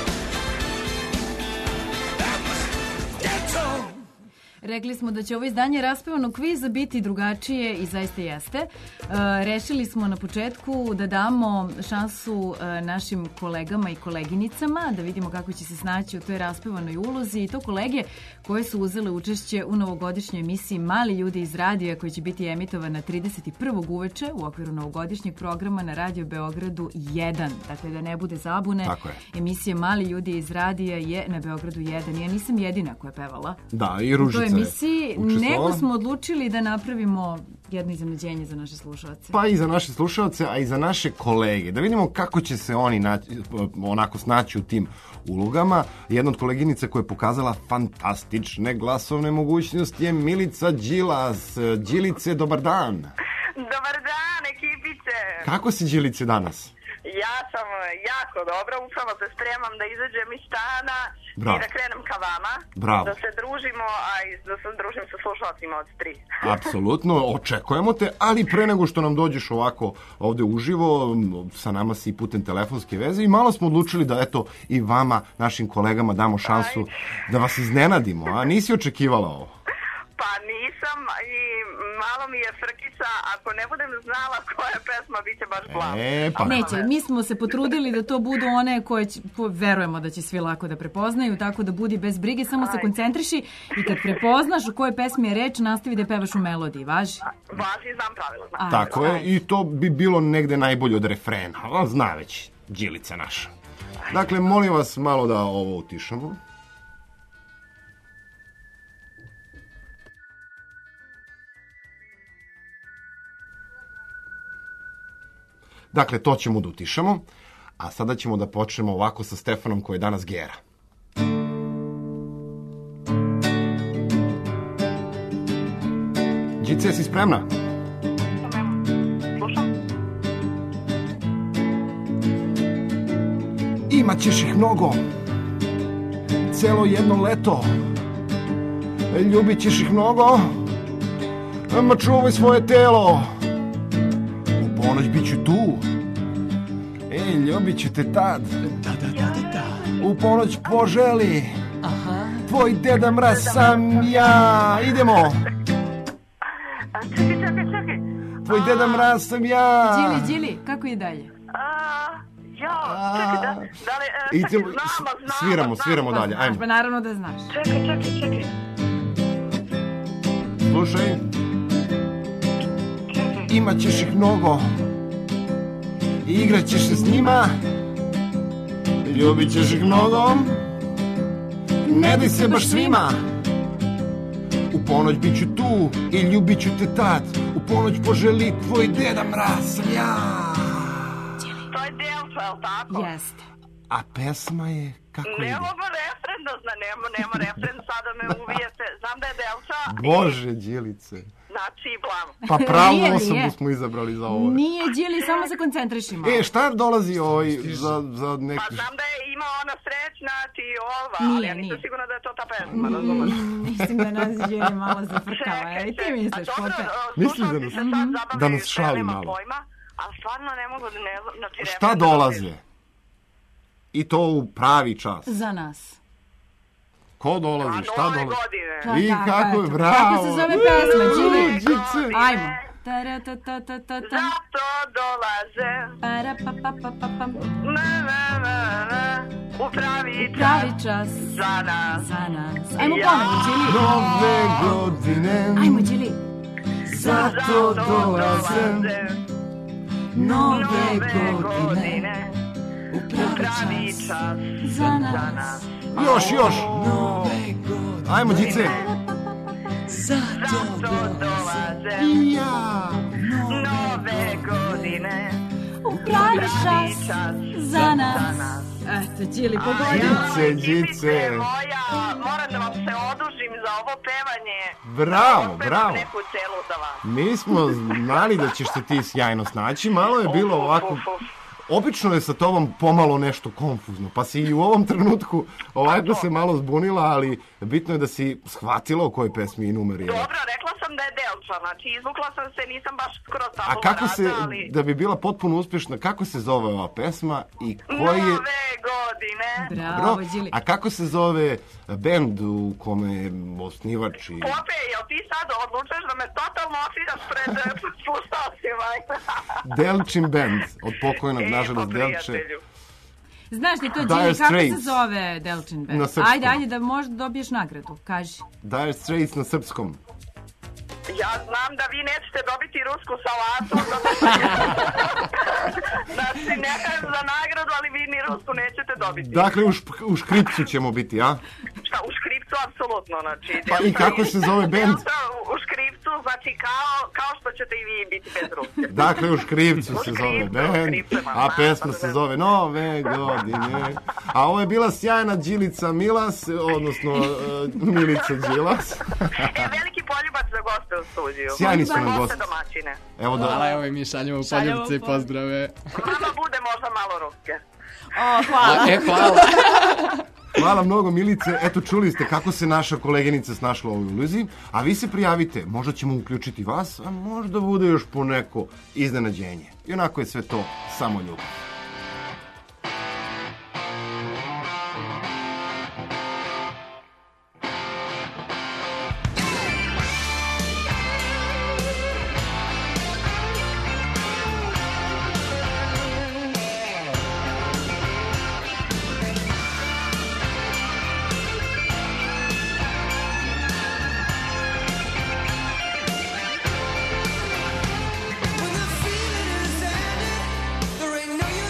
Get on. Rekli smo da će ovo izdanje raspevanog kviza biti drugačije i zaista jeste. E, rešili smo na početku da damo šansu e, našim kolegama i koleginicama da vidimo kako će se snaći u toj raspevanoj ulozi i to kolege koje su uzele učešće u novogodišnjoj emisiji Mali ljudi iz radija koja će biti emitovana trideset prvog uveče u okviru novogodišnjeg programa na Radio Beogradu jedan. Dakle, da ne bude zabune, Tako je. emisija Mali ljudi iz radija je na Beogradu jedan. Ja nisam jedina koja je pevala. Da, i U Ružica toj je emisiji, učestvovala. nego smo odlučili da napravimo jedno iznenađenje za naše slušalce. Pa i za naše slušalce, a i za naše kolege. Da vidimo kako će se oni naći, onako snaći u tim ulogama. Jedna od koleginica koja je pokazala fantastične glasovne mogućnosti je Milica Đilas. Đilice, dobar dan. Dobar dan, ekipice. Kako si, Đilice, danas? Ja sam jako dobro, upravo se spremam da izađem iz stana Bravo. i da krenem ka vama. Bravo. Da se družimo, a i da se družim sa slušalcima od tri. Apsolutno, očekujemo te, ali pre nego što nam dođeš ovako ovde uživo, sa nama si i putem telefonske veze i malo smo odlučili da eto i vama, našim kolegama, damo šansu da vas iznenadimo, a nisi očekivala ovo? Pa nisam i malo mi je frkica, ako ne budem znala koja pesma, bit će baš blago. E, pa. Neće, mi smo se potrudili da to budu one koje će, po, verujemo da će svi lako da prepoznaju, tako da budi bez brige, samo se koncentriši i kad prepoznaš u kojoj pesmi je reč, nastavi da pevaš u melodiji, važi? Važi, znam pravila. Znam. Tako je, i to bi bilo negde najbolje od refrena, a zna već Đilica naša. Dakle, molim vas malo da ovo utišamo. Dakle, to ćemo da utišamo, a sada ćemo da počnemo ovako sa Stefanom koji je danas Gera. Đice, jesi spremna? Imaćeš ih mnogo, celo jedno leto, ljubit ćeš ih mnogo, ma čuvaj svoje telo, u ponoć bit ću tu, ej, ljubit ću te tad, Da, da, da, da, da. u ponoć poželi, tvoj Deda Mraz sam ja, idemo, Čekaj, čekaj, čekaj. tvoj Deda Mraz sam ja. Đili, Đili, kako je dalje? Ja, čekaj, da, da li, e, čekaj, Idemo, znamo, s- znamo, sviramo, znamo. sviramo dalje, ajmo. Pa naravno da znaš. Čekaj, čekaj, čekaj. Slušaj, imat ćeš ih mnogo, igrat ćeš se s njima, ljubit ćeš ih mnogo, ne daj se baš svima. U ponoć bit ću tu i ljubit ću te tad, u ponoć poželi tvoj Deda Mraz sam ja. To je Delča, je li tako? Jeste. A pesma je kako Ne ide? mogu refren da zna, nema, nema refren, sada me uvijete. Znam da je Delča. Bože, Đilice. Znači, blam. Pa pravu Nije, osobu nije. smo izabrali za ovo. Nije, Đili, samo se koncentriši malo. E, šta dolazi ovaj za, za Pa neki... znam da je ima ona srećna, ti ova, Nije, ali ja nisam nije. sigurna da je to ta pesma, razumeš? Mm, Mislim da nas Đili malo zafrkava. Čekaj, I ti čekaj. misliš, A dobro, Pope? o, Misliš da nas, slušalci se sad zabavljaju, da nas sve šali nema malo? Pojma, ali stvarno ne mogu da ne znam, znači Šta refren da dolaze? I to u pravi čas. Za nas. Ko dolazi? Šta nove dolazi? godine. Pa I da, kako je, eto. bravo. Kako se zove pesma, Đili? U, Đice. Ajmo. Tara, ta, ta, ta, ta, ta. Zato dolaze Para, pa, pa, pa, pa, pa. na, na, na, na, u pravi čas Pravi čas. za nas. Za nas. Ajmo Ja. ponovo, Đili. Nove godine, Ajmo, Đili. zato dolaze Nove Nove godine. godine U pravi čas Za nas. Još, još. Ajmo, Đice. Zato dolaze Ja. nove godine U pravi pravi čas. čas Za nas. Eto, Đili, pogodi. Đice, Đice. moja, moram da vam se odužim za ovo pevanje. Bravo, Otpevam bravo. neku celu za vas. Mi smo znali da ćeš se ti sjajno snaći, malo je bilo ovako... Obično je sa tobom pomalo nešto konfuzno, pa si i u ovom trenutku ovako se malo zbunila, ali bitno je da si shvatila o kojoj pesmi i numer je. Dobro, rekla sam da je Delča, znači izvukla sam se, nisam baš skoro A tabula kako se, rasa, ali... da bi bila potpuno uspješna, kako se zove ova pesma i koji je... Nove godine. Bravo, Đili. A kako se zove bend u kome je osnivač i... Pope, jel ti sad odlučuješ da me totalno ofiraš pred eh, slušalcima? Delčin band, od pokojnog, E, nažalost, pa Delče. prijatelju. Znaš li to, Dire Đili, kako se Straits. zove Delčin Band? Na srpskom. Ajde, ajde, da možda dobiješ nagradu, kaži. Dire Straits na srpskom. Ja znam da vi nećete dobiti rusku salatu, zato što... znači, ne kažem za nagradu, ali vi ni rusku nećete dobiti. Dakle, u, šp- u škripcu ćemo biti, a? Šta, u škripcu, apsolutno, znači... Pa i kako se zove bend? Delta u, u škripcu, znači kao, kao što ćete i vi biti bez ruske. Dakle, u škripcu U se škripcu, zove u band, škripcu, a mama, pesma pa se ne- zove Nove godine. A ovo je bila sjajna Đilica Milas, odnosno uh, Milica Đilas. E, veliki poljubac za goste u studiju. Sjajni su Za nam goste gosti. domaćine. Evo da... Hvala, evo i mi šaljemo Šaljemo poljubce i po- pozdrave. Vama bude možda malo ruske. O, hvala. E, hvala. Hvala mnogo, Milice. Eto, čuli ste kako se naša koleginica snašla u ovoj iluziji, a vi se prijavite. Možda ćemo uključiti vas, a možda bude još po neko iznenađenje. I onako je sve to samo ljubav. When the feeling is ended, there ain't no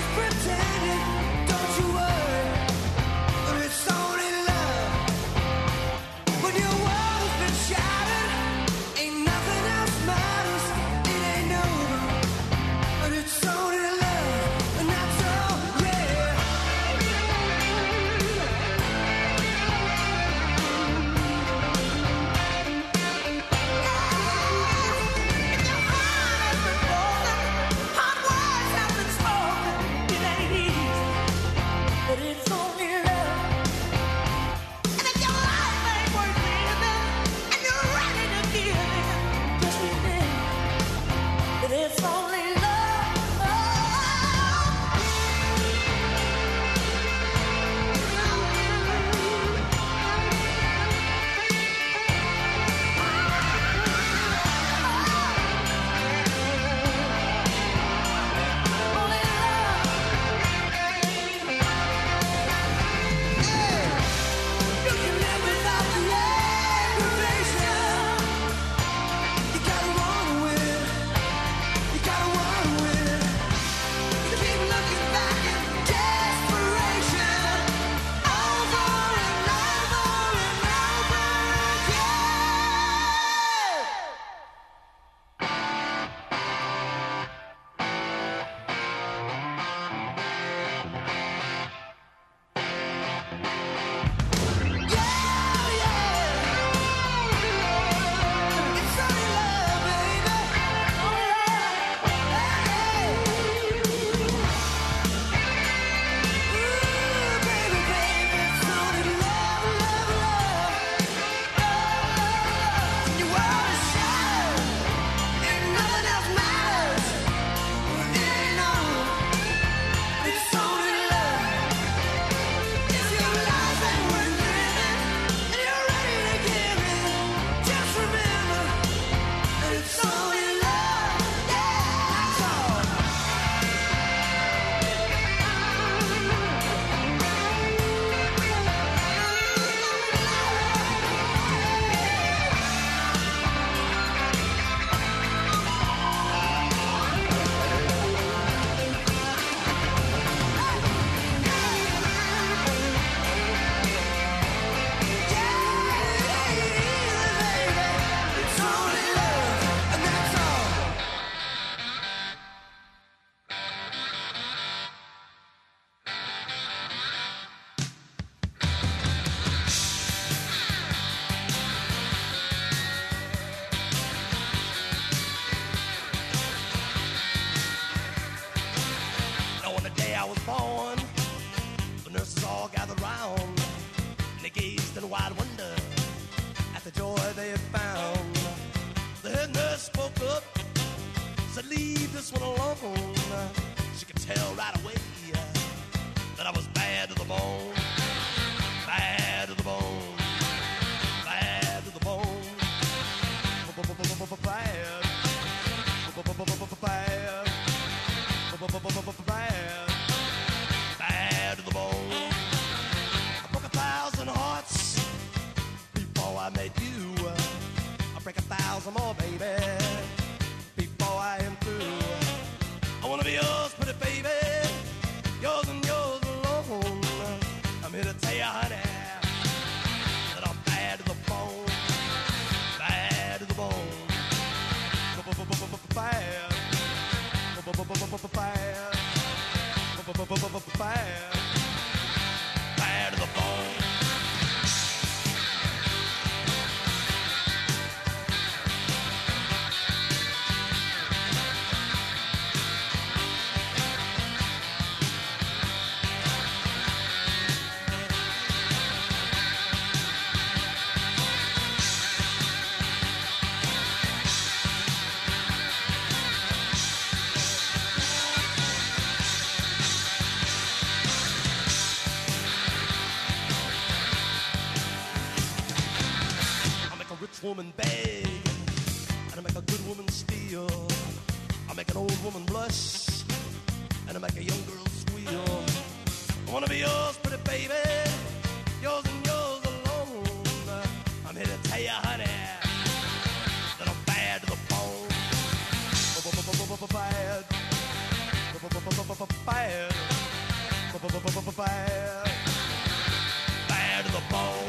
said, leave this one alone. She could tell right away that I was bad to the bone. Bad to the bone. Bad to the bone. Bad. Bad. Bad. Bad to the bone. I broke a thousand hearts before I met you. I break a thousand more, baby, before I am through. I wanna be yours, pretty baby, yours and yours alone. I'm here to tell you, honey, that I'm bad to the bone, bad to the bone, bad, bad, bad, bad to the bone. Woman beg, and I make a good woman steal. I make an old woman blush, and I make a young girl squeal. I wanna be yours, pretty baby, yours and yours alone. I'm here to tell you, honey, that I'm bad to the bone. Bad, bad, bad, bad to the bone.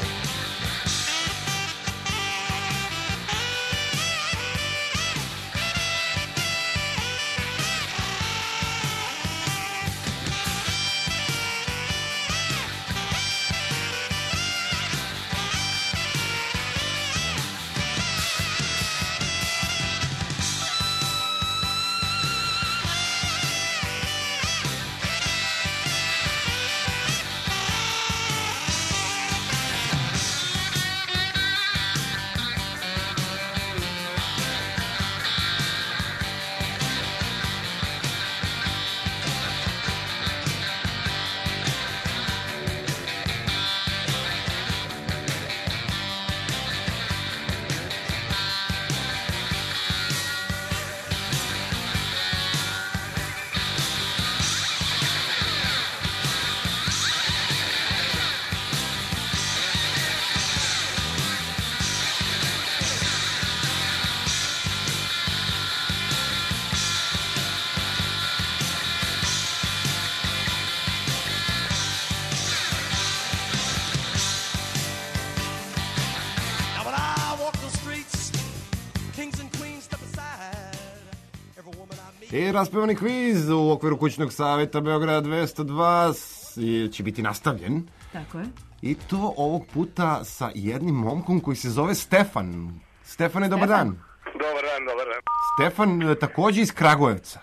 I raspevani kviz u okviru kućnog savjeta Beograd dvesta dva će biti nastavljen. Tako je. I to ovog puta sa jednim momkom koji se zove Stefan. Stefane, dobar dan. Dobar dan, dobar dan. Stefan takođe iz Kragujevca.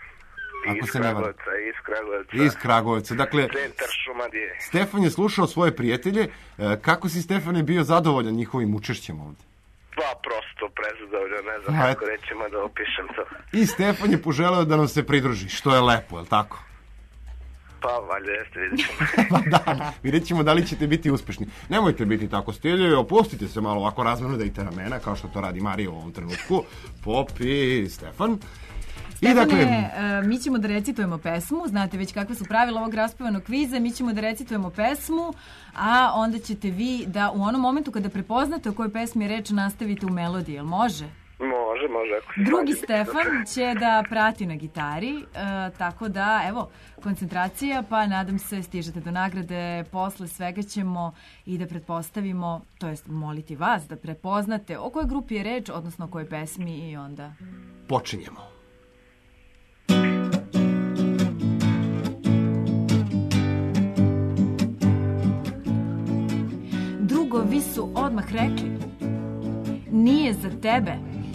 Iz Kragujevca, iz Kragujevca. Iz Kragujevca, dakle... Centar Šumadije. Stefan je slušao svoje prijatelje. Kako si, Stefane, bio zadovoljan njihovim učešćem ovde? Pa prosto prezadovoljan, ne znam A, kako rećemo da opišem to. I Stefan je poželeo da nam se pridruži, što je lepo, je li tako? Pa, valjda jeste, vidjet ćemo. Pa da, vidjet ćemo da li ćete biti uspešni. Nemojte biti tako stiljevi, opustite se malo ovako razmeno da idete ramena, kao što to radi Marija u ovom trenutku. Pop i Stefan. Stefane, I dakle, uh, mi ćemo da recitujemo pesmu, znate već kakve su pravila ovog raspevanog kviza, mi ćemo da recitujemo pesmu, a onda ćete vi da u onom momentu kada prepoznate o kojoj pesmi je reč nastavite u melodiji, jel može? Može, može. Ako Drugi Stefan će da prati na gitari, uh, tako da, evo, koncentracija, pa nadam se stižete do nagrade, posle svega ćemo i da pretpostavimo, to jest moliti vas da prepoznate o kojoj grupi je reč, odnosno o kojoj pesmi i onda... Počinjemo. Drugovi su odmah rekli, nije za tebe.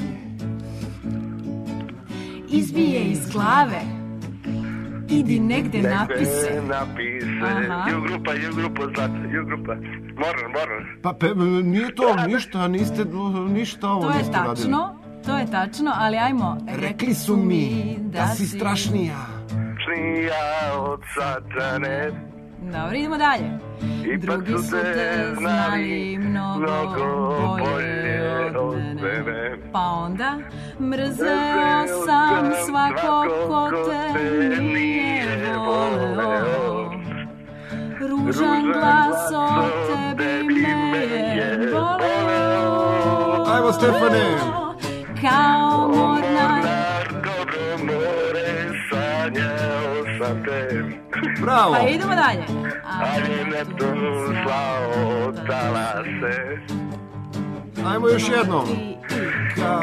Izbije iz glave, idi negde napise. Napise, ju grupa, ju grupa, zlata, ju grupa. Moram, moram. Pa pe, nije to ništa, niste ništa ovo to niste radili. To je tačno, to je tačno, ali ajmo. Rekli su mi da si strašnija. Strašnija od satane. Dobro, idemo dalje. Drugi su te znali mnogo bolje od mene. Pa onda, mrzeo sam svako ko te nije voleo. Ružan glas od tebi me je voleo. Ajmo, Stefane. Kao mornar. Dobro more, sanjao sam te. Bravo. Pa idemo dalje. Ali ne tu slao talase. Ajmo još jednom. Kao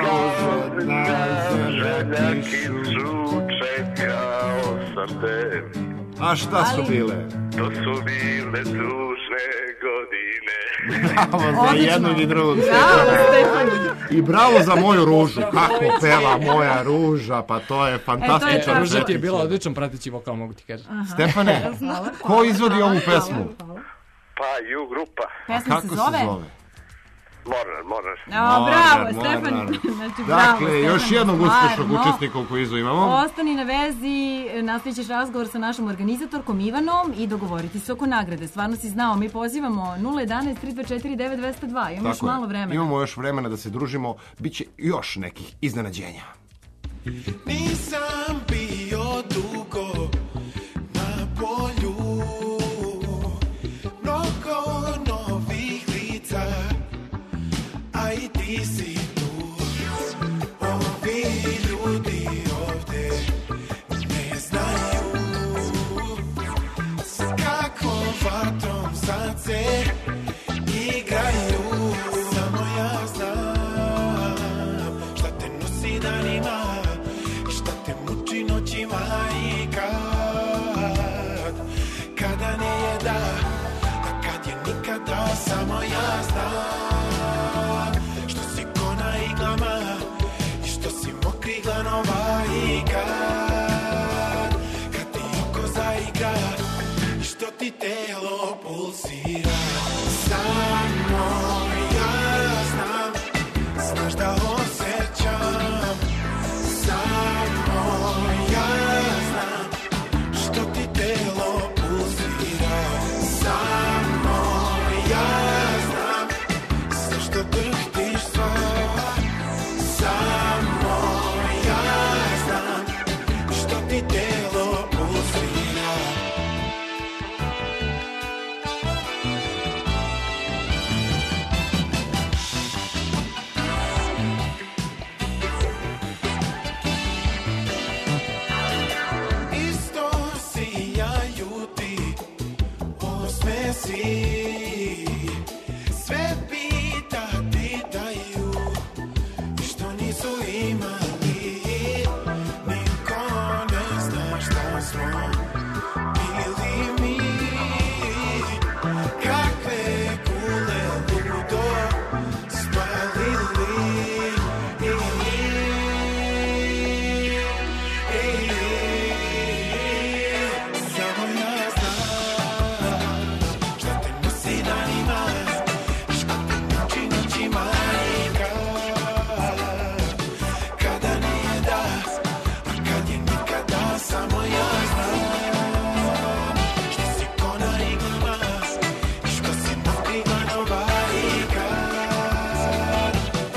želja kišu, čekao sam te. A šta su bile? To su bile tužne godine. Bravo za jednog i drugog. I bravo za moju ružu. Kako peva moja ruža, pa to je fantastično. E, ruža ti je bila odličan prateći vokal, mogu ti kažem. Stefane, ko izvodi ovu pesmu? Pa, ju grupa. Pesma se zove? Mornar, Mornar. O, bravo, Stefan. Znači, bravo, dakle, još jednog uspešnog učesnika u kvizu imamo. Ostani na vezi, nastavit ćeš razgovor sa našom organizatorkom Ivanom i dogovoriti se oko nagrade. Stvarno si znao, mi pozivamo nula jedan tri dva četiri devet dva zero dva. Imamo još malo vremena. Imamo još vremena da se družimo, bit će još nekih iznenađenja. Nisam bio dugo na polju, mnogo novih lica, a i ti si tu. Ovi ljudi ovde ne znaju s kakvom vatrom sad se igraju. Samo ja znam šta te nosi danima, šta te muči noćima i kad, kada ne je da, a kad je nikada. Samo ja znam što si ko na iglama i što si mokri glanova i kad, kad ti oko zaigra i što ti telo pulsira. Samo ja znam, znaš da osjećam. Samo ja znam što ti telo pulsira. Samo ja znam sve što drhtiš sva. Samo ja znam što ti telo pulsira. Isto sijaju ti osmesi, sve pitati daju i što nisu imali. Niko ne zna šta smo bili mi, kakve kule ludo spalili. Samo ja znam šta te nosi danima, šta te muči noćima i kad, kada nije da, a kad je nikada. Samo ja znam što si ko na iglama i što si mokri glanova i kad,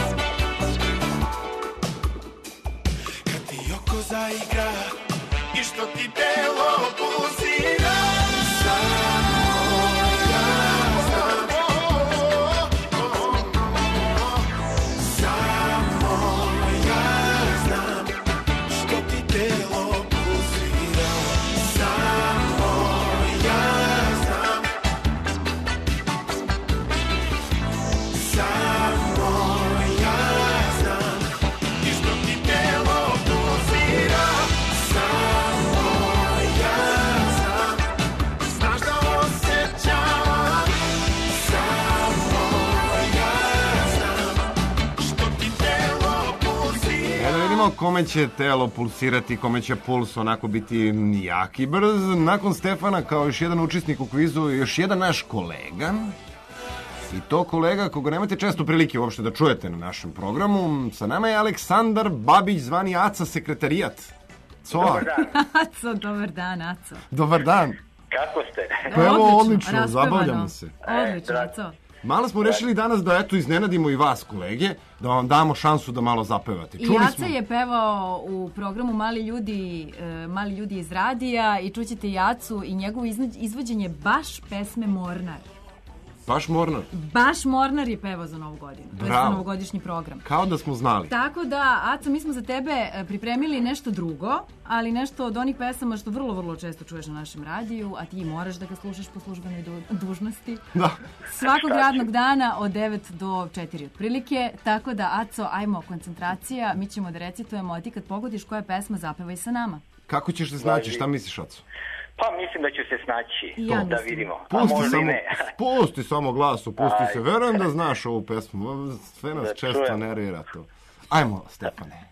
kad ti oko zaigra i što ti telo pulsira. Samo ja znam, samo ja znam što ti telo pulsira. Samo ja znam, samo ja znam i što ti telo pulsira. Samo ja znam, znaš da osjećam. Samo ja znam što ti telo pulsira. E da vidimo kome će telo pulsirati, kome će puls onako biti jak i brz. Nakon Stefana, kao još jedan učesnik u kvizu, još jedan naš kolega. I to kolega koga nemate često prilike uopšte da čujete na našem programu. Sa nama je Aleksandar Babić, zvani Aca sekretarijat. Co? Dobar dan. Aco, dobar dan, Aco. Dobar dan. Kako ste? Pa evo, Odlično, odlično, raspevano. zabavljamo se. Odlično, Aco. Malo smo rešili danas da eto iznenadimo i vas, kolege, da vam damo šansu da malo zapevate. I Čuli Aca smo... je pevao u programu Mali ljudi, e, Mali ljudi iz radija i čućete i Acu i njegovo izna- izvođenje baš pesme Mornar. Baš Mornar. Baš Mornar je pevao za Novu godinu. To je za Bravo. novogodišnji program. Kao da smo znali. Tako da, Aco, mi smo za tebe e, pripremili nešto drugo, ali nešto od onih pesama što vrlo, vrlo često čuješ na našem radiju, a ti moraš da ga slušaš po službenoj du- dužnosti. Da. Svakog radnog dana od devet do četiri otprilike. Tako da, Aco, ajmo, koncentracija, mi ćemo da recitujemo, a ti kad pogodiš koja je pesma, zapevaj sa nama. Kako ćeš se snaći, šta misliš, Aco? Pa mislim da ću se snaći, I ja da mislim. vidimo. A Pusti možda i samo, ne. pusti samo glasu, pusti Aj. se. Verujem da znaš ovu pesmu, sve nas Da često čujem. nervira to. Ajmo, Stefane.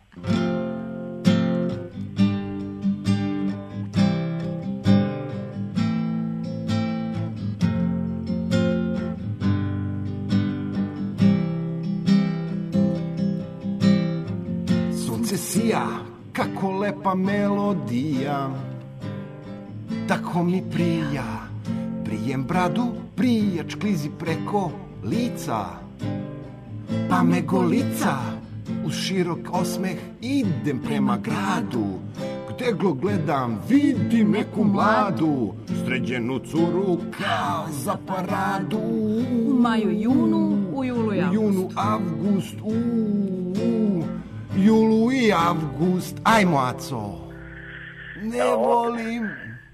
Sunce sija, kako lepa melodija, tako mi prija, prijem bradu, prijač klizi preko lica, pa me golica, uz širok osmeh idem prema gradu, gde glo gledam, vidim neku mladu, sređenu curu kao za paradu. U maju, junu, u julu i U junu, avgust, u, u julu i avgust. Ajmo, Aco. Ne volim.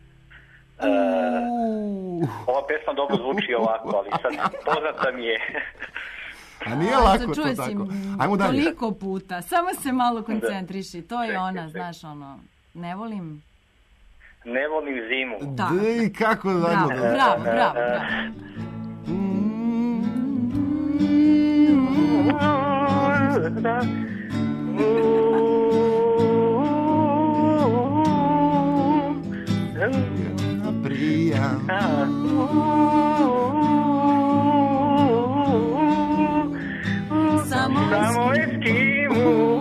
Uh, ova pesma dobro zvuči ovako, ali sad poznata mi je. A nije lako Aco, to čuje si tako. Ajmo dalje. toliko puta, samo se malo koncentriši. To je ona, znaš, ono, ne volim... Ne volim zimu. Da. Dej, kako Bravo, zajedno da... bravo, bravo, bravo. Prija. Samo Samo Eskimu.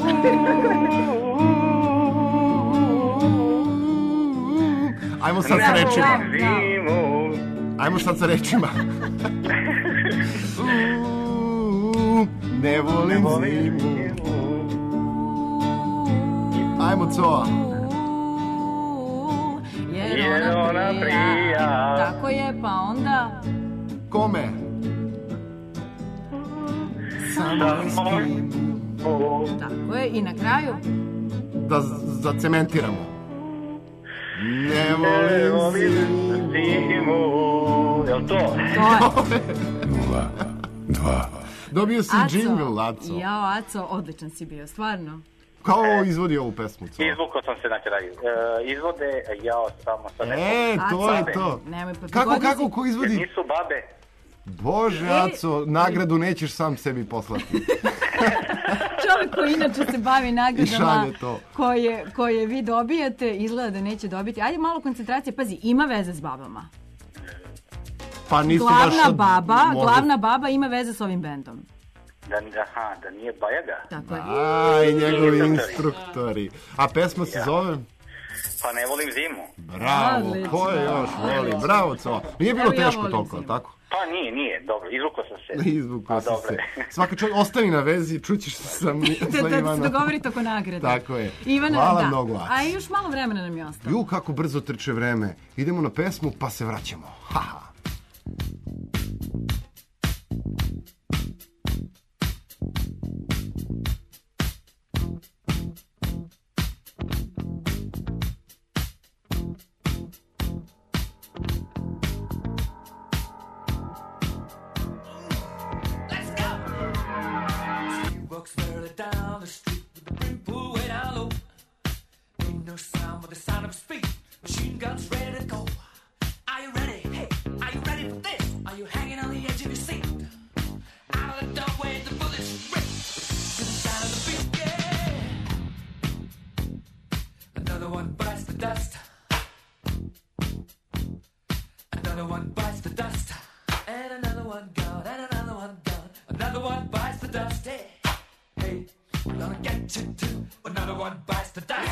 Ajmo sad sa rečima. Zimu. Ajmo sad sa rečima. Uuu, Ne volim zimu. Ajmo, Coa. Jer ona prija. Tako je, pa onda... Kome? Samo Eskimu. Tako je, i na kraju... Da z- zacementiramo. Ne volim zimu. Jel to? To je. Nula, dva. Dobio si Aco, džingl, Aco. Jao, Aco, odličan si bio, stvarno. Kao izvodi ovu pesmu, Co? Izvukao sam se na kraju. E, izvode, jao, samo sad ne... E, to je to. Nemoj, pa Kako, pogodi kako, si- ko Jer izvodi? nisu babe. Bože, E, Aco, nagradu nećeš sam sebi poslati. Čovjek koji inače se bavi I nagradama šalje to. koje, koje vi dobijate, izgleda da neće dobiti. Ajde malo koncentracije, pazi, ima veze s babama. Pa nisi baš... Glavna sad- baba, možda- glavna baba ima veze s ovim bendom. Da, aha, da nije Bajaga. Tako je. Aj, njegovi instruktori. A pesma se zove? Pa ne volim zimu. Bravo, Odlično. ko je još voli? Bravo, Co. Nije bilo Evo ja teško volim toliko, zimu. tako? Pa nije, nije, dobro, izvukao sam se. Izvukao A, si dobro se. je. Svaka čovjek, ostavi na vezi, čućeš se sa, mi, Da, sa da se Ivanom. dogovorite oko nagrade. Tako je. Ivana, Hvala da. mnogo, Aco. A još malo vremena nam je ostalo. Ju, kako brzo trče vreme. Idemo na pesmu, pa se vraćamo. Haha. Walks further down the street with the brim pulled way down low. Ain't no sound but the sound of his feet. Machine guns ready to go. Are you ready? Hey, are you ready for this? Are you hanging on the edge of your seat? Out of the doorway, the bullets rip. To the sound of the beat, yeah. Another one bites the dust. Another one bites the dust. And another one gone, and another one dust. Hey, hey, we're gonna get you too. Another one bites the dust.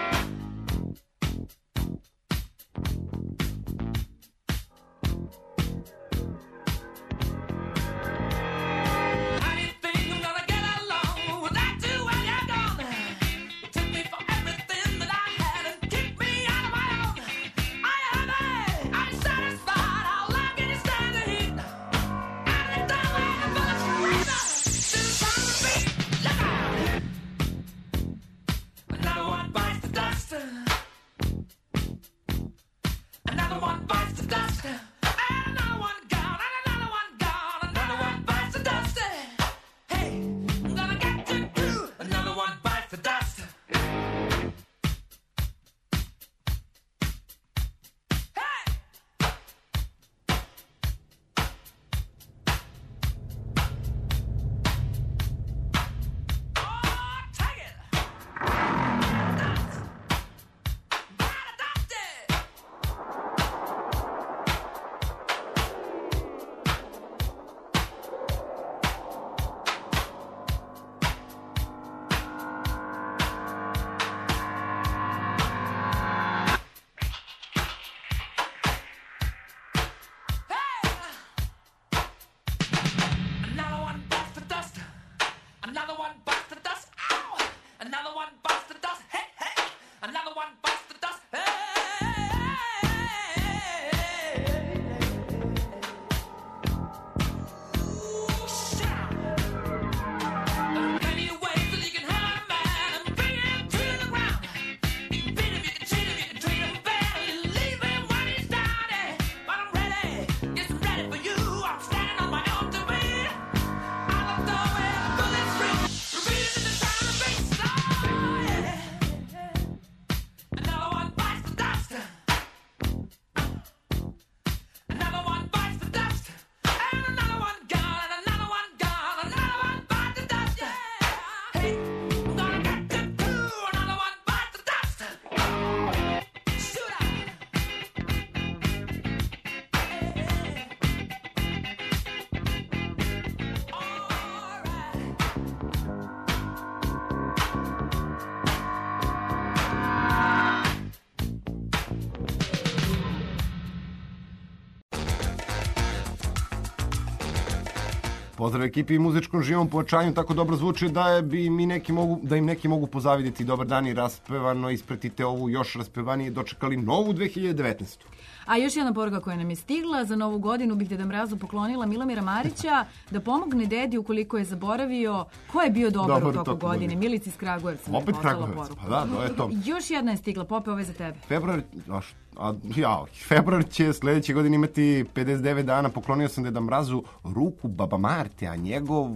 Pozdrav ekipi i muzičkom živom pojačanju, tako dobro zvuči da, je, bi mi neki mogu, da im neki mogu pozavidjeti. Dobar dan i raspevano, ispratite ovu još raspevanije, dočekali novu dve hiljade devetnaestu. A još jedna poruka koja nam je stigla, za novu godinu bih Deda Mrazu poklonila Milomira Marića da pomogne dedi ukoliko je zaboravio ko je bio dobar, dobar u toku godine. godine. Milici iz Kragujevca mi je poslala poruku. Pa da, to je to. Još jedna je stigla, Pope, ove za tebe. Februar, a, a, ja, februar će sljedeće godine imati pedeset devet dana, poklonio sam Deda Mrazu ruku Baba Marte, a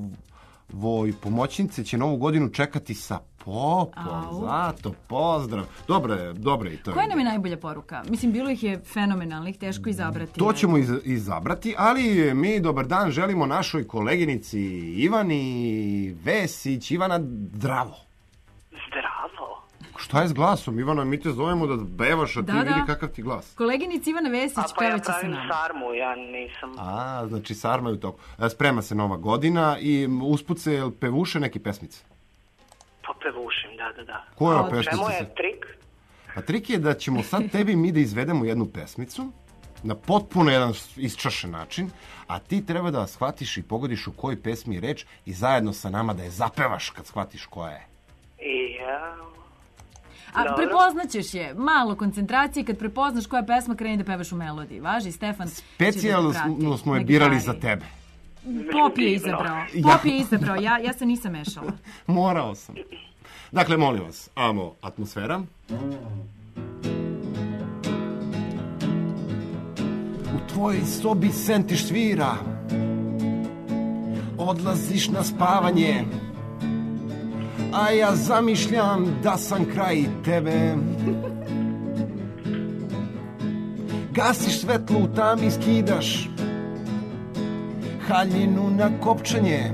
njegovoj pomoćnice će novu godinu čekati sa popom, Au. Zato pozdrav. Dobro je, dobro je i to. Koja nam je najbolja poruka? Mislim, bilo ih je fenomenalnih, teško izabrati. To ćemo iz, izabrati, ali mi dobar dan želimo našoj koleginici Ivani Vesić. Ivana, zdravo. Zdravo. Šta je s glasom? Ivana, mi te zovemo da bevaš, a ti da, da. vidi kakav ti glas. Koleginica Ivana Vesić pa ja pevaće se pravim nama. sarmu, ja nisam... A, znači sarma je u toku. Sprema se nova godina i usput se pevuše neke pesmice. Pa pevušim, da, da, da. Koja a pesmica? Čemu je trik? A trik je da ćemo sad tebi mi da izvedemo jednu pesmicu na potpuno jedan isčašen način, a ti treba da shvatiš i pogodiš u kojoj pesmi je reč i zajedno sa nama da je zapevaš kad shvatiš koja je. I ja... A Dobro. prepoznaćeš je, malo koncentracije, kad prepoznaš koja pesma kreni da pevaš u melodiji. Važi, Stefan specijalno smo, smo je birali za tebe. Pop je izabrao. Pop je izabrao, ja, ja se nisam mešala. Morao sam. Dakle, molim vas, amo atmosfera. U tvojoj sobi sentiš svira, odlaziš na spavanje, a ja zamišljam da sam kraj tebe. Gasiš svetlo u tami, skidaš haljinu na kopčanje,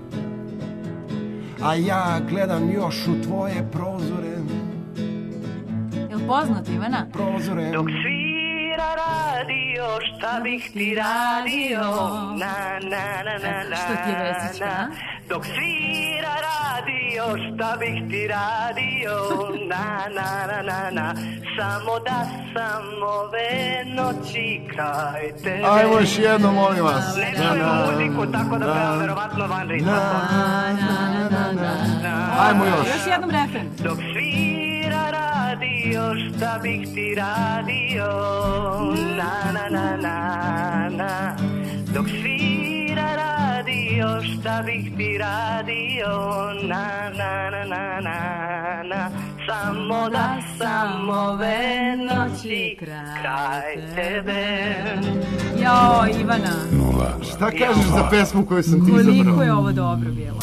a ja gledam još u tvoje prozore. Jel poznato, Ivana? Prozore. Dok svira radio, šta bih ti radio, na, na, na, na, na, Što ti je Vesićka, na. a? Dok svira radio, šta bih ti radio, na, na, na, na, na. Samo da sam ove noći kraj tebe. Ajmo još jedno, molim vas. Ne čuju muziku, tako da pevam verovatno van ritma. Ajmo još. Još jednom refren. Dok svira radio, šta bih ti radio, na, na, na, na, na. Dok svira radio, šta bih ti radio, na, na, na, na, na, na. Samo da sam ove noći kraj tebe. Jao, Ivana. Šta kažeš za pesmu koju sam ti izabrao? Koliko je ovo dobro bilo.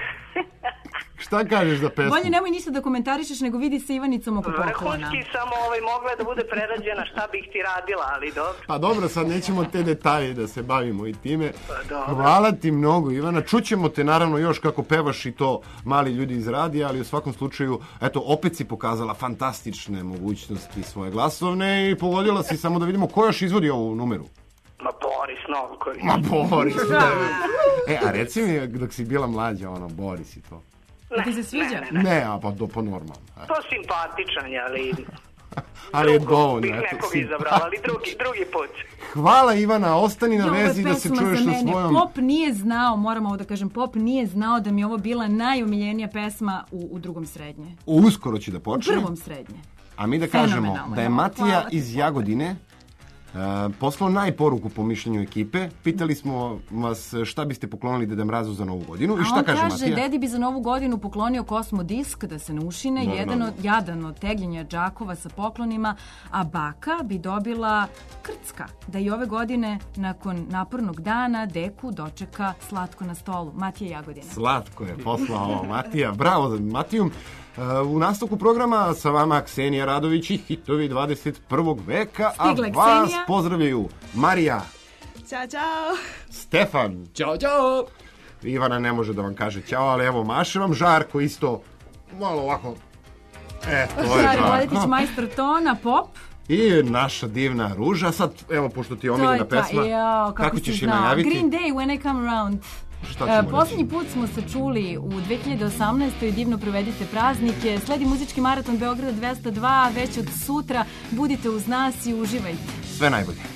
Šta kažeš za pesmu? Bolje nemoj ništa da komentarišeš, nego vidi se Ivanicom oko poklona. Vrhunski, samo ovaj, mogla je da bude prerađena, šta bih ti radila, ali dobro. Pa dobro, sad nećemo te detalje da se bavimo i time. dobro. Hvala ti mnogo, Ivana. Čućemo te naravno još kako pevaš i to mali ljudi iz radija, ali u svakom slučaju, eto, opet si pokazala fantastične mogućnosti svoje glasovne i pogodila si, samo da vidimo ko još izvodi ovu numeru. Ma Boris Novković. Ma Boris. E, a reci mi, dok si bila mlađa, ono, Boris i to. Da ti se sviđa? Ne, ne, Ne, a pa do pa normalno. E. To simpatičan je, ali Ali je dovoljno. bih eto, nekog si- izabrala, ali drugi, drugi put. Hvala Ivana, ostani na Jo, ovo je vezi da se pesma čuješ za sa mene. svojom... Pop nije znao, moram ovo da kažem, Pop nije znao da mi je ovo bila najomiljenija pesma u, u drugom srednje. Uskoro će da U počne. prvom srednje. A mi da kažemo Fenomenalno, da je evo, Matija hvala ti. iz Jagodine uh, poslao najporuku po mišljenju ekipe. Pitali smo vas šta biste poklonili Deda Mrazu za Novu godinu. I A šta on kaže, kaže, Matija? dedi bi za Novu godinu poklonio kosmodisk da se ne ušine, Normalno. jedan od, jadan od tegljenja džakova sa poklonima, a baka bi dobila krcka, da i ove godine, nakon napornog dana, deku dočeka slatko na stolu. Matija Jagodina. Slatko je poslao ovo Matija. Bravo za Matiju. Uh, u nastavku programa sa vama Ksenija Radović i hitovi dvadeset prvog veka, Stigla a je vas Ksenija. pozdravljaju Marija, Ćao, čao. Stefan. Ćao, čao. Ivana ne može da vam kaže ćao, ali evo maše vam Žarko isto. Malo ovako. E, to je Žari Žarko. Vodetić, majstor tona, Pop. I naša divna Ruža. Sad, evo, pošto ti je To omiljena je ta, pesma, jao, kako, kako si ćeš je znao. najaviti? Green Day, When I Come Around. Šta E, ćemo Poslednji reći? put smo se čuli u dve hiljade osamnaestoj. Divno provedite praznike. Sledi muzički maraton Beograda dvesta dva. Već od sutra budite uz nas i uživajte. Sve najbolje.